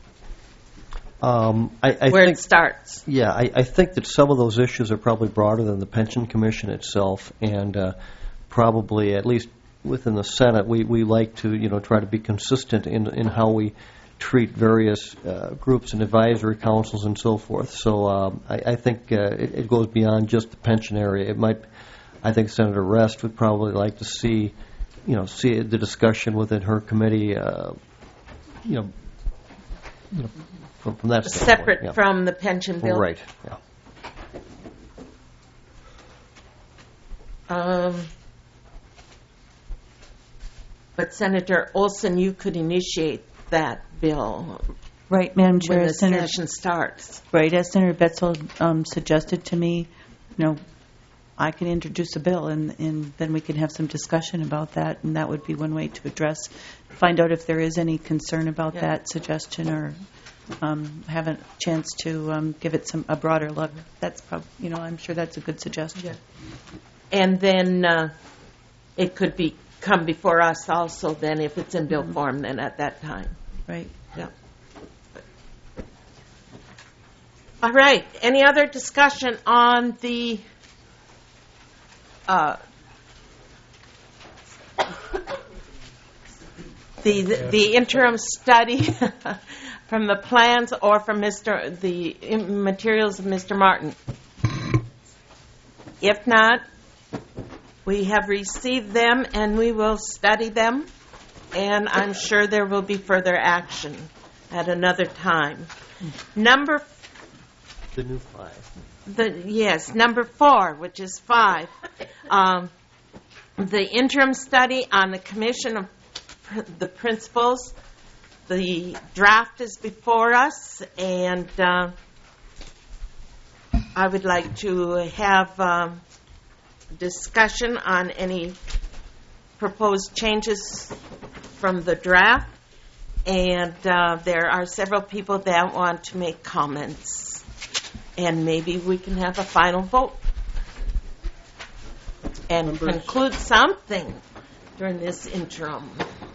Speaker 10: Um, I, I
Speaker 1: where
Speaker 10: think,
Speaker 1: it starts.
Speaker 10: Yeah, I, I think that some of those issues are probably broader than the Pension Commission itself, and uh, probably, at least within the Senate, we, we like to, you know, try to be consistent in, in how we treat various uh, groups and advisory councils and so forth. So um, I, I think uh, it, it goes beyond just the pension area. It might, I think Senator Rest would probably like to see, you know, see the discussion within her committee, uh, you know, you know, from, from that standpoint.
Speaker 1: Separate
Speaker 10: yeah.
Speaker 1: from the pension bill.
Speaker 10: Right. Yeah.
Speaker 1: Um, but Senator Olson, you could initiate that bill.
Speaker 8: Right, Madam Chair.
Speaker 1: When the
Speaker 8: Senator,
Speaker 1: session starts.
Speaker 8: Right, as Senator Betzel um, suggested to me, you know, I can introduce a bill, and, and then we can have some discussion about that, and that would be one way to address, find out if there is any concern about
Speaker 1: Yeah.
Speaker 8: that suggestion, or um, have a chance to um, give it some a broader look. That's probably, you know, I'm sure that's a good suggestion.
Speaker 1: Yeah. And then uh, it could be come before us also. Then, if it's in bill
Speaker 8: Mm-hmm.
Speaker 1: form, then at that time.
Speaker 8: Right.
Speaker 1: Yeah. All right. Any other discussion on the uh, the the interim study from the plans or from Mister the materials of Mister Martin? If not, we have received them and we will study them, and I'm sure there will be further action at another time. Number
Speaker 10: The new five.
Speaker 1: The, yes, number four, which is five, um, the interim study on the commission of pr- the principals. The draft is before us, and uh, I would like to have um, discussion on any proposed changes from the draft, and uh, there are several people that want to make comments. And maybe we can have a final vote and
Speaker 11: Members.
Speaker 1: conclude something during this interim.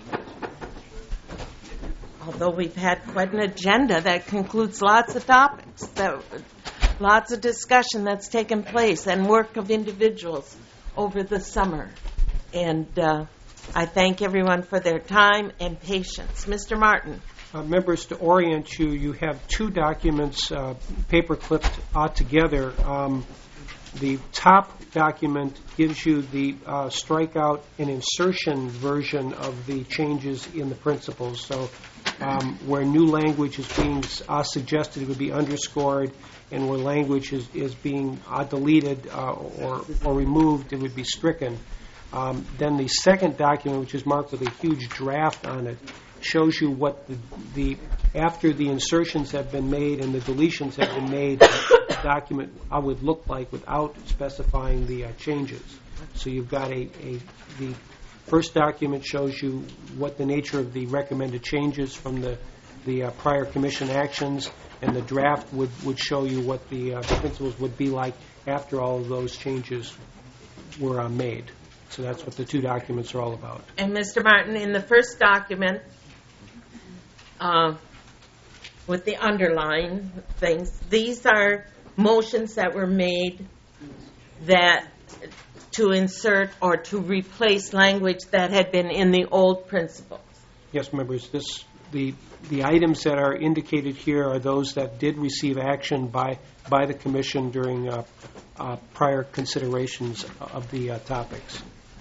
Speaker 1: Although we've had quite an agenda that concludes lots of topics, that, lots of discussion that's taken place and work of individuals over the summer. And uh, I thank everyone for their time and patience. Mister Martin.
Speaker 11: Uh, members, to orient you, you have two documents uh, paper clipped uh, together. Um, the top document gives you the uh, strikeout and insertion version of the changes in the principles. So um, where new language is being uh, suggested, it would be underscored, and where language is, is being uh, deleted uh, or, or removed, it would be stricken. Um, then the second document, which is marked with a huge draft on it, shows you what the, the after the insertions have been made and the deletions have been made, the document uh, would look like without specifying the uh, changes. So you've got a, a the first document shows you what the nature of the recommended changes from the the uh, prior commission actions, and the draft would, would show you what the, uh, the principles would be like after all of those changes were uh, made. So that's what the two documents are all about.
Speaker 1: And Mister Martin, in the first document, uh, with the underlying things, these are motions that were made that to insert or to replace language that had been in the old principles.
Speaker 11: Yes, members. This the the items that are indicated here are those that did receive action by by the commission during uh, uh, prior considerations of the uh, topics.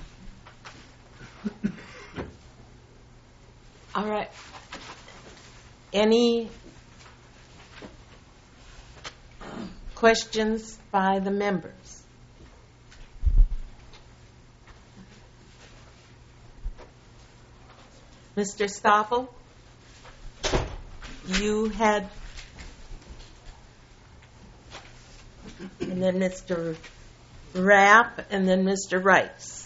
Speaker 1: All right. Any questions by the members? Mister Stoffel, you had, and then Mister Rapp, and then Mister Rice.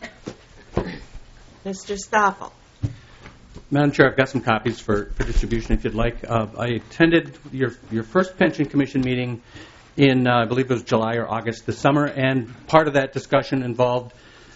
Speaker 1: Mister Stoffel.
Speaker 9: Madam Chair, I've got some copies for, for distribution if you'd like. Uh, I attended your your first pension commission meeting in, uh, I believe it was July or August this summer, and part of that discussion involved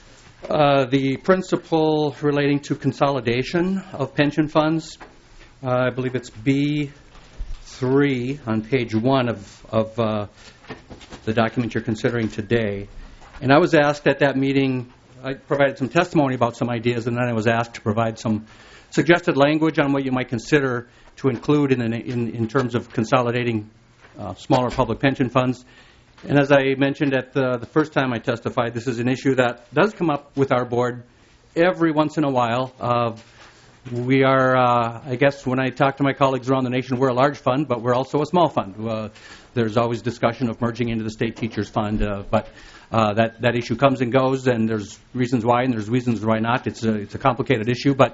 Speaker 9: uh, the principle relating to consolidation of pension funds. Uh, I believe it's B three on page one of, of uh, the document you're considering today. And I was asked at that meeting, I provided some testimony about some ideas, and then I was asked to provide some suggested language on what you might consider to include in, in, in terms of consolidating uh, smaller public pension funds. And as I mentioned at the, the first time I testified, this is an issue that does come up with our board every once in a while. Uh, we are, uh, I guess when I talk to my colleagues around the nation, we're a large fund, but we're also a small fund. Uh, there's always discussion of merging into the state teachers fund, uh, but uh, that, that issue comes and goes, and there's reasons why and there's reasons why not. It's a, it's a complicated issue, but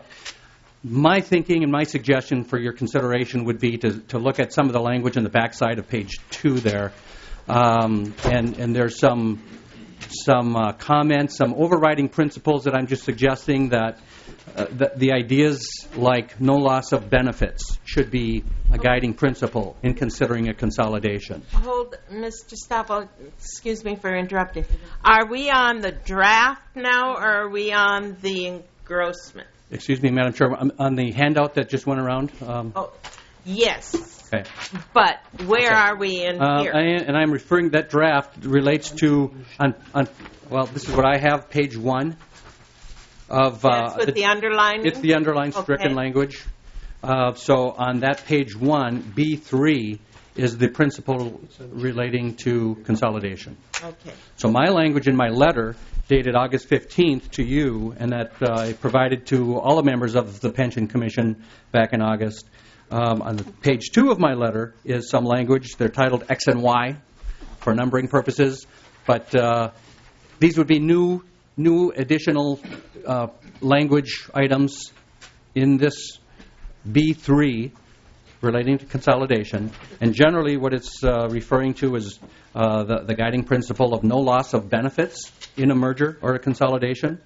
Speaker 9: my thinking and my suggestion for your consideration would be to, to look at some of the language on the backside of page two there. Um, and, and there's some, some uh, comments, some overriding principles that I'm just suggesting that uh, the, the ideas like no loss of benefits should be a guiding principle in considering a consolidation.
Speaker 1: Hold, Mister Stoffel, excuse me for interrupting. Are we on the draft now, or are we on the engrossment?
Speaker 9: Excuse me, Madam Chair, on the handout that just went around? Um,
Speaker 1: oh, yes.
Speaker 9: Okay.
Speaker 1: But where
Speaker 9: okay.
Speaker 1: are we in
Speaker 9: uh,
Speaker 1: here?
Speaker 9: I, and I'm referring, that draft relates to, on, on, well, this is what I have, page one of... Uh,
Speaker 1: That's with the, the underlining?
Speaker 9: It's the underlined stricken okay. language. Uh, so on that page one, B three is the principle relating to consolidation.
Speaker 1: Okay.
Speaker 9: So my language in my letter dated August fifteenth to you, and that uh, I provided to all the members of the Pension Commission back in August. Um, on the page two of my letter is some language. They're titled X and Y for numbering purposes, but uh, these would be new, new additional uh, language items in this B three relating to consolidation. And generally what it's uh, referring to is uh, the, the guiding principle of no loss of benefits in a merger or a consolidation,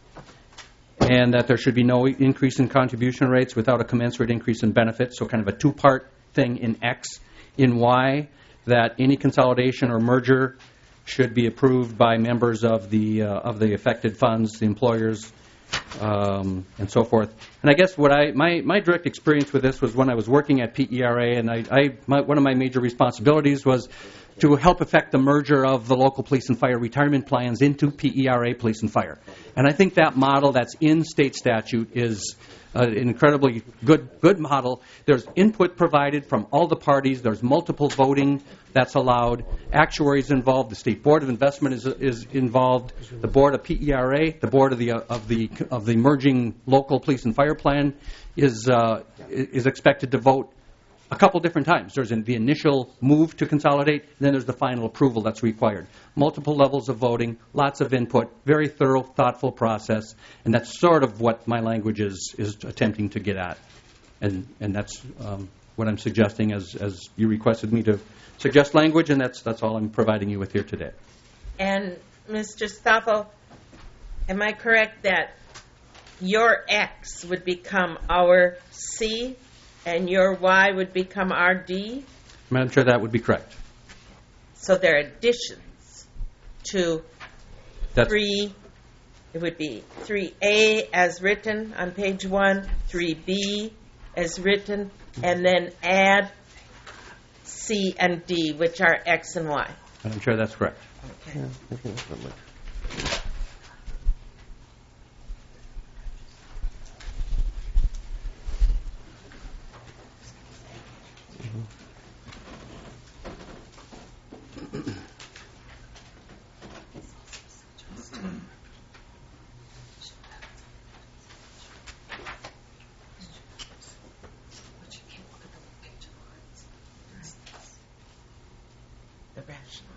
Speaker 9: and that there should be no increase in contribution rates without a commensurate increase in benefits, so kind of a two-part thing in X. In Y, that any consolidation or merger should be approved by members of the uh, of the affected funds, the employers, um, and so forth. And I guess what I my, my direct experience with this was when I was working at P E R A, and I, I my, one of my major responsibilities was to help effect the merger of the local police and fire retirement plans into P E R A Police and Fire. And I think that model that's in state statute is uh, an incredibly good good model. There's input provided from all the parties. There's multiple voting that's allowed. Actuaries involved. The State Board of Investment is is involved. The board of P E R A, the board of the uh, of the of the merging local police and fire plan is uh, is expected to vote a couple different times. There's the initial move to consolidate, and then there's the final approval that's required. Multiple levels of voting, lots of input, very thorough, thoughtful process, and that's sort of what my language is is attempting to get at. And and that's um, what I'm suggesting as as you requested me to suggest language, and that's that's all I'm providing you with here today.
Speaker 1: And Mister Stoffel, am I correct that your X would become our C and your Y would become our D?
Speaker 9: Madam Chair, that would be correct.
Speaker 1: So there are additions to
Speaker 9: That's
Speaker 1: three. It would be three A as written on page one, three B as written, and then add C and D, which are X and Y.
Speaker 9: Madam Chair, that's correct.
Speaker 1: Okay. The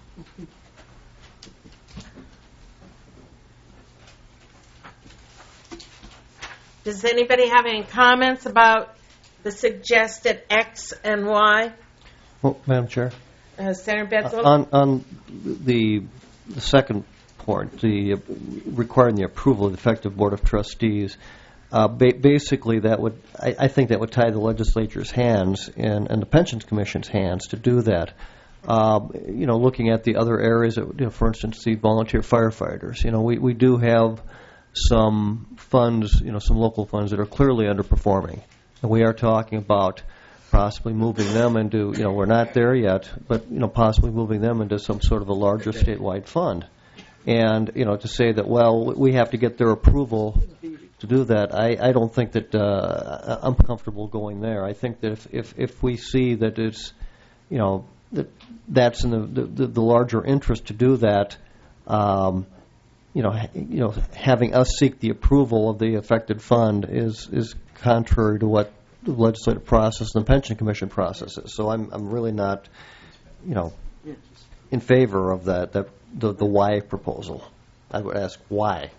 Speaker 1: Does anybody have any comments about the suggested X and Y?
Speaker 10: Well, Madam Chair?
Speaker 1: Uh, Senator Betzel?
Speaker 10: On, on the, the second point, the uh, requiring the approval of the effective Board of Trustees, uh, ba- basically that would, I, I think that would tie the legislature's hands and, and the Pensions Commission's hands to do that. Uh, you know, looking at the other areas, that, you know, for instance, the volunteer firefighters, you know, we, we do have some funds, you know, some local funds that are clearly underperforming. And we are talking about possibly moving them into, you know, we're not there yet, but, you know, possibly moving them into some sort of a larger statewide fund. And, you know, to say that, well, we have to get their approval to do that, I, I don't think that uh, I'm comfortable going there. I think that if, if, if we see that it's, you know, that that's in the, the, the larger interest to do that, um, you know, you know, having us seek the approval of the affected fund is is contrary to what the legislative process and the Pension Commission process is. So I'm I'm really not, you know, in favor of that that the the Y proposal. I would ask why.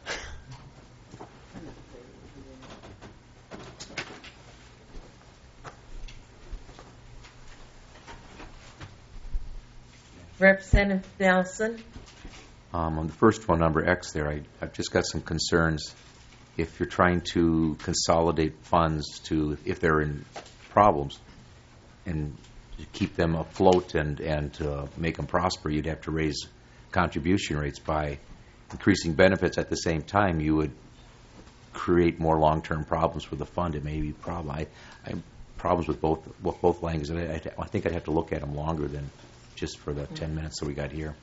Speaker 1: Representative Nelson?
Speaker 13: Um, on the first one, number X there, I, I've just got some concerns. If you're trying to consolidate funds to, if they're in problems, and to keep them afloat and, and to make them prosper, you'd have to raise contribution rates. By increasing benefits at the same time, you would create more long-term problems for the fund. It may be a problem. I, I have problems with both with both languages. I, I think I'd have to look at them longer than just for the ten minutes that we got here.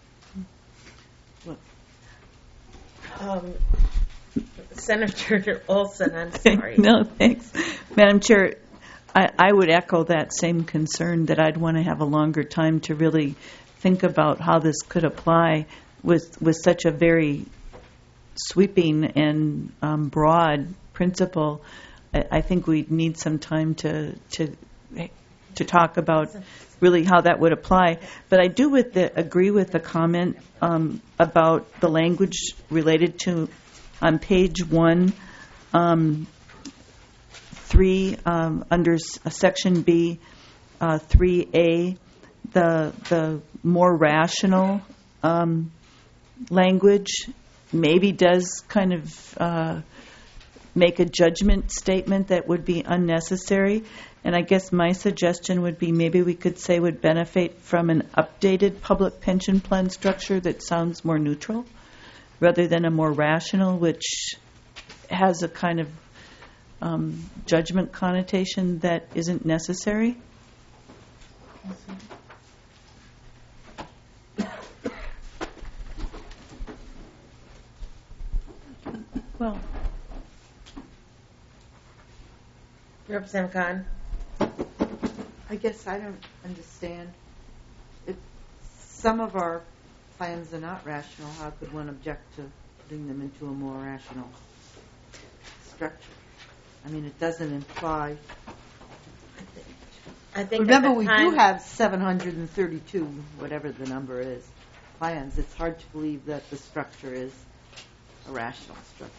Speaker 1: Um, Senator Olson, I'm sorry.
Speaker 8: No, thanks. Madam Chair, I, I would echo that same concern that I'd want to have a longer time to really think about how this could apply with, with such a very sweeping and um, broad principle. I, I think we need some time to, to, to talk about really how that would apply. But I do with the, agree with the comment um, about the language related to on page one, um, three, um, under s- section B, uh, three A, the the more rational um, language maybe does kind of uh, make a judgment statement that would be unnecessary. And I guess my suggestion would be maybe we could say would benefit from an updated public pension plan structure that sounds more neutral, rather than a more rational, which has a kind of um, judgment connotation that isn't necessary. Well,
Speaker 1: Representative Khan?
Speaker 3: I guess I don't understand. If some of our plans are not rational, how could one object to putting them into a more rational structure? I mean, it doesn't imply.
Speaker 1: I think
Speaker 3: Remember,
Speaker 1: at the
Speaker 3: we
Speaker 1: time,
Speaker 3: do have seven hundred thirty-two, whatever the number is, plans. It's hard to believe that the structure is a rational structure.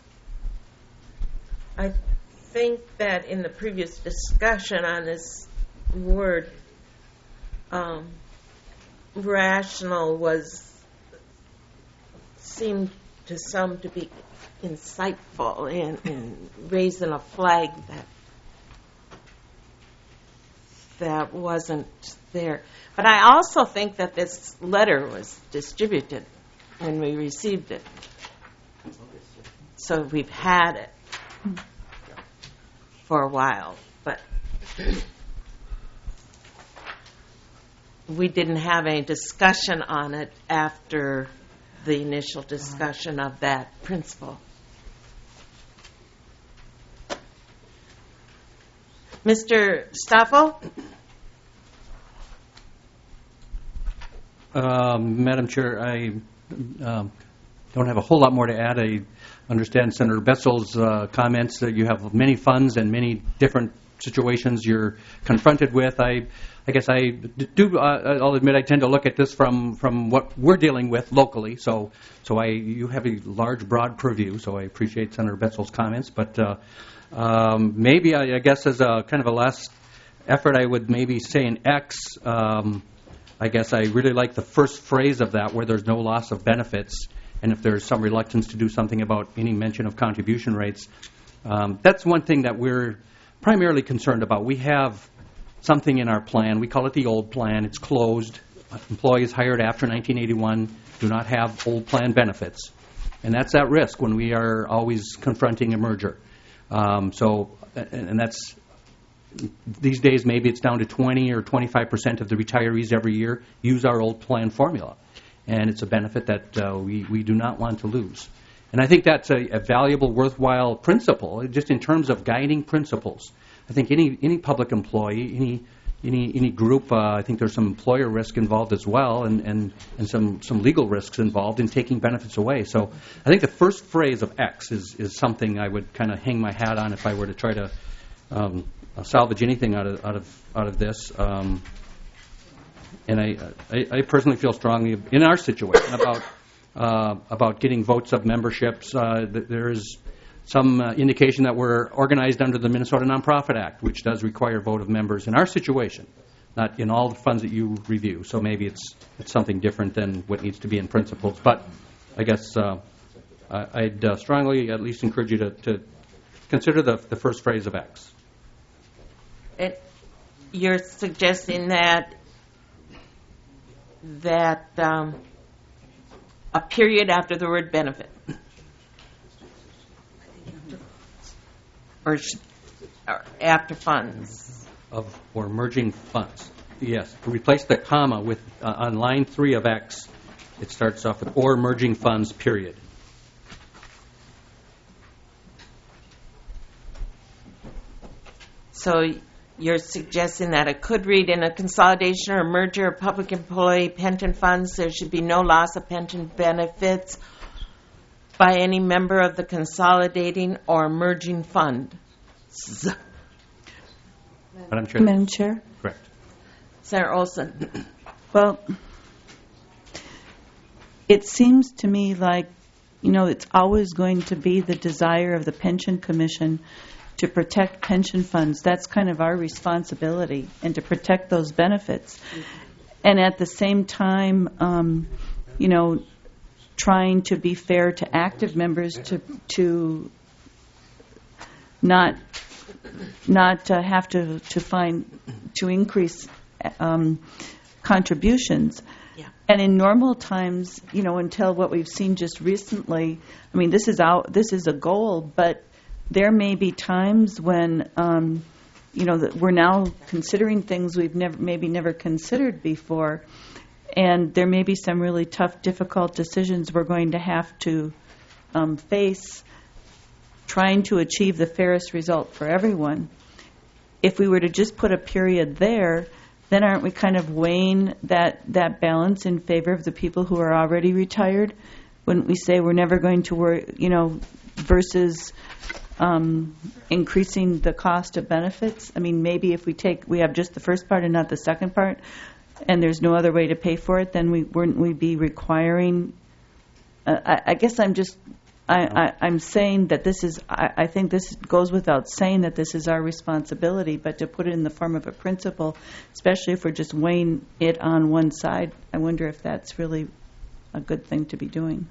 Speaker 1: I think that in the previous discussion on this word, um, rational was seemed to some to be insightful in, in raising a flag that that wasn't there. But I also think that this letter was distributed when we received it. So we've had it for a while, but we didn't have any discussion on it after the initial discussion of that principle. Mister Stoffel?
Speaker 9: Um, Madam Chair, I um, don't have a whole lot more to add. I understand Senator Betzel's uh, comments that you have many funds and many different situations you're confronted with. I, I guess I do. Uh, I'll admit I tend to look at this from, from what we're dealing with locally. So, so I you have a large, broad purview. So I appreciate Senator Betzel's comments. But uh, um, maybe I, I guess as a kind of a last effort, I would maybe say an X. Um, I guess I really like the first phrase of that, where there's no loss of benefits, and if there's some reluctance to do something about any mention of contribution rates. Um, that's one thing that we're primarily concerned about. We have something in our plan. We call it the old plan. It's closed. Employees hired after nineteen eighty-one do not have old plan benefits. And that's at risk when we are always confronting a merger. Um, so, and, and that's, these days maybe it's down to twenty or twenty-five percent of the retirees every year use our old plan formula. And it's a benefit that uh, we, we do not want to lose. And I think that's a, a valuable, worthwhile principle, just in terms of guiding principles. I think any any public employee, any any any group, uh, I think there's some employer risk involved as well, and, and, and some, some legal risks involved in taking benefits away. So I think the first phrase of X is, is something I would kind of hang my hat on if I were to try to um, salvage anything out of out of out of this. Um, and I, I I personally feel strongly in our situation about. Uh, about getting votes of memberships. Uh, th- there is some uh, indication that we're organized under the Minnesota Nonprofit Act, which does require a vote of members in our situation, not in all the funds that you review. So maybe it's it's something different than what needs to be in principles. But I guess uh, I'd uh, strongly at least encourage you to, to consider the, the first phrase of X.
Speaker 1: It, you're suggesting that that um, a period after the word benefit, or, sh- or after funds,
Speaker 9: of or merging funds. Yes, replace the comma with uh, on line three of X. It starts off with or merging funds. Period.
Speaker 1: So you're suggesting that it could read in a consolidation or merger of public employee pension funds, there should be no loss of pension benefits by any member of the consolidating or merging fund.
Speaker 9: Madam Chair.
Speaker 8: Madam Chair.
Speaker 9: Correct.
Speaker 1: Senator Olson.
Speaker 8: Well, it seems to me like, you know, it's always going to be the desire of the Pension Commission to protect pension funds. That's kind of our responsibility, and to protect those benefits. And at the same time, um, you know, trying to be fair to active members to to not not uh, have to to find to increase um, contributions.
Speaker 1: Yeah.
Speaker 8: And in normal times, you know, until what we've seen just recently, I mean, this is out. This is a goal, but there may be times when, um, you know, that we're now considering things we've never, maybe never considered before, and there may be some really tough, difficult decisions we're going to have to um, face, trying to achieve the fairest result for everyone. If we were to just put a period there, then aren't we kind of weighing that, that balance in favor of the people who are already retired? Wouldn't we say we're never going to worry, you know, versus Um, increasing the cost of benefits? I mean, maybe if we take, we have just the first part and not the second part, and there's no other way to pay for it, then we wouldn't we be requiring? Uh, I, I guess I'm just, I, I, I'm saying that this is, I, I think this goes without saying that this is our responsibility, but to put it in the form of a principle, especially if we're just weighing it on one side, I wonder if that's really a good thing to be doing.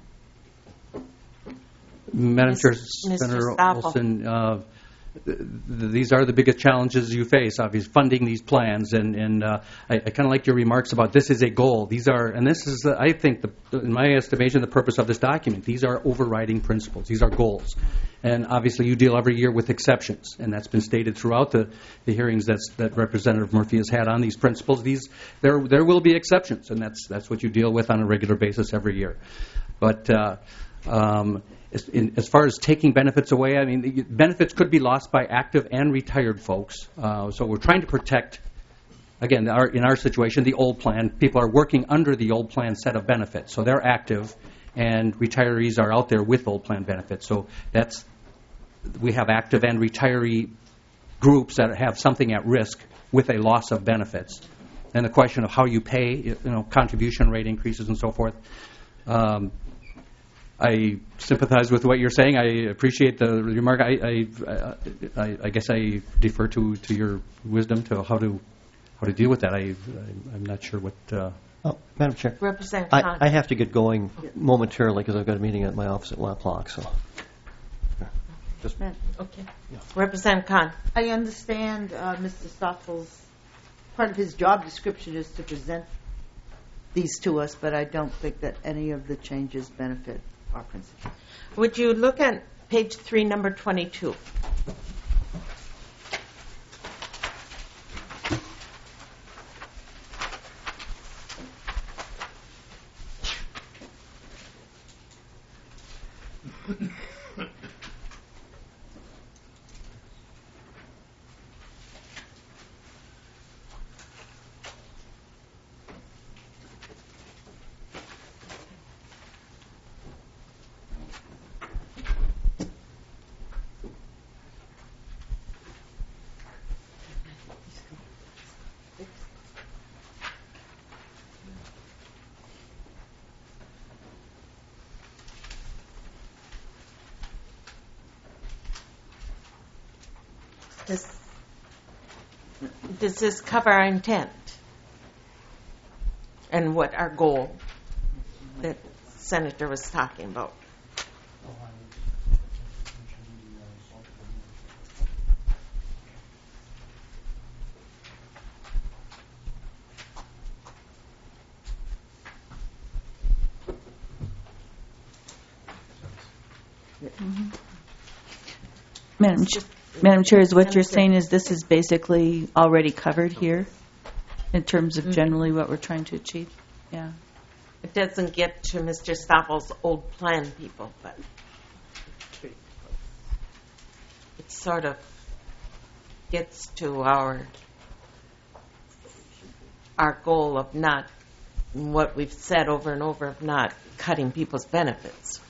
Speaker 9: Madam Chair,
Speaker 1: Mister
Speaker 9: Senator
Speaker 1: Stoffel.
Speaker 9: Olson, uh, th- th- these are the biggest challenges you face, obviously, funding these plans. And, and uh, I, I kind of like your remarks about this is a goal. These are, and this is, uh, I think, the, in my estimation, the purpose of this document. These are overriding principles. These are goals. And obviously, you deal every year with exceptions, and that's been stated throughout the, the hearings that's, that Representative Murphy has had on these principles. These there there will be exceptions, and that's that's what you deal with on a regular basis every year. But uh, um, As, in, as far as taking benefits away, I mean, the benefits could be lost by active and retired folks. Uh, so we're trying to protect, again, our, in our situation, the old plan. People are working under the old plan set of benefits. So they're active, and retirees are out there with old plan benefits. So that's, we have active and retiree groups that have something at risk with a loss of benefits. And the question of how you pay, you know, contribution rate increases and so forth. Um, I sympathize with what you're saying. I appreciate the remark. I, I, I, I guess I defer to, to your wisdom to how to how to deal with that. I, I'm not sure what. Uh,
Speaker 10: oh, Madam Chair,
Speaker 1: Representative
Speaker 10: I,
Speaker 1: Khan.
Speaker 10: I have to get going momentarily because I've got a meeting at my office at one o'clock. So, just
Speaker 1: okay. Yeah. Representative Khan.
Speaker 3: I understand uh, Mister Stoffel's part of his job description is to present these to us, but I don't think that any of the changes benefit our principals.
Speaker 1: Would you look at page three, number twenty-two? Does, does this cover our intent and what our goal that Senator was talking about?
Speaker 8: Mm-hmm. Madam Chair. Madam Chair, is what you're saying is this is basically already covered here in terms of generally what we're trying to achieve? Yeah.
Speaker 1: It doesn't get to Mister Stoffel's old plan people, but it sort of gets to our our goal of not, what we've said over and over, of not cutting people's benefits.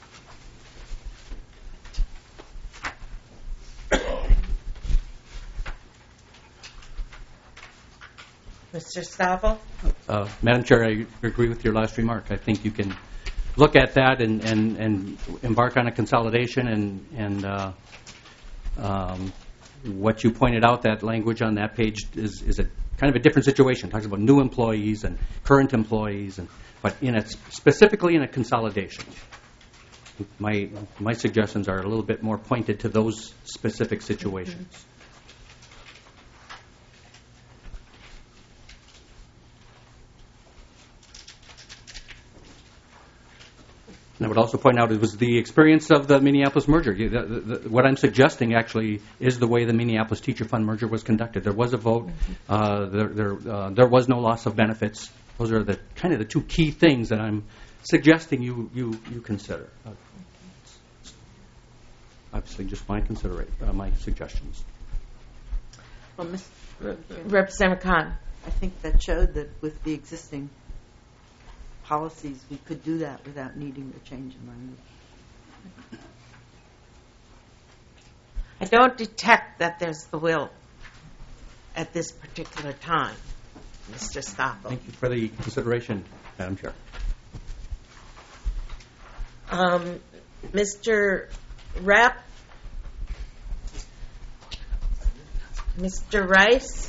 Speaker 1: Mister Stoffel?
Speaker 9: Uh, Madam Chair, I agree with your last remark. I think you can look at that and, and, and embark on a consolidation and, and uh, um, what you pointed out, that language on that page is, is a kind of a different situation. It talks about new employees and current employees, and but in a, specifically in a consolidation. My, my suggestions are a little bit more pointed to those specific situations. Mm-hmm. And I would also point out it was the experience of the Minneapolis merger. The, the, the, what I'm suggesting actually is the way the Minneapolis Teacher Fund merger was conducted. There was a vote. Uh, there, there, uh, there was no loss of benefits. Those are the kind of the two key things that I'm suggesting you you, you consider. Uh, obviously, just my considerate uh, my suggestions.
Speaker 3: Well, Miz
Speaker 1: Representative Khan,
Speaker 3: I think that showed that with the existing policies, we could do that without needing to change in language.
Speaker 1: I don't detect that there's the will at this particular time, Mister Stoffel.
Speaker 9: Thank you for the consideration, Madam Chair.
Speaker 1: Um, Mister Rapp, Mister Rice.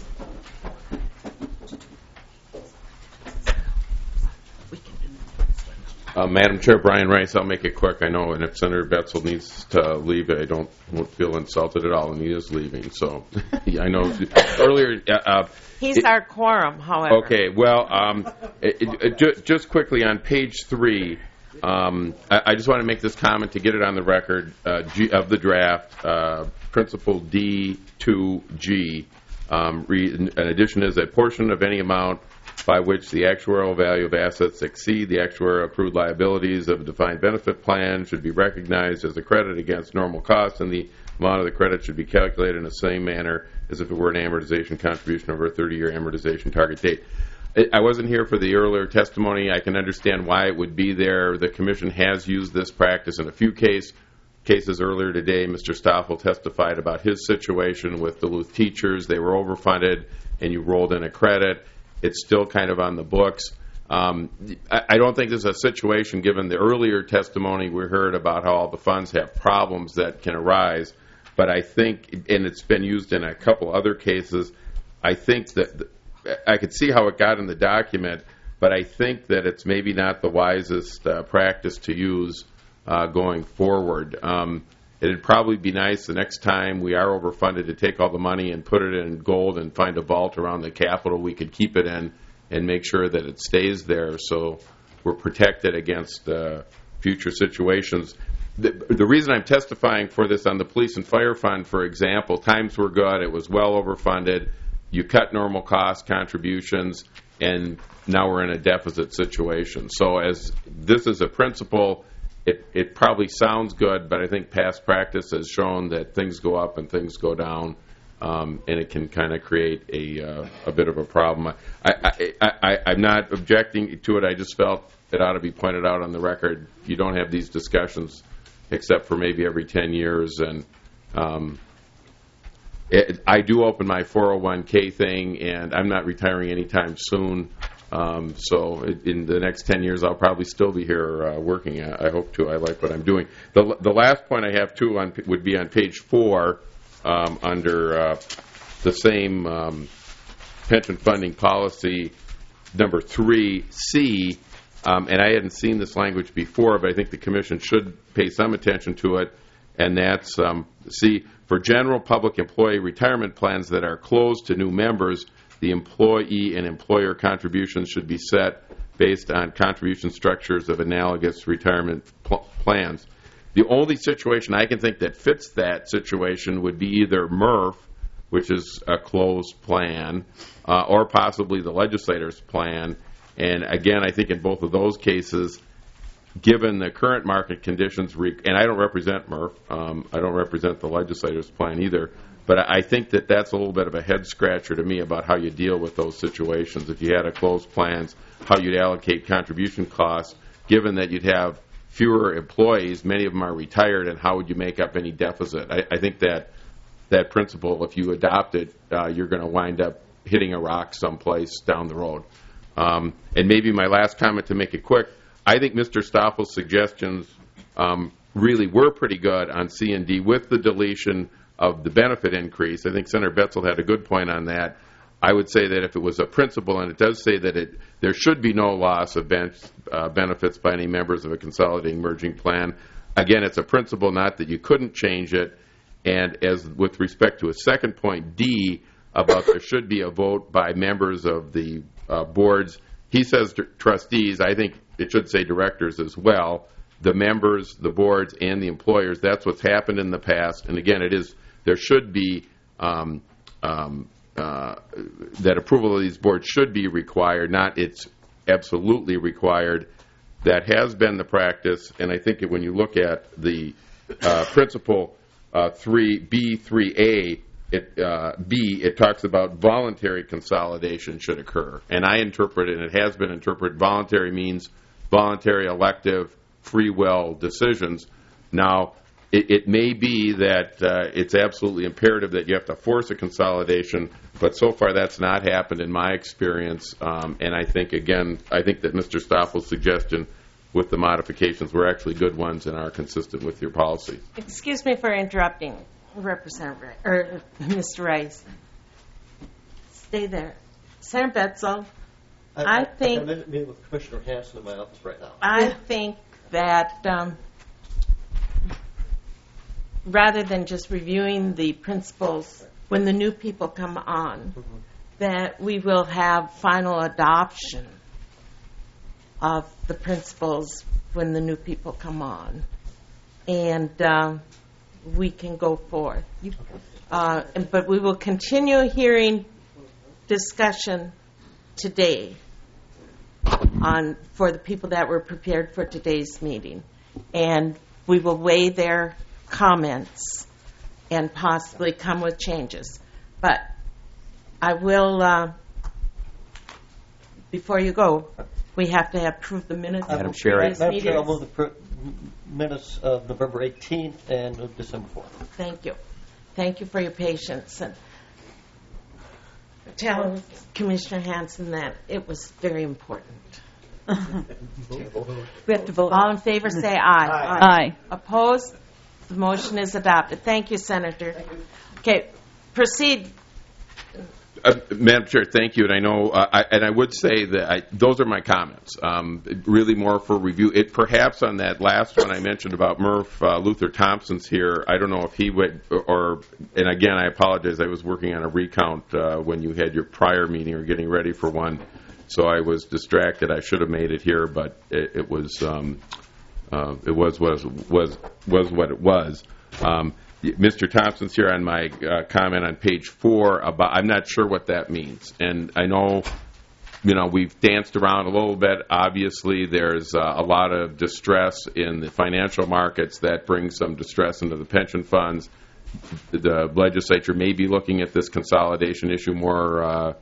Speaker 14: Uh, Madam Chair, Brian Rice, I'll make it quick. I know, and if Senator Betzel needs to leave, I don't won't feel insulted at all, and he is leaving. So I know earlier. Uh,
Speaker 1: He's
Speaker 14: it,
Speaker 1: our quorum, however.
Speaker 14: Okay, well, um, it, it, ju just quickly on page three, um, I, I just want to make this comment to get it on the record uh, G, of the draft, uh, Principle D two G. Um, re, in addition is a portion of any amount by which the actuarial value of assets exceed the actuarial accrued liabilities of a defined benefit plan should be recognized as a credit against normal costs, and the amount of the credit should be calculated in the same manner as if it were an amortization contribution over a thirty-year amortization target date. I wasn't here for the earlier testimony. I can understand why it would be there. The Commission has used this practice in a few cases cases earlier today. Mister Stoffel testified about his situation with Duluth teachers. They were overfunded, and you rolled in a credit. It's still kind of on the books. Um, I don't think this is a situation, given the earlier testimony we heard about how all the funds have problems that can arise. But I think, and it's been used in a couple other cases, I think that I could see how it got in the document, but I think that it's maybe not the wisest uh, practice to use uh, going forward. Um, it'd probably be nice the next time we are overfunded to take all the money and put it in gold and find a vault around the Capitol we could keep it in and make sure that it stays there so we're protected against uh, future situations. The, the reason I'm testifying for this on the Police and Fire Fund, for example, times were good, it was well overfunded, you cut normal cost contributions, and now we're in a deficit situation. So as this is a principle, it, it probably sounds good, but I think past practice has shown that things go up and things go down. Um, and it can kind of create a uh, a bit of a problem. I, I, I, I, I'm not objecting to it. I just felt it ought to be pointed out on the record. You don't have these discussions except for maybe every ten years. And um, it, I do open my four oh one K thing, and I'm not retiring anytime soon. Um, so it, in the next ten years, I'll probably still be here uh, working. I, I hope to. I like what I'm doing. The, the last point I have, too, on, would be on page four. Um, under uh, the same um, pension funding policy, number three C, um, and I hadn't seen this language before, but I think the Commission should pay some attention to it, and that's um, C, for general public employee retirement plans that are closed to new members, the employee and employer contributions should be set based on contribution structures of analogous retirement pl- plans. The only situation I can think that fits that situation would be either M R F, which is a closed plan, uh, or possibly the legislator's plan. And again, I think in both of those cases, given the current market conditions, re- and I don't represent M R F, um, I don't represent the legislator's plan either, but I think that that's a little bit of a head scratcher to me about how you deal with those situations. If you had a closed plans, how you'd allocate contribution costs, given that you'd have fewer employees, many of them are retired, and how would you make up any deficit? I, I think that that principle, if you adopt it, uh, you're going to wind up hitting a rock someplace down the road. Um, and maybe my last comment to make it quick, I think Mister Stoffel's suggestions um, really were pretty good on C and D with the deletion of the benefit increase. I think Senator Betzel had a good point on that. I would say that if it was a principle, and it does say that it there should be no loss of ben, uh, benefits by any members of a consolidating merging plan. Again, it's a principle, not that you couldn't change it. And as with respect to a second point, D, about there should be a vote by members of the uh, boards. He says trustees. I think it should say directors as well. The members, the boards, and the employers. That's what's happened in the past. And again, it is there should be um, um, Uh, that approval of these boards should be required, not it's absolutely required. That has been the practice, and I think that when you look at the uh, principle uh, three B three A, it, uh, B, it talks about voluntary consolidation should occur. And I interpret it, and it has been interpreted, voluntary means voluntary, elective, free will decisions. Now, It, it may be that uh, it's absolutely imperative that you have to force a consolidation, but so far that's not happened in my experience. Um, and I think, again, I think that Mister Stoffel's suggestion with the modifications were actually good ones and are consistent with your policy.
Speaker 1: Excuse me for interrupting, Representative Rice, or Mister Rice. Stay there. Senator Betzel, I, I, I think...
Speaker 10: I'm meeting with Commissioner Hanson in my office right now.
Speaker 1: I think that... Um, rather than just reviewing the principles when the new people come on, mm-hmm. that we will have final adoption of the principles when the new people come on. And uh, we can go forth. Uh, but we will continue hearing discussion today on for the people that were prepared for today's meeting. And we will weigh their comments and possibly come with changes. But I will, uh, before you go, we have to approve the minutes.
Speaker 13: Madam Chair,
Speaker 10: Madam Chair, I'll move the, minutes of November eighteenth and of December fourth.
Speaker 1: Thank you. Thank you for your patience. And tell Commissioner Hanson that it was very important.
Speaker 8: We have to vote.
Speaker 1: All in favor say aye.
Speaker 8: Aye. Aye.
Speaker 1: Opposed? The motion is adopted. Thank you, Senator. Okay, proceed.
Speaker 14: Uh, Madam Chair, thank you. And I know, uh, I, and I would say that I, those are my comments. Um, really more for review. It perhaps on that last one I mentioned about Murph, uh, Luther Thompson's here. I don't know if he would, or, and again, I apologize. I was working on a recount uh, when you had your prior meeting or getting ready for one, so I was distracted. I should have made it here, but it, it was, um, uh, it was was was was what it was. Um, Mister Thompson's here on my uh, comment on page four about, I'm not sure what that means. And I know, you know, we've danced around a little bit. Obviously, there's uh, a lot of distress in the financial markets. That brings some distress into the pension funds. The legislature may be looking at this consolidation issue more uh,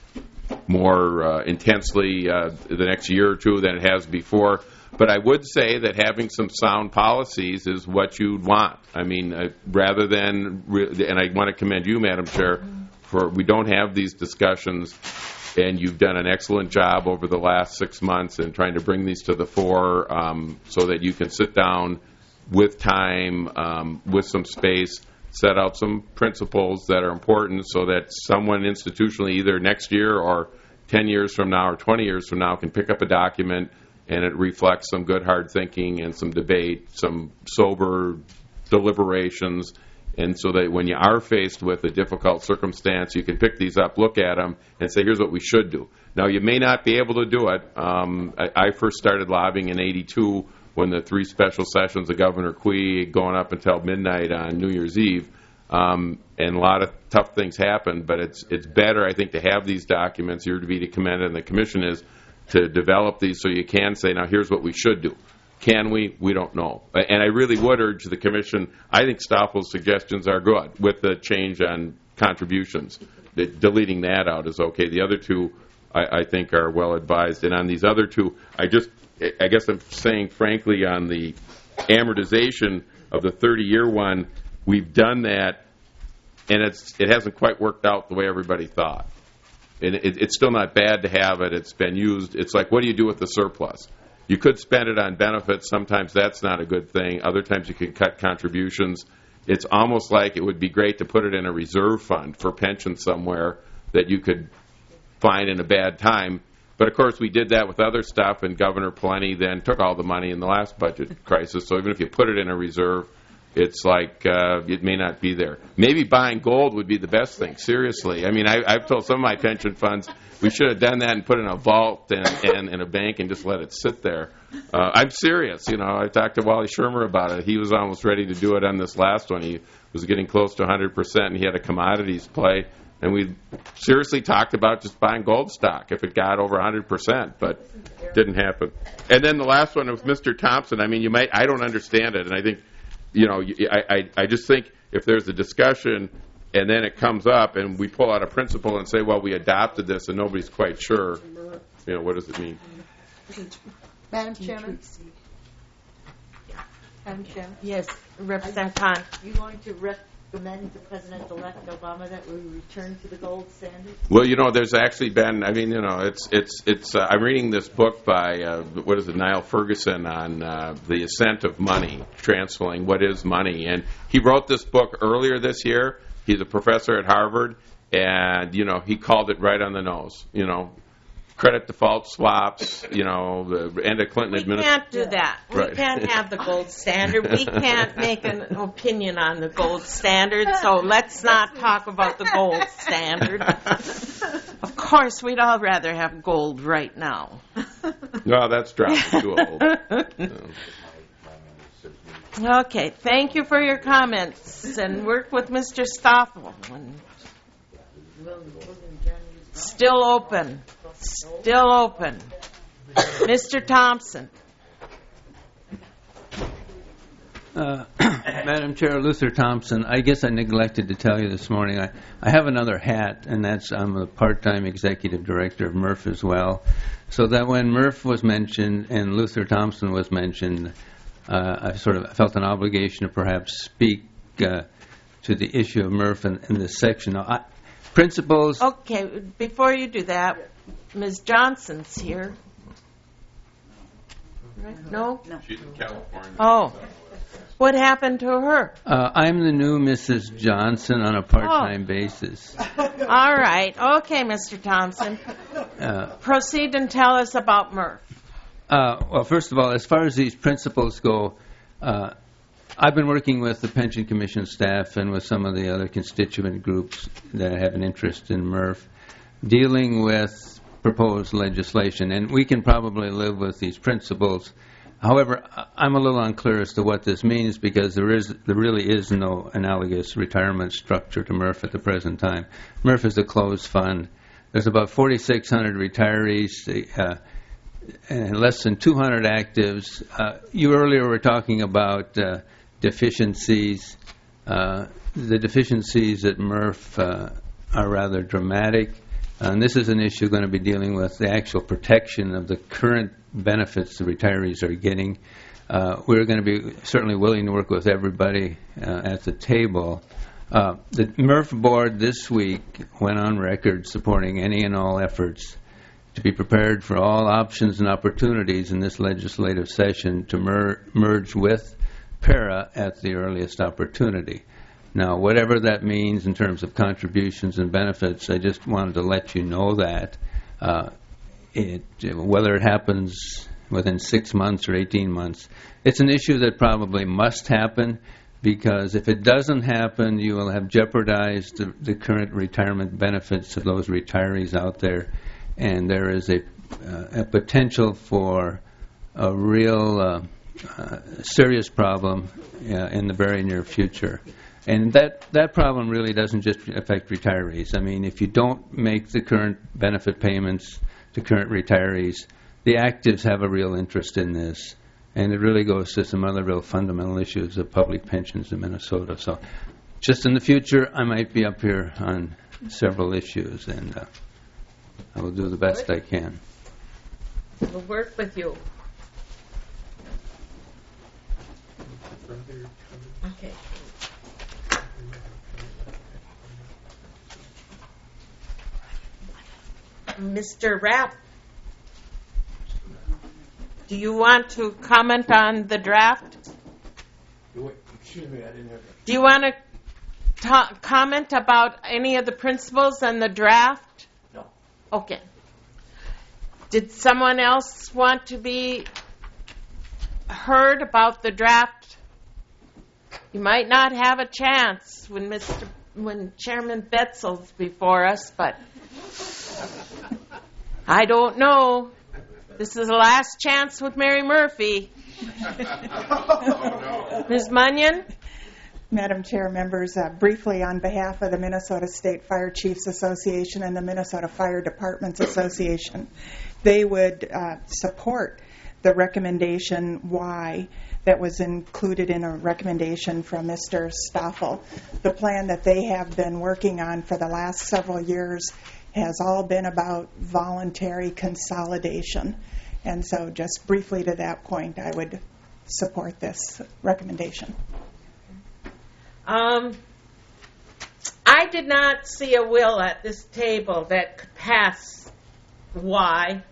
Speaker 14: more uh, intensely uh, the next year or two than it has before. But I would say that having some sound policies is what you'd want. I mean, uh, rather than, re- and I want to commend you, Madam Chair, for we don't have these discussions, and you've done an excellent job over the last six months in trying to bring these to the fore um, so that you can sit down with time, um, with some space, set out some principles that are important so that someone institutionally, either next year or ten years from now or twenty years from now, can pick up a document and it reflects some good hard thinking and some debate, some sober deliberations, and so that when you are faced with a difficult circumstance, you can pick these up, look at them, and say, here's what we should do. Now, you may not be able to do it. Um, I, I first started lobbying in eighty-two when the three special sessions of Governor Quee going up until midnight on New Year's Eve, um, and a lot of tough things happened, but it's it's better, I think, to have these documents. You're to be commended, and the Commission is, to develop these so you can say, now here's what we should do. Can we? We don't know. And I really would urge the Commission, I think Stoffel's suggestions are good with the change on contributions. The, deleting that out is okay. The other two, I, I think, are well advised. And on these other two, I just, I guess I'm saying frankly on the amortization of the thirty-year one, we've done that, and it's it hasn't quite worked out the way everybody thought. And it, it's still not bad to have it. It's been used. It's like, what do you do with the surplus? You could spend it on benefits. Sometimes that's not a good thing. Other times you can cut contributions. It's almost like it would be great to put it in a reserve fund for pension somewhere that you could find in a bad time. But, of course, we did that with other stuff, and Governor Plenty then took all the money in the last budget crisis. So even if you put it in a reserve, it's like uh, it may not be there. Maybe buying gold would be the best thing, seriously. I mean, I, I've told some of my pension funds we should have done that and put it in a vault and, and in a bank and just let it sit there. Uh, I'm serious. You know, I talked to Wally Shermer about it. He was almost ready to do it on this last one. He was getting close to one hundred percent, and he had a commodities play. And we seriously talked about just buying gold stock if it got over one hundred percent, but didn't happen. And then the last one was Mister Thompson. I mean, you might, I don't understand it, and I think, you know, I, I, I just think if there's a discussion and then it comes up and we pull out a principle and say, well, we adopted this and nobody's quite sure, you know, what does it mean?
Speaker 3: Madam Chairman? Madam Chairman?
Speaker 1: Yes, Representative Khan.
Speaker 3: Are you going to recommend to President-elect Obama that we return to the gold standard?
Speaker 14: Well, you know, there's actually been, I mean, you know, it's, it's, it's, uh, I'm reading this book by, uh, what is it, Niall Ferguson on uh, the ascent of money, transferring what is money. And he wrote this book earlier this year. He's a professor at Harvard, and, you know, he called it right on the nose, you know, credit default swaps, you know, the end of Clinton
Speaker 1: We
Speaker 14: administration.
Speaker 1: can't do that.
Speaker 14: Right.
Speaker 1: We can't have the gold standard. We can't make an opinion on the gold standard, so let's not talk about the gold standard. Of course, we'd all rather have gold right now.
Speaker 14: No, that's dropped too old. No.
Speaker 1: Okay, thank you for your comments, and work with Mister Stoffel. Still open. Still open. Mister Thompson.
Speaker 15: Uh, Madam Chair, Luther Thompson, I guess I neglected to tell you this morning, I, I have another hat, and that's I'm a part-time executive director of Murph as well. So that when Murph was mentioned and Luther Thompson was mentioned, uh, I sort of felt an obligation to perhaps speak uh, to the issue of M R F in, in this section. Now, I, principles.
Speaker 1: Okay, before you do that, Miz Johnson's here. Right? No?
Speaker 14: No. She's in California.
Speaker 1: Oh. What happened to her?
Speaker 15: Uh, I'm the new Missus Johnson on a part-time oh. basis.
Speaker 1: All right. Okay, Mister Thompson. Uh, Proceed and tell us about M R F.
Speaker 15: Uh, well, first of all, as far as these principles go, uh, I've been working with the Pension Commission staff and with some of the other constituent groups that have an interest in M R F, dealing with proposed legislation. And we can probably live with these principles. However, I'm a little unclear as to what this means because there is there really is no analogous retirement structure to M R F at the present time. M R F is a closed fund. There's about forty-six hundred retirees, uh, and less than two hundred actives. Uh, you earlier were talking about uh, deficiencies. Uh, the deficiencies at M R F uh, are rather dramatic. And this is an issue going to be dealing with the actual protection of the current benefits the retirees are getting. Uh, we're going to be certainly willing to work with everybody uh, at the table. Uh, the M R F board this week went on record supporting any and all efforts to be prepared for all options and opportunities in this legislative session to mer- merge with PARA at the earliest opportunity. Now, whatever that means in terms of contributions and benefits, I just wanted to let you know that. Uh, it, whether it happens within six months or eighteen months, it's an issue that probably must happen because if it doesn't happen, you will have jeopardized the, the current retirement benefits of those retirees out there, and there is a, uh, a potential for a real uh, uh, serious problem uh, in the very near future. And that, that problem really doesn't just affect retirees. I mean, if you don't make the current benefit payments to current retirees, the actives have a real interest in this. And it really goes to some other real fundamental issues of public pensions in Minnesota. So just in the future, I might be up here on several issues, and uh, I will do the best I can.
Speaker 1: We'll work with you. Okay. Mister Rapp, do you want to comment on the draft?
Speaker 12: Excuse me, I didn't have that.
Speaker 1: Do you want to ta- comment about any of the principles and the draft?
Speaker 12: No.
Speaker 1: Okay. Did someone else want to be heard about the draft? You might not have a chance when Mister when Chairman Betzel's before us, but I don't know. This is the last chance with Mary Murphy. Miz Munyon?
Speaker 16: Madam Chair, members, uh, briefly on behalf of the Minnesota State Fire Chiefs Association and the Minnesota Fire Departments Association, they would uh, support the recommendation Y that was included in a recommendation from Mister Stoffel. The plan that they have been working on for the last several years has all been about voluntary consolidation. And so just briefly to that point, I would support this recommendation.
Speaker 1: Um, I did not see a will at this table that could pass Y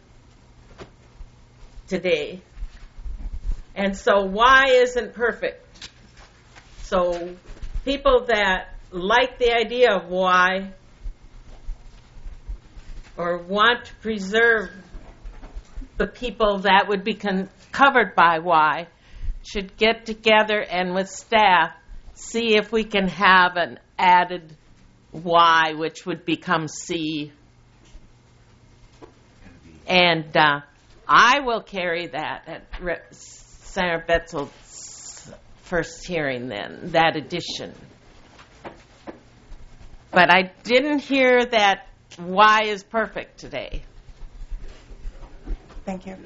Speaker 1: today. And so Y isn't perfect. So people that like the idea of Y or want to preserve the people that would be con- covered by Y should get together and with staff see if we can have an added Y, which would become C. And uh, I will carry that at Re- Senator Betzel's first hearing then, that addition. But I didn't hear that Y is perfect today.
Speaker 16: Thank you.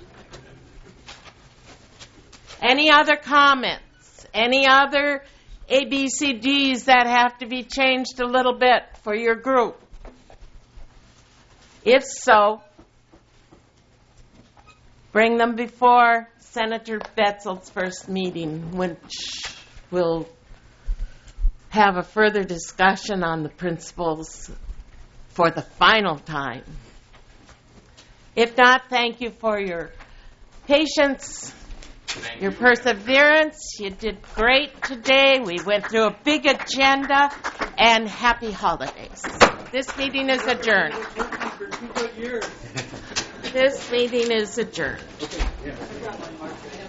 Speaker 1: Any other comments? Any other A B C Ds that have to be changed a little bit for your group? If so, bring them before Senator Betzel's first meeting, which will have a further discussion on the principles for the final time. If not, thank you for your patience, your perseverance. You did great today. We went through a big agenda, and happy holidays. This meeting is adjourned. This meeting is adjourned.